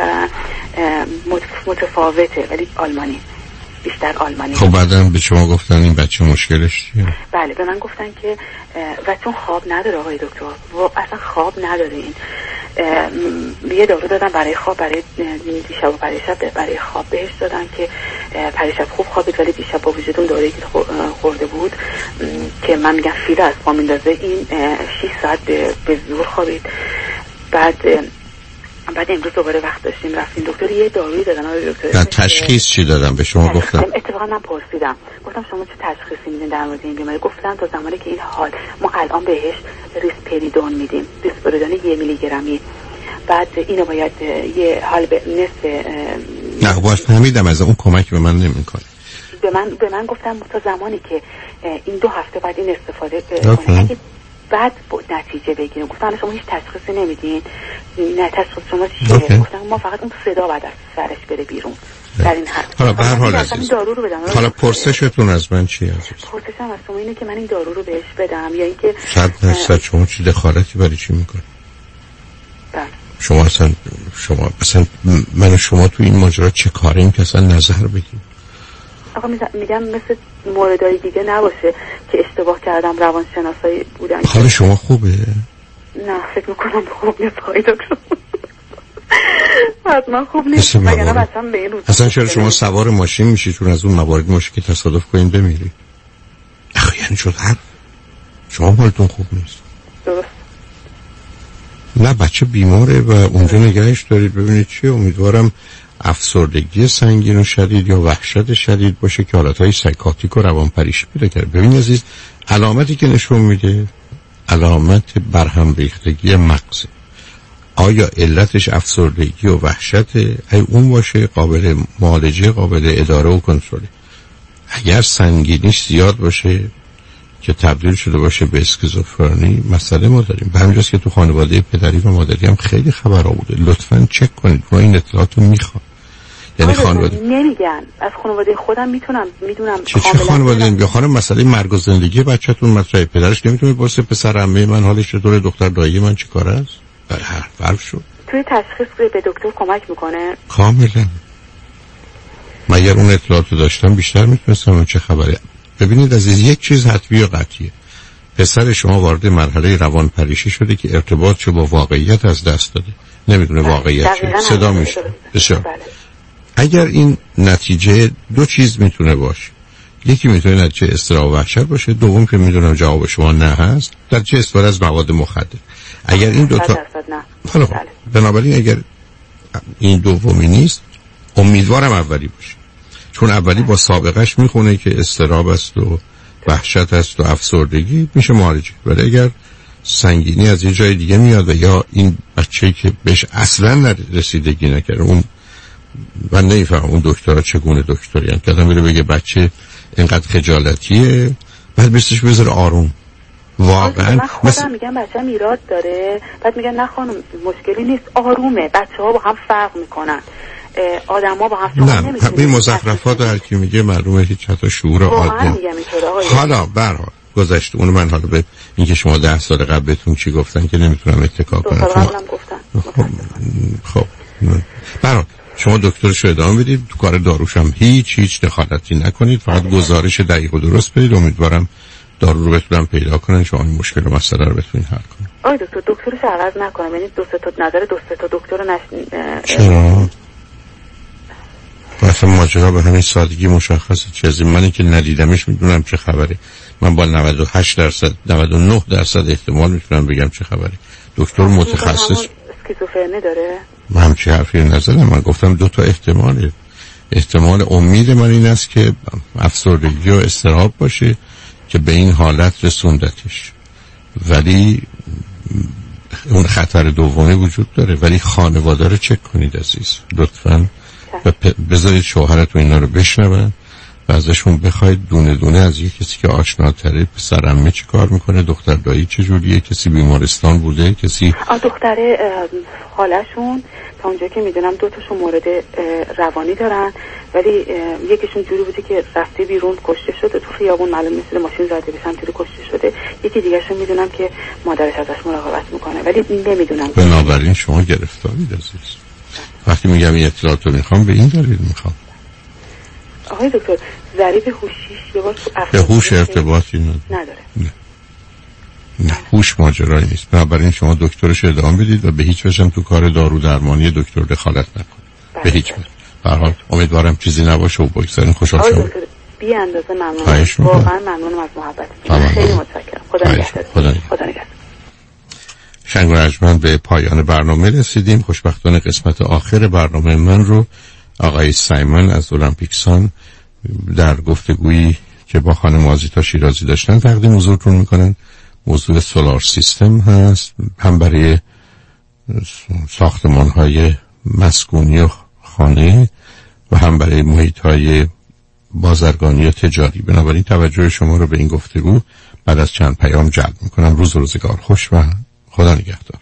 متفاوته ولی آلمانی، بیشتر آلمانی. خب بعدم به شما گفتن این بچه مشکلش چیه؟ بله به من گفتن که و چون خواب نداره آقای دکتر، و اصلا خواب نداره این، یه دارو دادن برای خواب، برای دیشب و پریشب برای خواب بهش دادن که پریشب خوب خوابید ولی دیشب با وجود اون دارویی که خورده بود که من میگم فیله از پا میندازه، این شش ساعت به زور خوابید. بعد بعد امروز دوباره وقت داشتیم رفتیم دکتر، یه دارویی دادن آقای دکتر. تشخیص چی دادم به شما گفتم؟ اتفاقا من پرسیدم گفتم شما چه تشخیصی میدین در مورد این بیماری؟ گفتن تا زمانی که این حال ما الان بهش ریسپریدون میدیم، ریسپریدون یه میلی گرمی، بعد اینو باید یه حال به نصف. نه باز فهمیدم از اون کمک به من نمیکنه. به من به من گفتم تا زمانی که این دو هفته بعد این استفاده کنه بعد نتیجه بگیریم. گفتم شما هیچ تشخیصی نمیدین؟ نه تشخیص شما چیه؟ گفتم ما فقط اون صدا بعد از سرش بره بیرون. در این حد حالا به هر حال عزیز دارو رو بدم. حالا پرسشتون از من چیه عزیز؟ پرسشم از شما اینه که من این دارو رو بهش بدم یا اینکه صد درصد شما چی دخالتی برای چی میکنه؟ بله شما اصلا شما اصلا من و شما تو این ماجرا چه کاریم که اصلا نظر بدیم؟ آقا میگم مثل موردای دیگه نباشه که اشتباه کردم، روانشناسایی بودن. حال شما خوبه؟ نه فکر میکنم خوب نیست آقای دکتر. حتما خوب نیست. مگر نه به این روز اصلا چرا شما سوار ماشین میشی چون از اون موارد باشه که تصادف کنین بمیری؟ آخه یعنی شد هر شما حالتون خوب نیست. درست. نه بچه بیماره و اونجا نگهش دارید ببینید چیه. امیدوارم افسردگی سنگین و شدید یا وحشت شدید باشه که حالتهای سایکاتیک و روانپریشی پیدا کرده. ببین عزیز علامتی که نشون میده علامت برهم ریختگی مغزه. آیا علتش افسردگی و وحشت ای اون باشه قابل معالجه، قابل اداره و کنترل. اگر سنگینیش زیاد باشه که تبدیل شده باشه به اسکیزوفرنی مسئله ما داریم. به همینجاست که تو خانواده پدری و مادری هم خیلی خبر آورده. لطفاً چک کنید. ما این اطلاعات رو میخوام. یعنی خانواده نمیگن از خانواده خودم میتونم میدونم چه چه خانواده این خانم مسئله مرگ و زندگی بچه‌تون مطرحه. پدرش نمیتونه واسه پسر عمه من حالش چطوره، دختر دایی من چی کار است؟ بر هر فرق شد. توی تشخیص به دکتر کمک میکنه؟ کاملا. مگر اون اطلاعات رو داشتم بیشتر میتونستم چه خبره. ببینید عزیز یک چیز حتمی و قطعیه. پسر شما وارد مرحله روانپریشی شده که ارتباطشو با واقعیت از دست داده. نمیدونه واقعیت چیه. صدا میشه. بسیار. بله. اگر این نتیجه دو چیز میتونه باشه. یکی میتونه نتیجه اضطراب و وحشت باشه، دوم که میدونم جواب شما نه هست، در چه استفاده از مواد مخدر. اگر این دو تا حالا خب بنابراین اگر این دومی نیست امیدوارم اولی باشه، چون اولی با سابقهش میخونه که اضطراب است و وحشت است و افسردگی میشه معالجه. ولی اگر سنگینی از یه جای دیگه میاد و یا این بچه‌ای که بهش اصلا رسیدگی نکرده، اون من نمیفهم اون دکترها چگونه دکتری هستند که آدم میره بگه بچه اینقدر خجالتیه بعد بسش بذاره آروم. واقعا من خودم مثل... میگم بچه‌م ایراد داره، بعد میگن نه خانم مشکلی نیست، آرومه، بچه‌ها با هم فرق میکنن، آدم‌ها با هم نه همین مزخرفات هر کی میگه معلومه هیچ حتی شعور آدم. حالا برها گذشته اون من حالا به اینکه شما ده سال قبل بهتون چی گفتن که نمیتونم اتکا کنم. خب خب برها شما دکترشو ادامه بدید، تو کار داروش هم هیچ هیچ دخالتی نکنید، فقط گزارش دقیق و درست بدید. امیدوارم دارو رو بتونم پیدا کنن شما این مشکل و مسئله رو بتونید حل کنید. آقای دکتر دکترش عوض نکنم، یعنی دو سه تا نظر دو سه تا دکتر رو نش چرا؟ مثلا ماجرا به همین سادگی مشخصه. چیزی منی که ندیدمش میدونم چه خبره. من با نود و هشت درصد نود و نه درصد احتمال میتونم بگم چه خبره. دکتر متخصص اسکیزوفرنی داره؟ من همچی حرفی نزدم. من گفتم دو تا احتماله. احتمال امید من این است که افسردگی و اضطراب باشه که به این حالت رسوندتش، ولی اون خطر دومی وجود داره. ولی خانواده رو چک کنید عزیز لطفاً، بذارید شوهرتون اینا رو بشنون و ازشون بخواید دونه دونه از یک کسی که آشناتره، پسر عمه چی کار میکنه، دختر دایی چه جوریه، کسی بیمارستان بوده، کسی دختره خالشون تا اونجایی که میدونم دو تاشون مورد روانی دارن، ولی یکیشون جوری بوده که رفته بیرون کشته شده تو خیابون، معلوم نیست ماشین زده به سمت کشته شده. یکی دیگه‌شون میدونم که مادرش ازش مراقبت میکنه، ولی نمیدونم. بنابراین شما گرفتارید عزیز. وقتی میگم این اطلاعات رو میخوام به این دلیل میخوام. آقای دکتر ضریب هوشیش یه بار به هوش ارتباطی نداره. نداره. نه. نه هوش ماجرایی نیست. بنابراین شما دکترش ادامه بدید و به هیچ وجه تو کار دارو درمانی دکتر دخالت نکنید. به هیچ وجه. به هر حال امیدوارم چیزی نباشه و بگذارین. خوشحال شدم. آقای دکتر بی اندازه ممنونم. واقعا ممنونم از محبتتون. خیلی متشکرم. خدا نگهدار. خدا نگهدار. شنگ و ارجمند به پایان برنامه رسیدیم. خوشبختانه قسمت آخر برنامه من رو آقای سایمن از المپیکسان در گفتگویی که با خانم آزیتا شیرازی داشتن تقدیم حضورتون میکنن. موضوع سولار سیستم هست، هم برای ساختمان های مسکونی و خانه و هم برای محیط های بازرگانی و تجاری. بنابراین توجه شما رو به این گفتگو بعد از چند پیام جلب میکنم. روز و روزگار خوش و خدا نگهدار.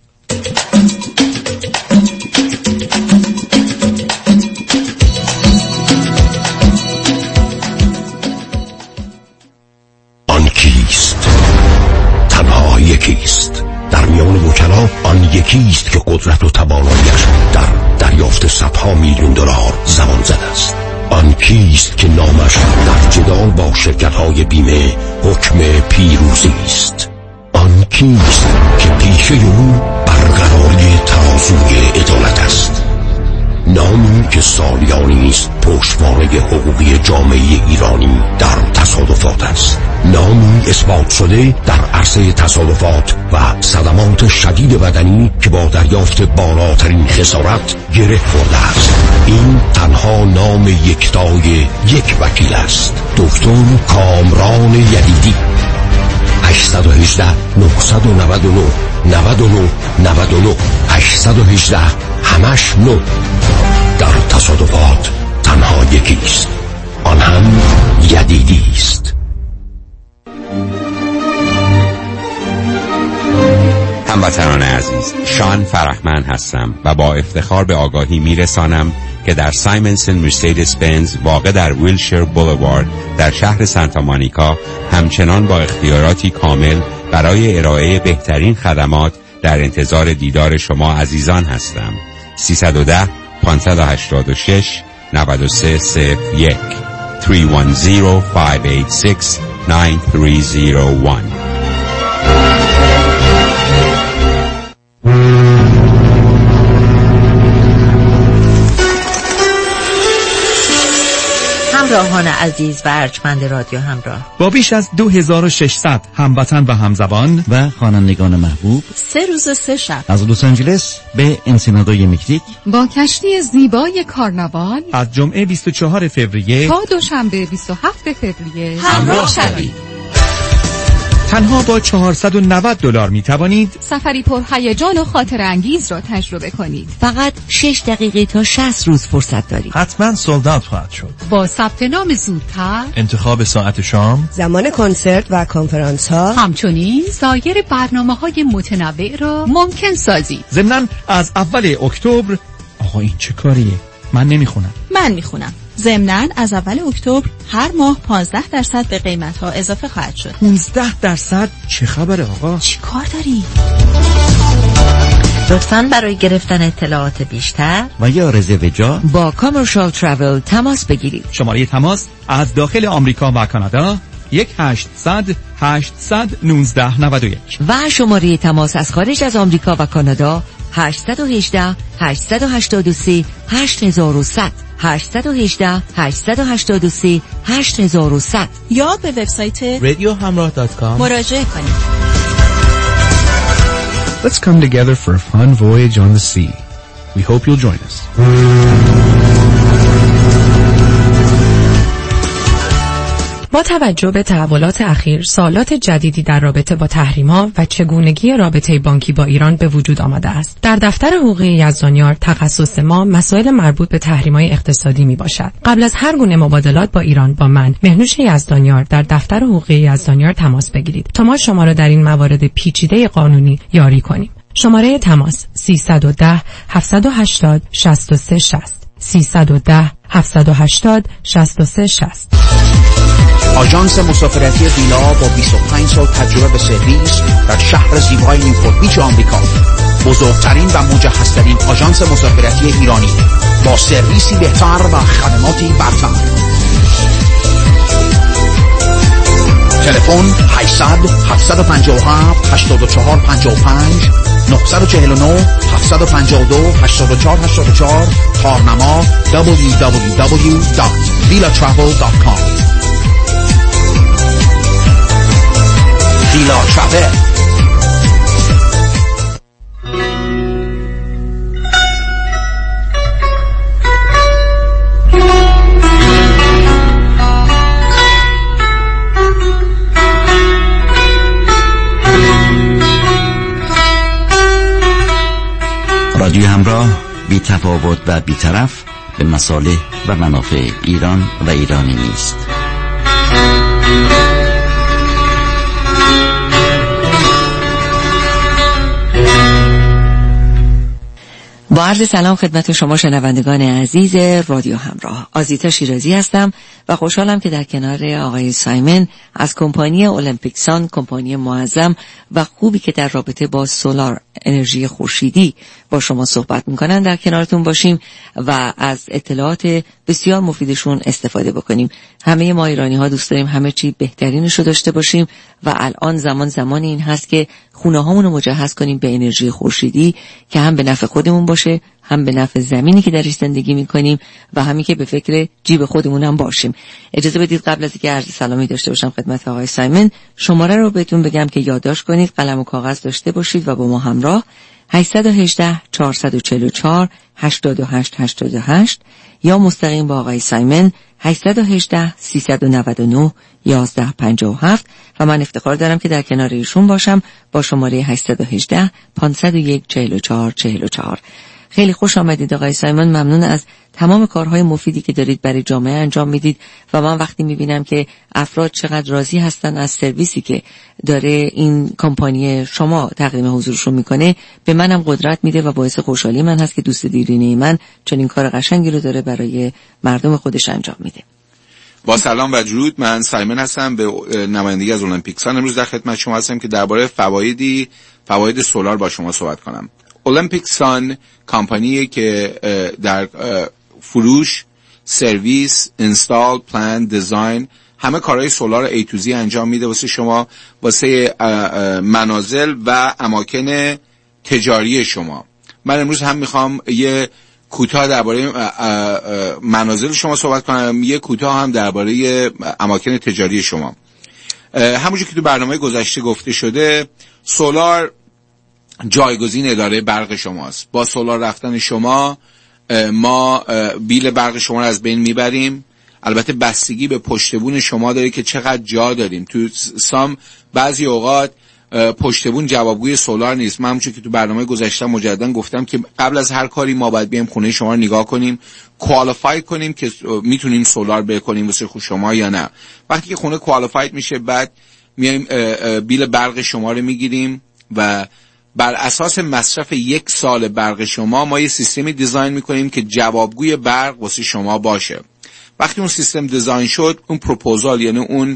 آن کیست؟ تنها یکیست. در میان وکلا آن یکیست که قدرت و تواناییش در دریافت صدها میلیون دلار زمان زده است. آن کیست که نامش در جدال با شرکت‌های بیمه حکم پیروزی است. آن کیست که پیشه او برقراری ترازوی عدالت است. نامی که سالیانی است پشتوانه حقوقی جامعه ایرانی در تصادفات است. نامی اثبات شده در عرصه تصادفات و صدمات شدید بدنی که با دریافت بالاترین خسارت گره خورده است. این تنها نام یکتای یک وکیل است. دکتر کامران یدیدی. هشت یک هشت نه نه نه نه نه نه نه هشت یک هشت همش نو. در تصادفات تنها یکیست، آن هم یدیدی است. هموطنان عزیز، شان فرحمند هستم و با افتخار به آگاهی میرسانم که در سایمنسن مرسدس بنز واقع در ویلشیر بولوارد در شهر سانتا مونیکا همچنان با اختیاراتی کامل برای ارائه بهترین خدمات در انتظار دیدار شما عزیزان هستم. سیصد و ده پانصد و هشتاد و شش نود و سه صفر یک سه یک صفر پنج هشت شش نه سه صفر یک. همراهان عزیز و ارجمند رادیو همراه، با بیش از دو هزار و ششصد هموطن و همزبان و خوانندگان محبوب، سه روز و سه شب از لس آنجلس به انسینادوی مکزیک با کشتی زیبای کارناوال از جمعه بیست و چهارم فوریه تا دوشنبه بیست و هفتم فوریه همراه شوید. تنها با چهارصد و نود دلار می توانید سفری پر هیجان و خاطر انگیز را تجربه کنید. فقط شش دقیقه تا شصت روز فرصت دارید. حتما سولد اوت خواهد شد. با ثبت نام زودتر، انتخاب ساعت شام، زمان کنسرت و کنفرانس ها، همچنین سایر برنامه‌های متنوع را ممکن سازید. ضمناً از اول اکتبر. آقا این چه کاریه؟ من نمیخونم. من میخونم. ضمناً از اول اکتبر هر ماه پانزده درصد به قیمت‌ها اضافه خواهد شد. پانزده درصد؟ چه خبره آقا؟ چی کار داری؟ لطفاً برای گرفتن اطلاعات بیشتر و یا رزرو جا با کامرشال ترافل تماس بگیرید. شماره تماس از داخل آمریکا و کانادا یک هشتصد هشتصد نوزده نود و یک و شماره تماس از خارج از آمریکا و کانادا هشت یک هشت هشت هشت سه هشت صفر صفر صفر هشت یک هشت هشت هشت سه هشت صفر صفر یا به وبسایت رادیو همراه دات کام مراجعه کنید. Let's come together for a fun voyage on the sea. We hope you'll join us. با توجه به تحولات اخیر، سوالات جدیدی در رابطه با تحریم‌ها و چگونگی رابطه بانکی با ایران به وجود آمده است. در دفتر حقوقی یزدانیار تخصص ما مسائل مربوط به تحریم‌های اقتصادی میباشد. قبل از هر گونه مبادلات با ایران با من، مهنوش یزدانیار، در دفتر حقوقی یزدانیار تماس بگیرید تا ما شما را در این موارد پیچیده قانونی یاری کنیم. شماره تماس سیصد و ده هفتصد و هشتاد شصت و سه شصت سیصد و ده هفتصد و هشتاد شصت و سه شصت. آژانس مسافرتی ویلا با بیست و پنج سال تجربه به سرویس در شهر زیبای نیوپورت بیچ آمریکا، بزرگترین و مجهزترین آژانس مسافرتی ایرانی با سرویسی بهتر و خدماتی برتر. تلفن هشتصد هفتصد و پنجاه و هفت هشتاد و چهار پنجاه و پنج نه چهار نه هفتصد و پنجاه و دو هشتاد و چهار هشتاد و چهار. کارنما دبلیو دبلیو دبلیو دات ویلا ترافل دات کام. ویلا ترافل. رادیو همراه، بی تفاوت و بی طرف به مصالح و منافع ایران و ایرانی نیست. با عرض سلام خدمت شما شنوندگان عزیز رادیو همراه، آزیتا شیرازی هستم و خوشحالم که در کنار آقای سایمن از کمپانی المپیکسان، کمپانی معظم و خوبی که در رابطه با سولار انرژی خورشیدی با شما صحبت میکنن در کنارتون باشیم و از اطلاعات بسیار مفیدشون استفاده بکنیم. همه ما ایرانی ها دوست داریم همه چی بهترینش رو داشته باشیم و الان زمان زمان این هست که خونه هامون رو مجهز کنیم به انرژی خورشیدی که هم به نفع خودمون باشه، هم به نفع زمینی که درش زندگی میکنیم و همین که به فکر جیب خودمون هم باشیم. اجازه بدید قبل از اینکه عرض سلامی داشته باشم خدمت آقای سایمن، شماره رو بهتون بگم که یادداشت کنید، قلم و کاغذ داشته باشید و با ما همراه هشت یک هشت چهار چهار چهار هشت هشت هشت هشت یا مستقیم با آقای سایمن هشت یک هشت سه نه نه یازده پنجاه و هفت و من افتخار دارم که در کنار ایشون باشم با شماره هشت یک هشت پانصد و یک چهل و چهار چهل و چهار. خیلی خوش آمدید آقای سایمن، ممنون از تمام کارهای مفیدی که دارید برای جامعه انجام میدید و من وقتی میبینم که افراد چقدر راضی هستن از سرویسی که داره این کمپانی شما تقدیم حضورشون میکنه، به منم قدرت میده و باعث خوشحالی من هست که دوست دیرینه من چنین کار قشنگی رو داره برای مردم خودش انجام میده. با سلام و درود، من سایمن هستم، به نمایندگی از المپیکسان امروز در خدمت شما هستم که درباره فوایدی فواید سولار با شما صحبت کنم. المپیکسان کمپانیه که در فروش، سرویس، اینستال، پلان، دیزاین همه کارهای سولار ای تو زی انجام میده واسه شما، واسه منازل و اماکن تجاری شما. من امروز هم میخوام یه کوتاه درباره منازل شما صحبت کنم، یه کوتاه هم درباره اماکن تجاری شما. همونجور که تو برنامه گذشته گفته شده، سولار جایگزین اداره برق شماست. با سولار رفتن شما ما بیل برق شما رو از بین میبریم. البته بستگی به پشتبون شما داره که چقدر جا داریم. تو سام بعضی اوقات پشتبون جوابگوی سولار نیست. من همونجور که تو برنامه گذشته مجددا گفتم که قبل از هر کاری ما باید بیایم خونه شما رو نگاه کنیم، کوالیفای کنیم که میتونیم سولار بکنیم واسه خود شما یا نه. وقتی که خونه کوالیفاید میشه، بعد میایم بیل برق شما رو میگیریم و بر اساس مصرف یک سال برق شما ما یه سیستمی دیزاین میکنیم که جوابگوی برق واسه شما باشه. وقتی اون سیستم دیزاین شد، اون پروپوزال یعنی اون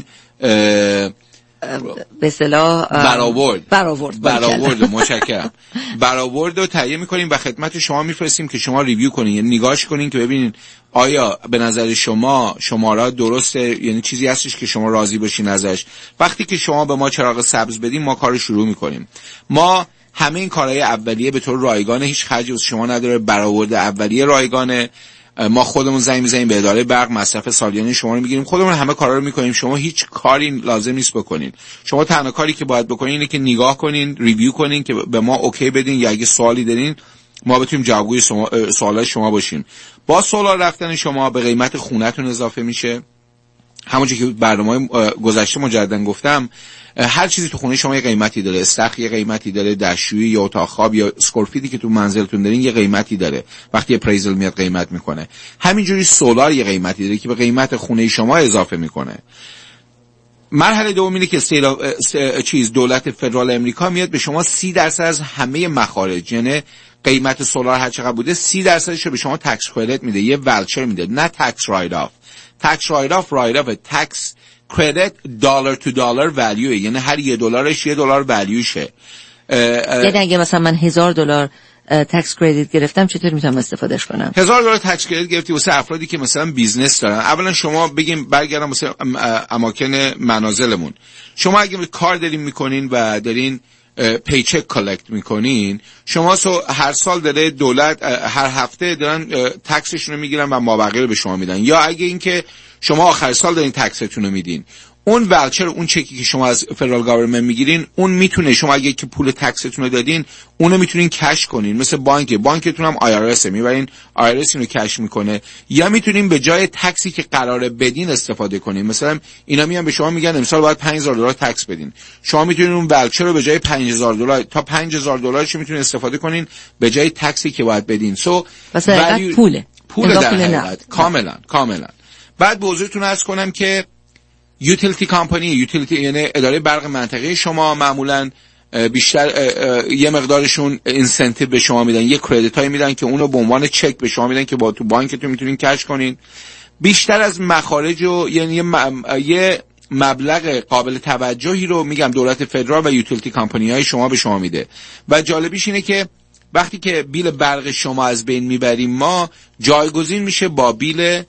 به اصطلاح برآورد برآورد برآورد متشکرم برآورد رو تهیه میکنیم و خدمت شما میفرستیم که شما ریویو کنین، یعنی نگاهش کنین که ببینین آیا به نظر شما شمارات درسته، یعنی چیزی هستش که شما راضی باشین ازش. وقتی که شما به ما چراغ سبز بدین، ما کار شروع میکنیم. ما همه این کارهای اولیه به طور رایگانه، هیچ خرجی واسه شما نداره، برآورد اولیه رایگانه. ما خودمون زنگ میزنیم به اداره برق، مصرف سالیانه شما رو میگیریم، خودمون همه کارا رو میکنیم. شما هیچ کاری لازم نیست بکنین. شما تنها کاری که باید بکنین اینه که نگاه کنین، ریویو کنین که به ما اوکی بدین، یا اگه سوالی دارین ما بتونیم جوابگوی سوالای شما باشیم. با سولار رفتن شما به قیمت خونه‌تون اضافه میشه. همونجوری که برنامه گذشته مجددا گفتم، هر چیزی تو خونه شما یه قیمتی داره. استخر یه قیمتی داره، دستشویی یا اتاق خواب یا اسکورفیدی که تو منزلتون دارین یه قیمتی داره. وقتی اپریزل میاد قیمت میکنه. همینجوری سولار یه قیمتی داره که به قیمت خونه شما اضافه میکنه. مرحله دوم اینه که سیلا چیز دولت فدرال امریکا میاد به شما سی درصد از همه مخارج، یعنی قیمت سولار هر چقدر بوده سی درصدش رو به شما تکس کردیت میده، یه ولچر میده، نه تکس رایت آف. تکس رایت آف رایت آف تکس کردیت دلار تو دلار ولیو، یعنی هر یه دلارش یه دلار ولیوشه. یعنی اگه مثلا من هزار دلار تکس کردیت گرفتم چطور میتونم استفادهش کنم؟ هزار دلار تکس کردیت گرفتی واسه افرادی که مثلا بیزنس دارن. اولا شما بگیم برگردم واسه اماکن منازلمون، شما اگه کار دارین میکنین و دارین پیچک کالکت میکنین، شما سو هر سال داره دولت هر هفته دارن تکسشون رو میگیرن و مابقی رو به شما میدن، یا اگه اینکه شما آخر سال دارین تکستون رو میدین، اون ولچر، اون چکی که شما از فدرال گاورمنت میگیرین، اون میتونه شما اگه که پول تکستون رو دادین اونو میتونین کش کنین، مثل بانک بانکتون هم آی آر اس میبرین، آی آر اس اینو کش میکنه، یا میتونین به جای تکسی که قراره بدین استفاده کنین. مثلا اینا میان به شما میگن امسال باید پنج هزار دلار تکس بدین، شما میتونین اون ولچر رو به جای پنج هزار دلار تا پنج هزار دلارش میتونین استفاده کنین به جای تکسی که باید بدین. سو مثلا پوله پول در حقیقت کاملا کاملا. بعد به حضورتون عرض کنم که یوتیلیتی کامپانی، یوتیلیتی یعنی اداره برق منطقه شما، معمولا بیشتر یه مقدارشون اینسنتیو به شما میدن، یه کردیت های میدن که اونو به عنوان چک به شما میدن که با تو بانکتون میتونین کش کنین. بیشتر از مخارج و یعنی یه مبلغ قابل توجهی رو میگم دولت فدرال و یوتیلیتی کامپانی های شما به شما میده. و جالبیش اینه که وقتی که بیل برق شما از بین میبریم ما، جایگزین میشه با بیل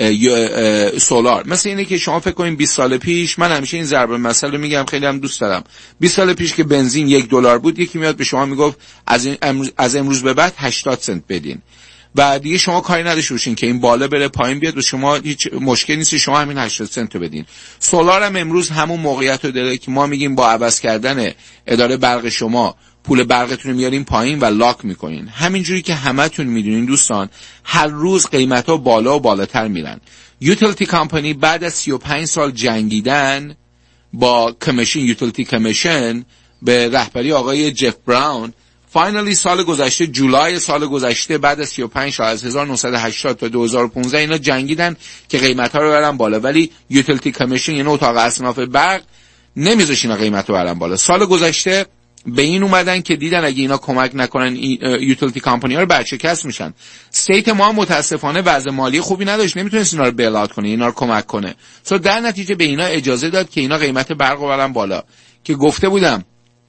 سولار. مثل اینه که شما فکر کنین بیست سال پیش، من همیشه این ضرب المثل رو میگم، خیلی هم دوست دارم، بیست سال پیش که بنزین یک دلار بود، یکی میاد به شما میگفت از امروز از امروز به بعد هشتاد سنت بدین و دیگه شما کاری نداشته باشین که این بالا بره پایین بیاد و شما هیچ مشکلی نیست، شما همین هشتاد سنت رو بدین. سولار هم امروز همون موقعیت رو داره که ما میگیم با عوض کردن اداره برق شما پول برقتون رو میارین پایین و لاک میکنین. همینجوری که همتون میدونین دوستان، هر روز قیمت‌ها بالا و بالاتر میرن. یوتیلیتی کامپانی بعد از سی و پنج سال جنگیدن با کمیشن، یوتیلیتی کمیشن به رهبری آقای جف براون، فاینالی سال گذشته، جولای سال گذشته، بعد از سی و پنج سال از هزار و نهصد و هشتاد تا دو هزار و پانزده اینا جنگیدن که قیمت‌ها رو برن بالا، ولی یوتیلیتی کمیشن یعنی اتاق اصناف برق نمیذاشت اینا قیمت‌ها رو برن بالا. سال گذشته به این اومدن که دیدن اگه اینا کمک نکنن یوتیلیتی کمپانی ها رو برشکست میشن. استیت ما متاسفانه وضع مالی خوبی نداشت، نمیتونست اینا رو بیل اوت کنه، اینا رو کمک کنه. سو در نتیجه به اینا اجازه داد که اینا قیمت برق رو برن بالا. که گفته بودم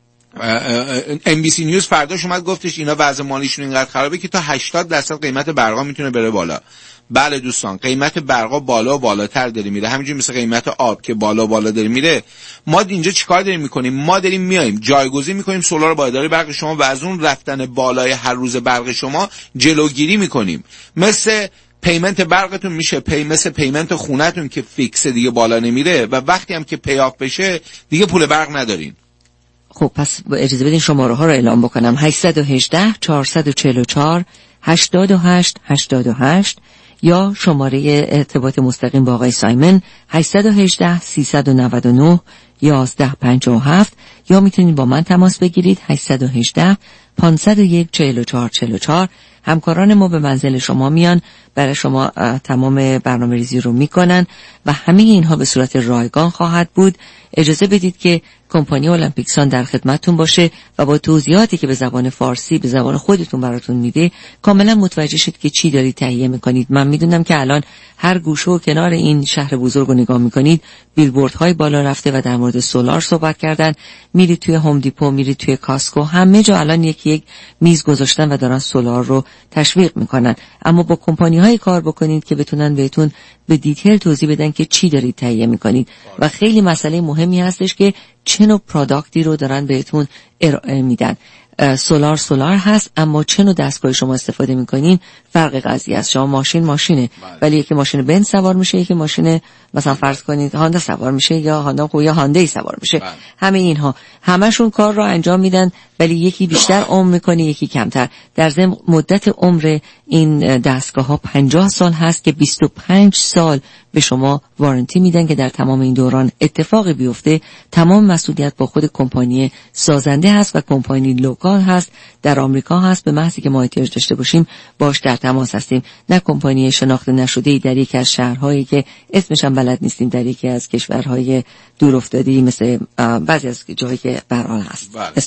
ام بی سی نیوز فرداش اومد گفتش اینا وضع مالیشون اینقدر خرابه که تا هشتاد درصد قیمت برقا میتونه بره بالا. بله دوستان، قیمت برقا بالا و بالاتر داره میره، همینجوری مثل قیمت آب که بالا بالا داره میره. ما اینجا چیکار داریم میکنیم؟ ما داریم میایم جایگزین میکنیم سولار رو با اداره برق شما و از اون رفتن بالای هر روز برق شما جلوگیری میکنیم. مثل پیمنت برقتون میشه پی مثل پیمنت خونه‌تون که فیکس دیگه بالا نمیره و وقتی هم که پی آف بشه دیگه پول برق ندارین. خب پس اجازه بدین شماره ها رو اعلام بکنم. هشت یک هشت چهار چهار چهار هشت هشت هشت هشت یا شماره ارتباط مستقیم با آقای سایمن هشت یک هشت سه نه نه یازده پنجاه و هفت، یا میتونید با من تماس بگیرید هشت یک هشت پانصد و یک چهل و چهار چهل و چهار. همکاران ما به منزل شما میان، برای شما تمام برنامه ریزی رو میکنن و همه اینها به صورت رایگان خواهد بود. اجازه بدید که کمپانی المپیکسان در خدمتتون باشه و با توضیحاتی که به زبان فارسی به زبان خودتون براتون میده کاملا متوجه شید که چی دارید تهیه میکنید. من میدونم که الان هر گوشه و کنار این شهر بزرگ رو نگاه میکنید، بیلبوردهای بالا رفته و در مورد سولار صحبت کردن. میرید توی هوم دیپو، میرید توی کاسکو، همه جا الان یکی یک میز گذاشتن و دارن سولار رو تشویق میکنن. اما با کمپانی های کار بکنید که بتونن بهتون به دیتیل توضیح بدن که چی دارید تهیه میکنید. و خیلی مسئله مهمی هستش که چه نوع پروداکتی رو دارن بهتون ارائه میدن. سولار سولار هست، اما چه نوع دستگاهی شما استفاده میکنین فرق قضیه است. شما ماشین ماشینه، ولی یکی ماشین بنز سوار میشه، یکی ماشین مثلا فرض کنید هاندا سوار میشه، یا هاندا یا هاندای سوار میشه. بله. همه اینها همشون کار رو انجام میدن، ولی یکی بیشتر عمر میکنه، یکی کمتر. در ضمن مدت عمر این دستگاه ها پنجاه سال هست که بیست و پنج سال به شما وارنتی میدن که در تمام این دوران اتفاقی بیفته تمام مسئولیت با خود کمپانی سازنده هست و کمپانی لوکال هست، در آمریکا هست. به محضی که ما احتیاج داشته باشیم باش در تماس هستیم، نه کمپانی شناخته نشده‌ای در یکی از شهرهایی که اسمش هم بلد نیستیم، در یکی از کشورهای دور افتاده‌ای مثل بعضی از جایی که به هر حال هست.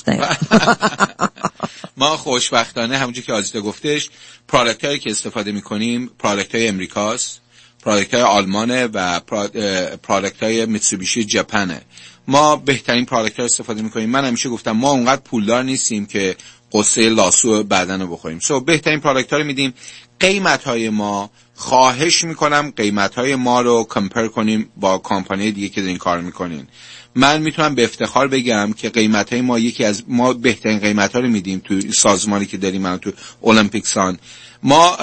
ما خوشبختانه همونجوری که آزیتا گفتش پروداکت هایی که استفاده میکنیم پروداکت های امریکاست، پروداکت های آلمانه و پروداکت های میتسوبیشی ژاپنه. ما بهترین پروداکت ها استفاده میکنیم. من همیشه گفتم ما اونقدر پولدار نیستیم که قصه لاسو بدن رو بخوریم. سو so, بهترین پروداکت ها رو میدیم. قیمت های ما، خواهش میکنم قیمت های ما رو کمپیر کنیم با کمپانی دیگه که این کار میکنین. من میتونم به افتخار بگم که قیمت های ما یکی از ما بهترین قیمت ها رو میدیم تو سازمانی که داریم. من تو المپیک سان ما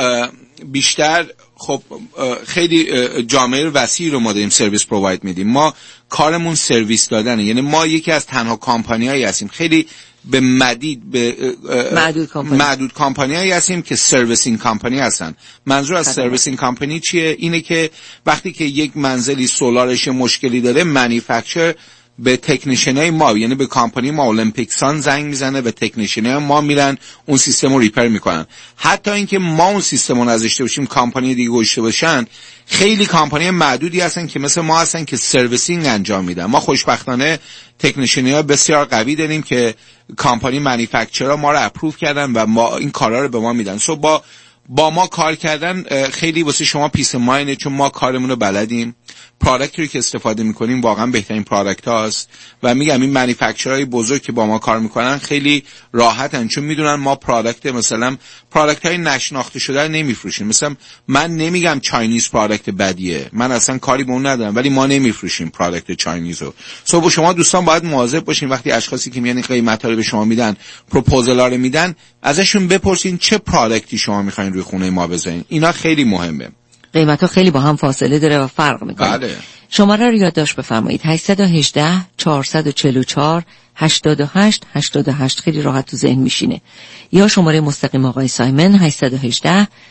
بیشتر خب خیلی جامعه وسیعی رو ما داریم سرویس پروواید میدیم. ما کارمون سرویس دادنه، یعنی ما یکی از تنها کمپانیایی هستیم خیلی به مدید به معدود کمپانی معدود کمپانیایی هستیم که سرویسینگ کمپانی هستن. منظور از سرویسینگ کمپانی چیه؟ اینه که وقتی که یک منزلی سولارش مشکلی داره، مانیفکتچر به تکنیشنای ما، یعنی به کمپانی ما المپیک سان زنگ میزنه و تکنیشنای ما میرن اون سیستم رو ریپر میکنن. حتی اینکه ما اون سیستم رو نذاشته باشیم کمپانی دیگه گذاشته باشن، خیلی کمپانی معدودی هستن که مثل ما هستن که سرویسینگ انجام میدن. ما خوشبختانه تکنیشنای بسیار قوی داریم که کمپانی مانیفکتچرها ما رو اپروو کردن و ما این کارا رو به ما میدن. سو با با ما کار کردن خیلی واسه شما پیس ماینه، چون ما کارمون رو بلدیم. پروداکتی که استفاده میکنیم واقعا بهترین پروداکت هاست و میگم این مانیفکتچرهای بزرگ که با ما کار میکنن خیلی راحتن، چون میدونن ما پروداکت مثلا پروداکت های نشناخته شده نمیفروشیم. مثلا من نمیگم چاینیز پروداکت بدیه، من اصلا کاری به اون ندارم، ولی ما نمیفروشیم پروداکت چاینیزو. سو با شما دوستان باید مواظب باشین وقتی اشخاصی که میان قیمتا رو به شما میدن، پروپوزالا رو میدن، ازشون بپرسین چه پروداکتی شما میخواین روی خونه ما بزنین. اینا خیلی مهمه. قیمت‌ها خیلی با هم فاصله داره و فرق میکنه. بله. شماره رو یادداشت بفرمایید هشت یک هشت چهار چهار چهار هشت هشت هشت هشت، خیلی راحت تو ذهن میشینه. یا شماره مستقیم آقای سایمن هشت یک هشت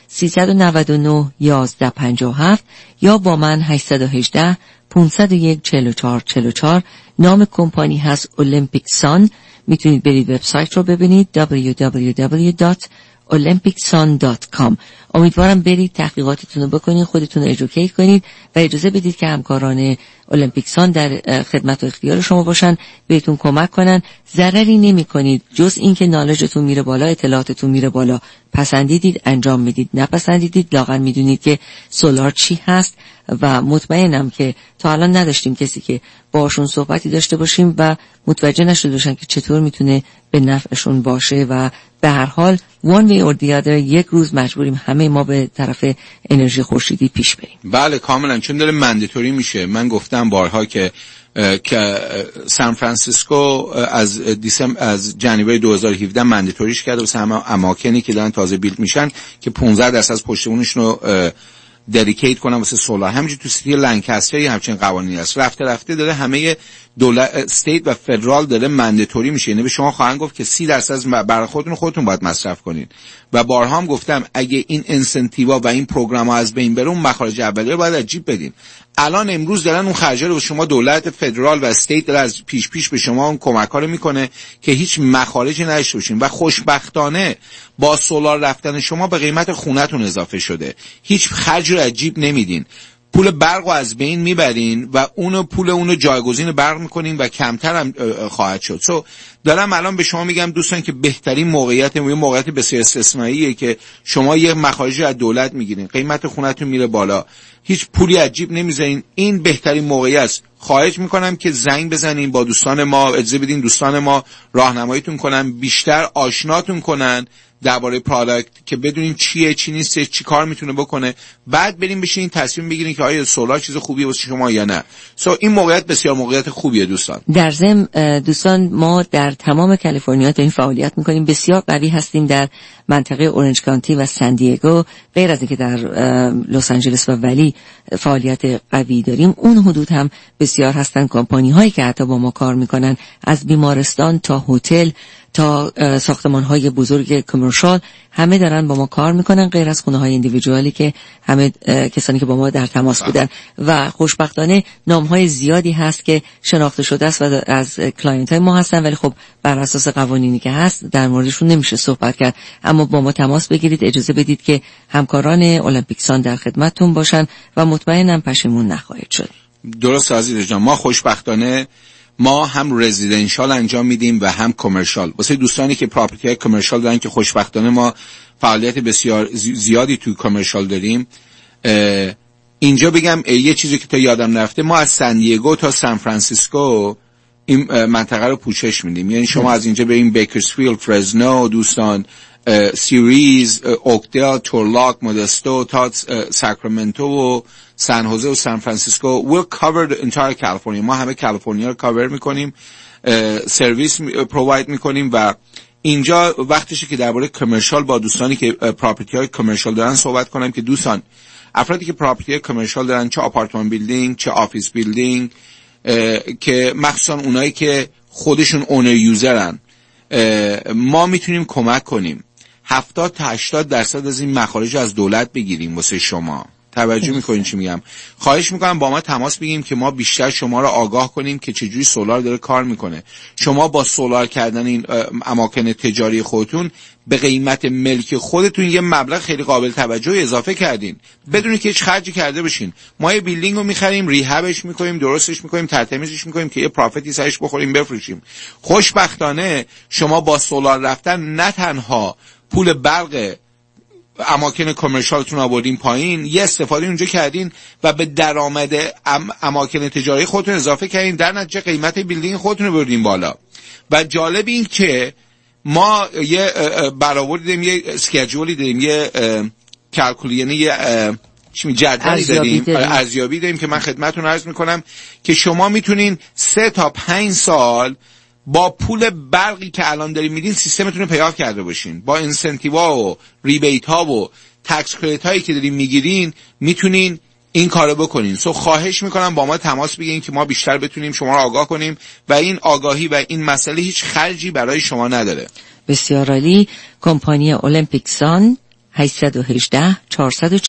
سه نه نه یک یک پنج هفت یا با من هشت یک هشت پنج صفر یک چهار چهار چهار چهار. نام کمپانی هست المپیک سان. میتونید برید وبسایت رو ببینید دبلیو دبلیو دبلیو دات المپیک سان دات کام. امیدوارم برید تحقیقاتتون رو بکنید، خودتون رو ادوکییت کنید و اجازه بدید که همکاران المپیک سان در خدمت و اختیار شما باشن، بهتون کمک کنن. ضرری نمی کنید جز اینکه نالجتون میره بالا، اطلاعاتتون میره بالا. پسندیدید انجام میدید، نپسندیدید لاغر میدونید که سولار چی هست و مطمئنم که تا الان نداشتیم کسی که باشون صحبتی داشته باشیم و متوجه نشده باشن که چطور میتونه به نفعشون باشه و به هر حال one way or the other یک روز مجبوریم همه ما به طرف انرژی خورشیدی پیش بریم. بله کاملا، چون داره منداتوری میشه. من گفتم بارها که که سان فرانسیسکو از دیسم از جنوری دو هزار و هفده منداتوریش کرده واسه همه اماکنی که دارن تازه بیلد میشن که پانزده درصد از پشتمونشون رو ددیکیت کنن واسه سولار. همینجوری تو سیتی لنکستر همچین قوانینی هست. رفته رفته داره همه دولت استیت و فدرال داره منداتوری میشه. یعنی به شما خواهند گفت که سی درصد از برای خودتون خودتون باید مصرف کنین. و بارها هم گفتم اگه این انسنتیوا و این پروگرام‌ها از بین بره، اون مخارج اولیه رو باید از جیب بدین. الان امروز دارن اون خرجا رو به شما دولت فدرال و استیت داره از پیش پیش به شما اون کمک‌ها رو میکنه که هیچ مخارجی نداشته باشین. و خوشبختانه با سولار رفتن شما به قیمت خونه‌تون اضافه شده. هیچ خرج رو از جیب نمیدین. پول برق رو از بین میبرین و اونو پول اونو جایگزین برق میکنین و کمتر هم خواهد شد. سو so, دارم الان به شما میگم دوستان که بهترین موقعیت، یه موقعیت بسیار استثنائیه که شما یه مخارجی از دولت میگیرین، قیمت خونتون میره بالا، هیچ پولی از جیب نمیذارین. این بهترین موقعیت است. خواهش میکنم که زنگ بزنین، با دوستان ما اجازه بدین دوستان ما راهنماییتون کنن، بیشتر آشناتون کنن درباره پروداکت که بدونین چیه چی نیست، چی کار میتونه بکنه، بعد بریم بشین تصمیم بگیرین که آیا سولار چیز خوبیه واسه شما یا نه. سو so, این موقعیت بسیار موقعیت خوبیه دوستان. در ضمن دوستان ما در تمام کالیفرنیا این فعالیت میکنیم، بسیار قوی هستیم در منطقه اورنج کانتی و سان دیگو. غیر از اینکه در لس آنجلس و ولی فعالیت قوی داریم، اون حدود هم بسیار هستن کمپانی هایی که حتی با ما کار میکنن، از بیمارستان تا هتل تا ساختمان‌های بزرگ کامرشال همه دارن با ما کار میکنن، غیر از خونه‌های ایندیویدوالی که همه کسانی که با ما در تماس بودن و خوشبختانه نام‌های زیادی هست که شناخته شده است و از کلاینت‌های ما هستن، ولی خب بر اساس قوانینی که هست در موردشون نمیشه صحبت کرد. اما با ما تماس بگیرید، اجازه بدید که همکاران المپیکسان در خدمتتون باشن و مطمئنم پشیمون نخواهید شد. درست عزیز جان، ما خوشبختانه ما هم رزیدنشال انجام میدیم و هم کامرشال. واسه دوستانی که پراپرتی های کامرشال دارن که خوشبختانه ما فعالیت بسیار زیادی توی کامرشال داریم، اینجا بگم یه چیزی که تا یادم رفته، ما از سن دیگو تا سان فرانسیسکو این منطقه رو پوشش میدیم. یعنی شما از اینجا بریم بیکرزفیلد، فرزنو، دوستان سیریز، اوکدل، تورلاک، مودستو تا ساکرامنتو و سان هوزه و سان فرانسیسکو. we'll cover the entire California. ما همه کالیفرنیا رو کاور میکنیم، سرویس پروواید میکنیم و اینجا وقتشه که درباره کامرشال با دوستانی که پراپرتی های کامرشال دارن صحبت کنم که دوستان افرادی که پراپرتی های کامرشال دارن، چه آپارتمان بیلدینگ چه آفیس بیلدینگ، که مخصوصا اونایی که خودشون اونر یوزرن، ما میتونیم کمک کنیم هفتاد تا هشتاد درصد از این مخارج از دولت بگیریم واسه شما. توجه میکنین چی میگم؟ خواهش میکنم با ما تماس بگیریم که ما بیشتر شما رو آگاه کنیم که چجوری سولار داره کار میکنه. شما با سولار کردن این اماکن تجاری خودتون به قیمت ملک خودتون یه مبلغ خیلی قابل توجه اضافه کردین بدون که هیچ خرجی کرده باشین. ما یه بیلدینگ رو میخریم، ریهبش میکنیم، درستش میکنیم، ترتمیزش میکنیم که یه پروفیتی سرش بخوریم بفروشیم. خوشبختانه شما با سولار رفتن نه تنها پول برق اماکن کامرشالتون آوردین پایین، یه استفاده اونجا کردین و به درآمد ام اماکن تجاری خودتون اضافه کردین، در نتیجه قیمت بیلدینگ خودتون رو بردین بالا. و جالب این که ما یه برآوردی داریم، یه اسکیجولی داریم، یه کلکولی، یعنی یه چی جدولی داریم، ارزیابی داریم که من خدمتتون عرض میکنم که شما میتونین سه تا پنج سال با پول برقی که الان دارین میدین سیستمتون رو پیاف کرده باشین. با اینسنتیوها و ریبیت ها و تکس کردیت هایی که دارین میگیرین میتونین این کارو بکنین. سو خواهش میکنم با ما تماس بگیرین که ما بیشتر بتونیم شما رو آگاه کنیم و این آگاهی و این مسئله هیچ خرجی برای شما نداره. بسیار عالی. کمپانی المپیکسان هشت یک هشت چهار